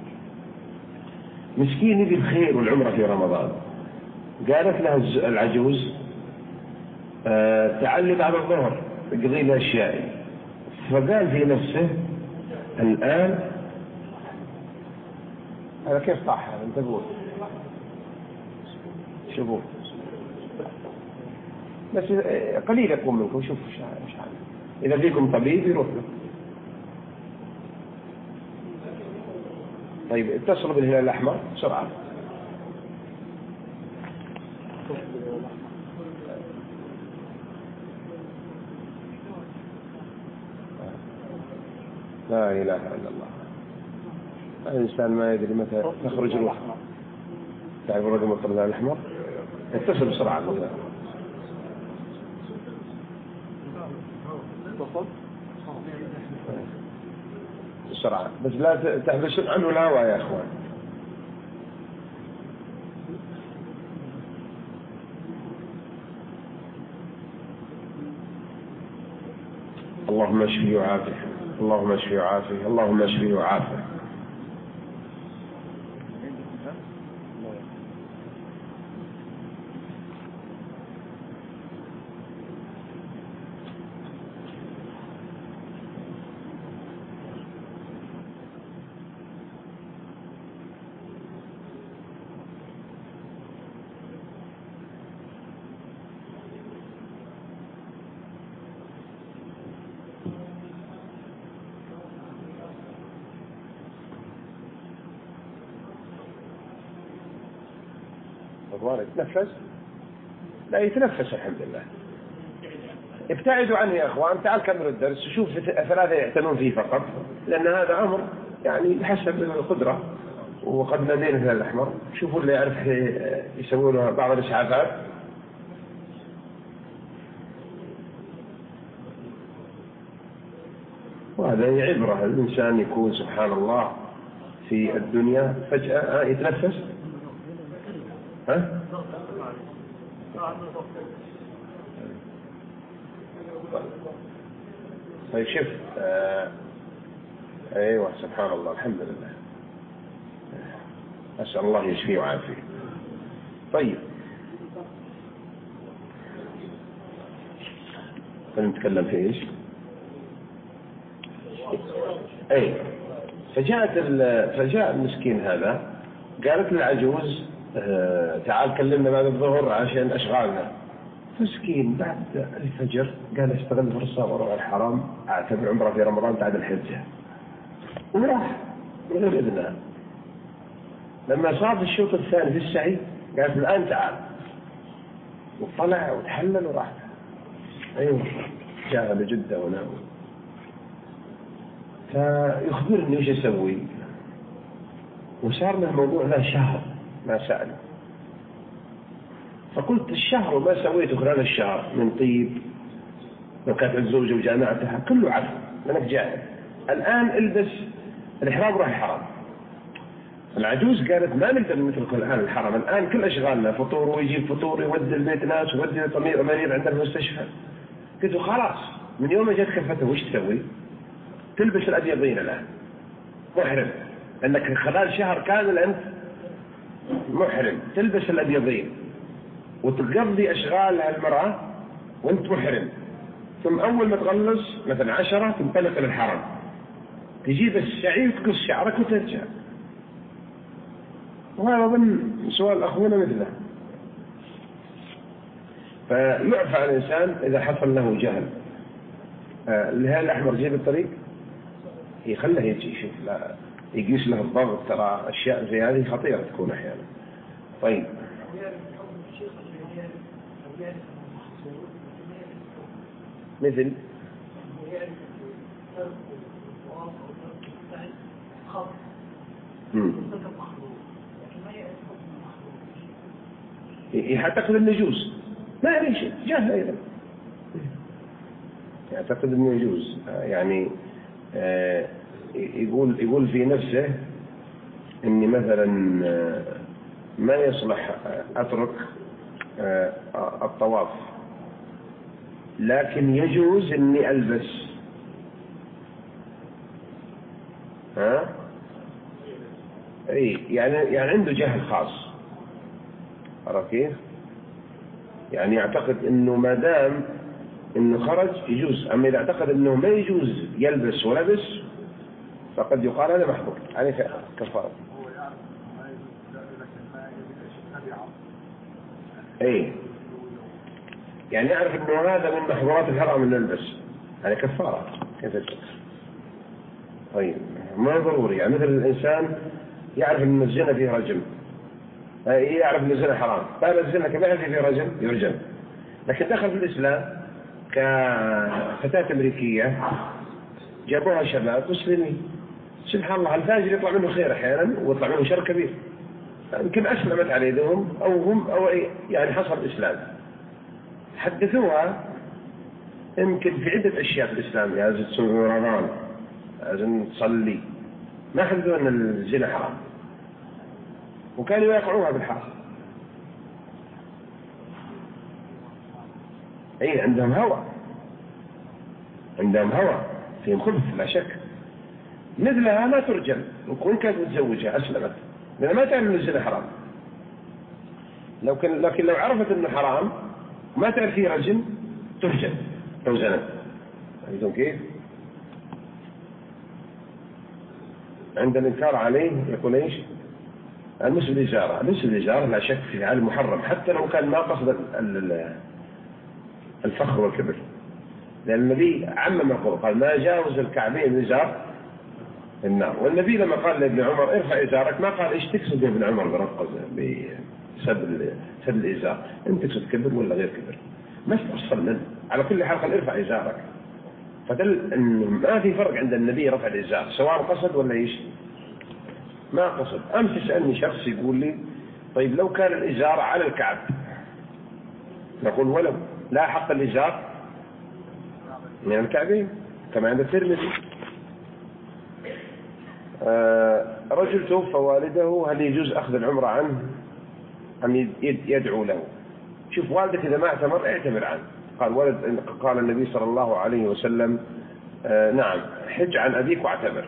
A: مسكين يبي الخير والعمرة في رمضان، قالت لها العجوز أه تعالي بعد الظهر تقضي لي أشيائي، فقال في نفسه الآن هذا كيف صح هذا؟ انت قول شوفوا بس قليل يكون منكم. شوفوا مش عارف إذا فيكم طبيب يروح له. طيب اتصلوا بالهلال الأحمر بسرعة. لا إله إلا الله. الإنسان ما يدري متى تخرج الوقت. تعرف رقم الهلال الأحمر؟ اتصل بسرعة بسرعة، بس لا تحبسون عنه الهوى يا أخوان. اللهم اشفه وعافه، اللهم اشفه وعافه، اللهم اشفه وعافه. يتنفس؟ لا يتنفس الحمد لله. ابتعدوا عنه يا اخوان. تعال كملوا الدرس وشوف ثلاثة يعتنون فيه فقط، لان هذا امر يعني بحسب القدرة. وقد نادينا الهلال الاحمر، شوفوا اللي يعرف يسوون بعض الاسعافات. وهذا عبرة. الانسان يكون سبحان الله في الدنيا فجأة يتنفس. ها؟ طيب شوف. آه. ايوه سبحان الله الحمد لله. اسال الله يشفيه ويعافيه. طيب نتكلم في ايش؟ اي فجاءت فجاء المسكين هذا، قالت للعجوز آه تعال كلمنا بعد الظهر عشان اشغالنا. مسكين بعد الفجر قال استغل الفرصة واروح الحرم اعتمر عمره في رمضان بعد الحجة، وراح من غير اذنها. لما صار الشوط الثاني في السعي قالت الان تعال، وطلع وتحلل وراح. ايوه جاء لجدة ونام. فيخبرني ايش اسوي، وصار له الموضوع له شهر ما سأل. فقلت الشهر وما سويته خلال الشهر من طيب لو كانت الزوجة وجامعتها كله عفو لأنك جاهل. الآن البس الإحرام وراح الحرم. العجوز قالت ما نقدر نترك الآن الحرم، الآن كل أشغالنا فطور ويجيب فطور ويودي البيت ناس ويودي طمير مريض عند المستشفى. قلت له خلاص من يوم ما جت كفته وش تسوي؟ تلبس الأبيضين الآن محرم، أنك خلال شهر كامل أنت محرم، تلبس الأبيضين وتقضي أشغال المرأة وانت محرم. ثم أول ما تغلص مثلا عشرة تنطلق للحرم، تجيب السعي وتقص شعرك وترجع. وهذا ضمن سؤال الأخونا مثله. فيعفى عن الإنسان إذا حصل له جهل. آه الهلال الأحمر جيب الطريق يخله يجي يشوف، لا يقيس له الضغط. ترى أشياء زي هذه خطيرة تكون أحيانا. طيب مثل يعتقد انه يجوز، ما ليش جاهل ايضا يعتقد انه يجوز. يعني آه يقول يقول في نفسه اني مثلا ما يصلح اترك آه الطواف، لكن يجوز اني البس. ها اي يعني يعني عنده جهل خاص، عرفت كيف؟ يعني يعتقد انه ما دام انه خرج يجوز، اما اذا اعتقد انه ما يجوز يلبس ولبس فقد يقال هذا محظور عليه كفاره. اي يعني يعرف أنه هذا من محظورات الحرام أن نلبس، هذه كفارة كيف تلبس؟ طيب ما ضروري، يعني مثل الإنسان يعرف أن الزنا فيه رجم، يعرف أن الزنا حرام، قال الزنا كما يعرف فيه رجم يرجم، لكن دخل في الإسلام كفتاة أمريكية جابوها شباب مسلمين، سبحان الله الفاجر يطلع منه خير أحيانا ويطلع منه شر كبير، يمكن أسلمت على يدهم أو هم أو يعني حصل الإسلام، حدثوها يمكن في عدة أشياء في الإسلام، لازم تصوم رمضان، لازم تصلي، ما حدثوا أن الزنا حرام، وكانوا يقعوها بالحرام. أي عندهم هوى، عندهم هوى فيهم خبث لا شك، مثلها ما ترجم وكون كانت متزوجة أسلمت لأنها ما تعرف أن الزنا حرام، لو كان لكن لو عرفت أنه حرام ما تعرف فيه رجم ترجم لو زنت. عندهم كيف؟ عند الإنكار عليه يقول إيش؟ المسلم الإجارة، المسلم الإجارة لا شك في هذا محرم حتى لو كان ما قصد الفخر والكبر، لأن النبي عمم القول قال ما جاوز الكعبين الإزار النار، والنبي لما قال لابن عمر ارفع إزارك ما قال إيش تقصد يا ابن عمر برقص بسد سد الإزار، أنت تقصد كبر ولا غير كبر؟ ما استفصل منه، على كل حال قال ارفع إزارك، فدل أنه ما في فرق عند النبي رفع الإزار سواء قصد ولا إيش ما قصد. أمس يسألني شخص يقول لي طيب لو كان الإزار على الكعب، نقول ولو لا حق الإزار من الكعبين كما عند الترمذي. آه رجل توفى والده، هل يجوز أخذ العمرة عنه أم يدعو له؟ شوف والدك إذا ما اعتمر اعتمر عنه، قال ولد قال النبي صلى الله عليه وسلم آه نعم حج عن أبيك واعتمر،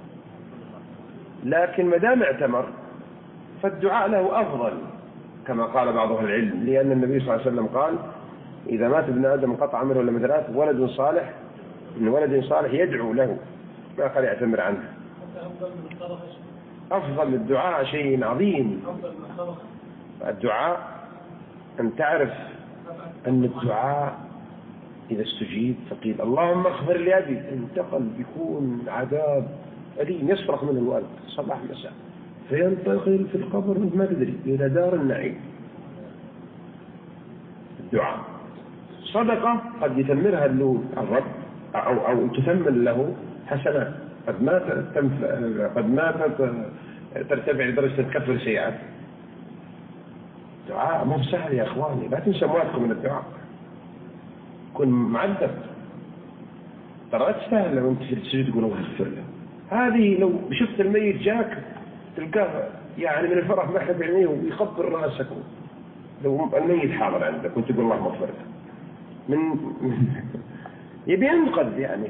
A: لكن ما دام اعتمر فالدعاء له أفضل كما قال بعض أهل العلم، لأن النبي صلى الله عليه وسلم قال إذا مات ابن آدم انقطع عمره إلا من ثلاث، ولد صالح من ولد صالح يدعو له، ما قال يعتمر عنه. أفضل الدعاء شيء عظيم، الدعاء أن تعرف أن الدعاء إذا استجيب فقيل اللهم اغفر لأبي، انتقل بيكون عذاب أليم يصرخ منه الوالد صباح مساء فينتقل في القبر ما تدري إلى دار النعيم. الدعاء صدقة قد يتمرها له الرب أو أو تثمن له حسنات، قد ما قد ما ترتفع لدرجة تكفر سيئات. الدعاء مو سهل يا إخواني، لا تنسوا أموالكم من الدعاء، كن معذب ترى تستاهل لو أنت تسجد تقول الله اغفر له. هذه لو شفت الميت جاك تلقاه يعني من الفرح ما حد بعينيه ويخبر راسك، لو الميت حاضر عندك وانت تقول الله مغفر له من يبي ينقذ يعني.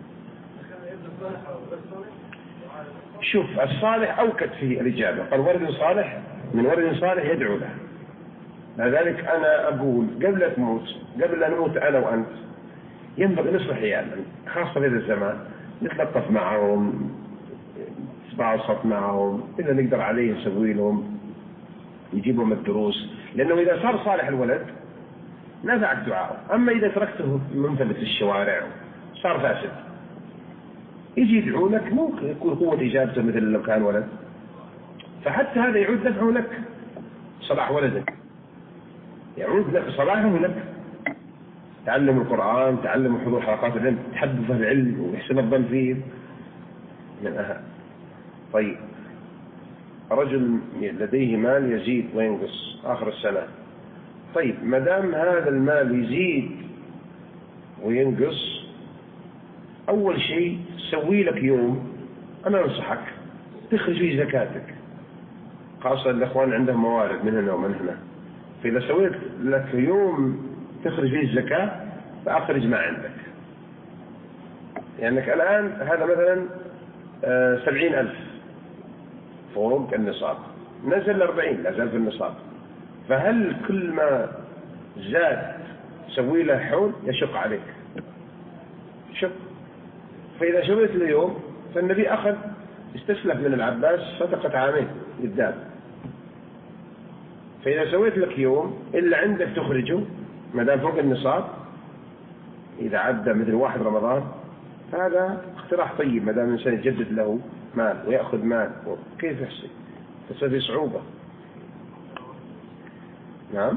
A: شوف الصالح أوكد في الإجابة، قال ولد صالح من ولد صالح يدعو له. لذلك أنا أقول قبل تموت قبل أن نموت أنا وأنت ينبغي نصلح عيالنا خاصة في هذا الزمان، نتلطف معهم نتباسط معهم، إذا نقدر عليه نسوي لهم يجيبهم الدروس، لأنه إذا صار صالح الولد نفعك دعاءه، أما إذا تركته منفلت في الشوارع صار فاسد يجي يدعو لك ممكن يكون قوة إجابته مثل لو كان ولد، فحتى هذا يعود نفعه لك، صلاح ولدك يعود لك صلاحه لك، تعلم القرآن، تعلم حضور حلقات العلم، تحدث العلم ويحسن الظن فيه من أهم. طيب رجل لديه مال يزيد وينقص آخر السنة، طيب ما دام هذا المال يزيد وينقص أول شيء سوي لك يوم أنا أنصحك تخرج فيه زكاتك، خاصة الأخوان عندهم موارد من هنا ومن هنا، فإذا سويت لك يوم تخرج فيه الزكاة فأخرج ما عندك، لأنك يعني الآن هذا مثلا سبعين ألف فوق النصاب، نزل أربعين لا زال في النصاب، فهل كل ما زاد سوي له حول يشق عليك شق؟ فإذا سويت له يوم فالنبي أخذ استسلف من العباس صدقة عامين قدام، فإذا سويت لك يوم إلا عندك تخرجه ما دام فوق النصاب إذا عدى مثل واحد رمضان هذا اقتراح طيب، ما دام الإنسان يجدد له مال ويأخذ مال كيف يحصل؟ تصير في صعوبة. نعم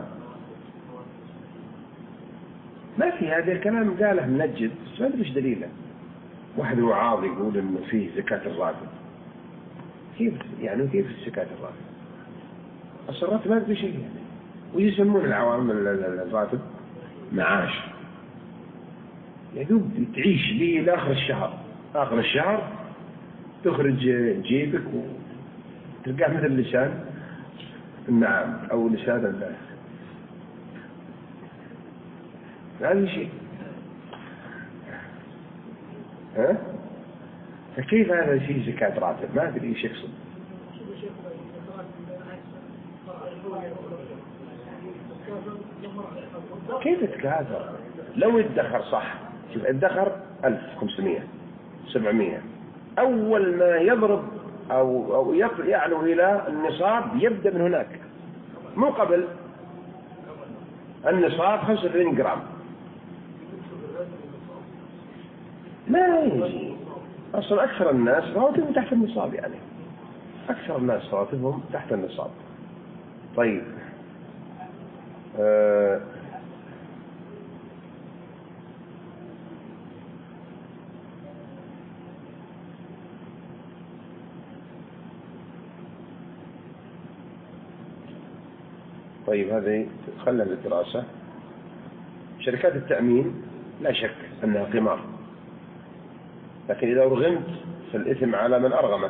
A: ما في، هذا الكلام قاله منجد ما أدري إيش دليله. واحد وعاظ يقول إنه فيه زكاة الراتب، كيف يعني كيف زكاة الراتب؟ أصل الراتب ما في شيء يعني، ويسمون العوام الراتب معاش، يدوب تعيش لي لآخر الشهر، آخر الشهر تخرج جيبك وتلقاه مثل لسان النعام أو لسان الله، هذا شيء. ها؟ فكيف هذا شيء زكاة راتب؟ ما أدري إيش يقصد. كيف تكاثر؟ لو ادخر صح، شوف ادخر ألف وخمسمائة سبعمائة، أول ما يضرب أو أو يعلو إلى النصاب يبدأ من هناك، مو قبل النصاب خمسة وثلاثين جرام ما يجي. أصلا أكثر الناس رواتبهم تحت النصاب، يعني أكثر الناس رواتبهم تحت النصاب. طيب آه طيب هذه خلنا للدراسة. شركات التأمين لا شك أنها قمار، لكن إذا أرغمت فالإثم على من أرغمك،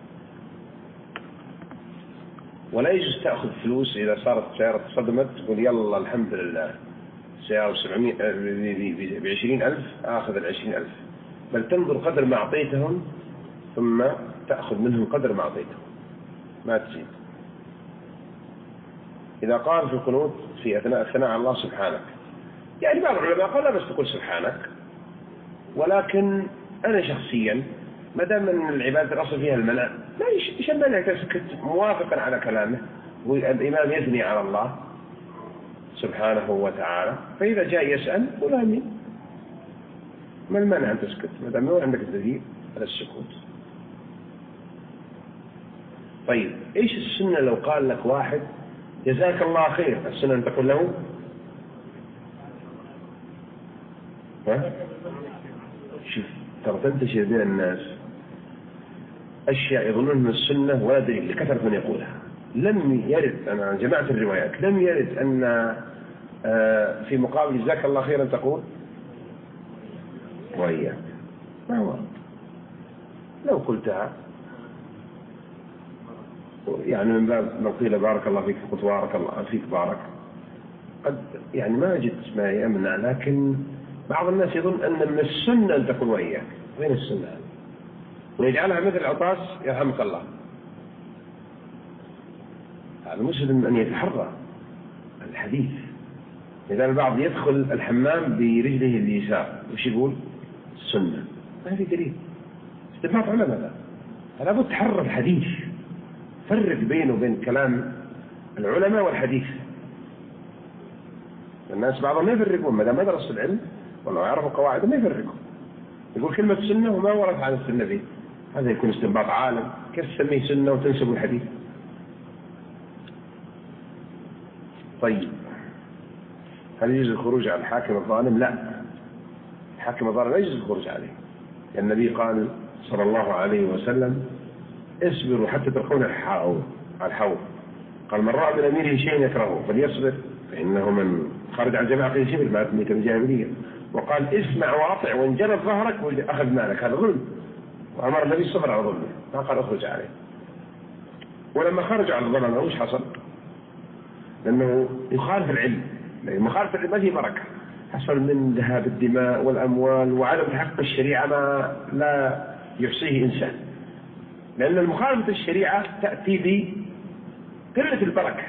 A: ولا يجوز تأخذ فلوس إذا صارت سيارة صدمت تقول يلا الحمد لله سيارة سبعمائة بعشرين ألف آخذ العشرين ألف، بل تنظر قدر ما أعطيتهم ثم تأخذ منهم قدر ما أعطيتهم ما تزيد. إذا قال في القنوت في أثناء الثناء على الله سبحانك، يعني بعض العلماء قال لا بس تقول سبحانك، ولكن أنا شخصيا ما دام من العبادة الأصل فيها المنع لا إيش المنع تسكت موافقا على كلامه، والإمام يثني على الله سبحانه وتعالى، فإذا جاء يسأل قل آمين، ما المانع أن تسكت ما دام هو عندك الدليل على السكوت. طيب إيش السنة لو قال لك واحد جزاك الله خير، السنة أن تقول له ها؟ شوف ترى تنتشر بين الناس أشياء يظنون من السنة ولا دليل لكثرة من يقولها. لم يرد، أنا جمعت الروايات، لم يرد أن في مقابل جزاك الله خيرا تقول وإياك، ما هو لو قلتها يعني من باب لو قيل بارك الله فيك قلت بارك الله فيك بارك، قد يعني ما جدت ما يمنع، لكن بعض الناس يظن أن من السنة أن تقول وإياك. وين السنة؟ ويجعلها مثل عطاس يرحمك الله. المسلم أن يتحرى الحديث. إذا البعض يدخل الحمام برجله اليسار وش يقول؟ السنة، ما في دليل، استنباط علماء. هذا لابد تحرى الحديث، فرق بينه وبين كلام العلماء والحديث. الناس بعضهم ما يفرقون، ما دام ما درسوا العلم والله يعرفوا قواعد ما يفرقوا، يقول كلمة سنة وما ورد عن السنة فيه، هذا يكون استنباط عالم. كيف تسميه سنة وتنسب الحديث؟ طيب هل يجوز الخروج على الحاكم الظالم؟ لا، الحاكم الظالم لا يجوز الخروج عليه، لأن النبي قال صلى الله عليه وسلم اصبروا حتى تلقون الحوض على الحوض، قال من رأى من أميره شيء يكرهه فليصبر فإنه من خرج عن جماعة قيل شبر ما تميت الجاهلية، وقال اسمع واطع وإن جرت ظهرك وأخذ مالك، هذا ظلم، وأمر النبي الصبر على ظلمه ما قال اخرج عليه. ولما خرج على الظلمة وش حصل؟ لأنه يخالف العلم، لأن مخالفة العلم ما فيه بركة، حصل من ذهاب الدماء والأموال وعدم تحقق الشريعة ما لا يحصيه إنسان، لأن المخالفة الشريعة تأتي بقلة البركة.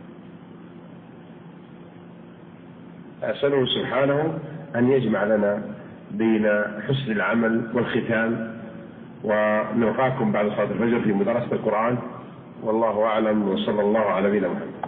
A: أسأله سبحانه أن يجمع لنا بين حسن العمل والختام، ونلقاكم بعد صلاة الفجر في مدرسة القرآن، والله أعلم، وصلى الله على نبينا محمد.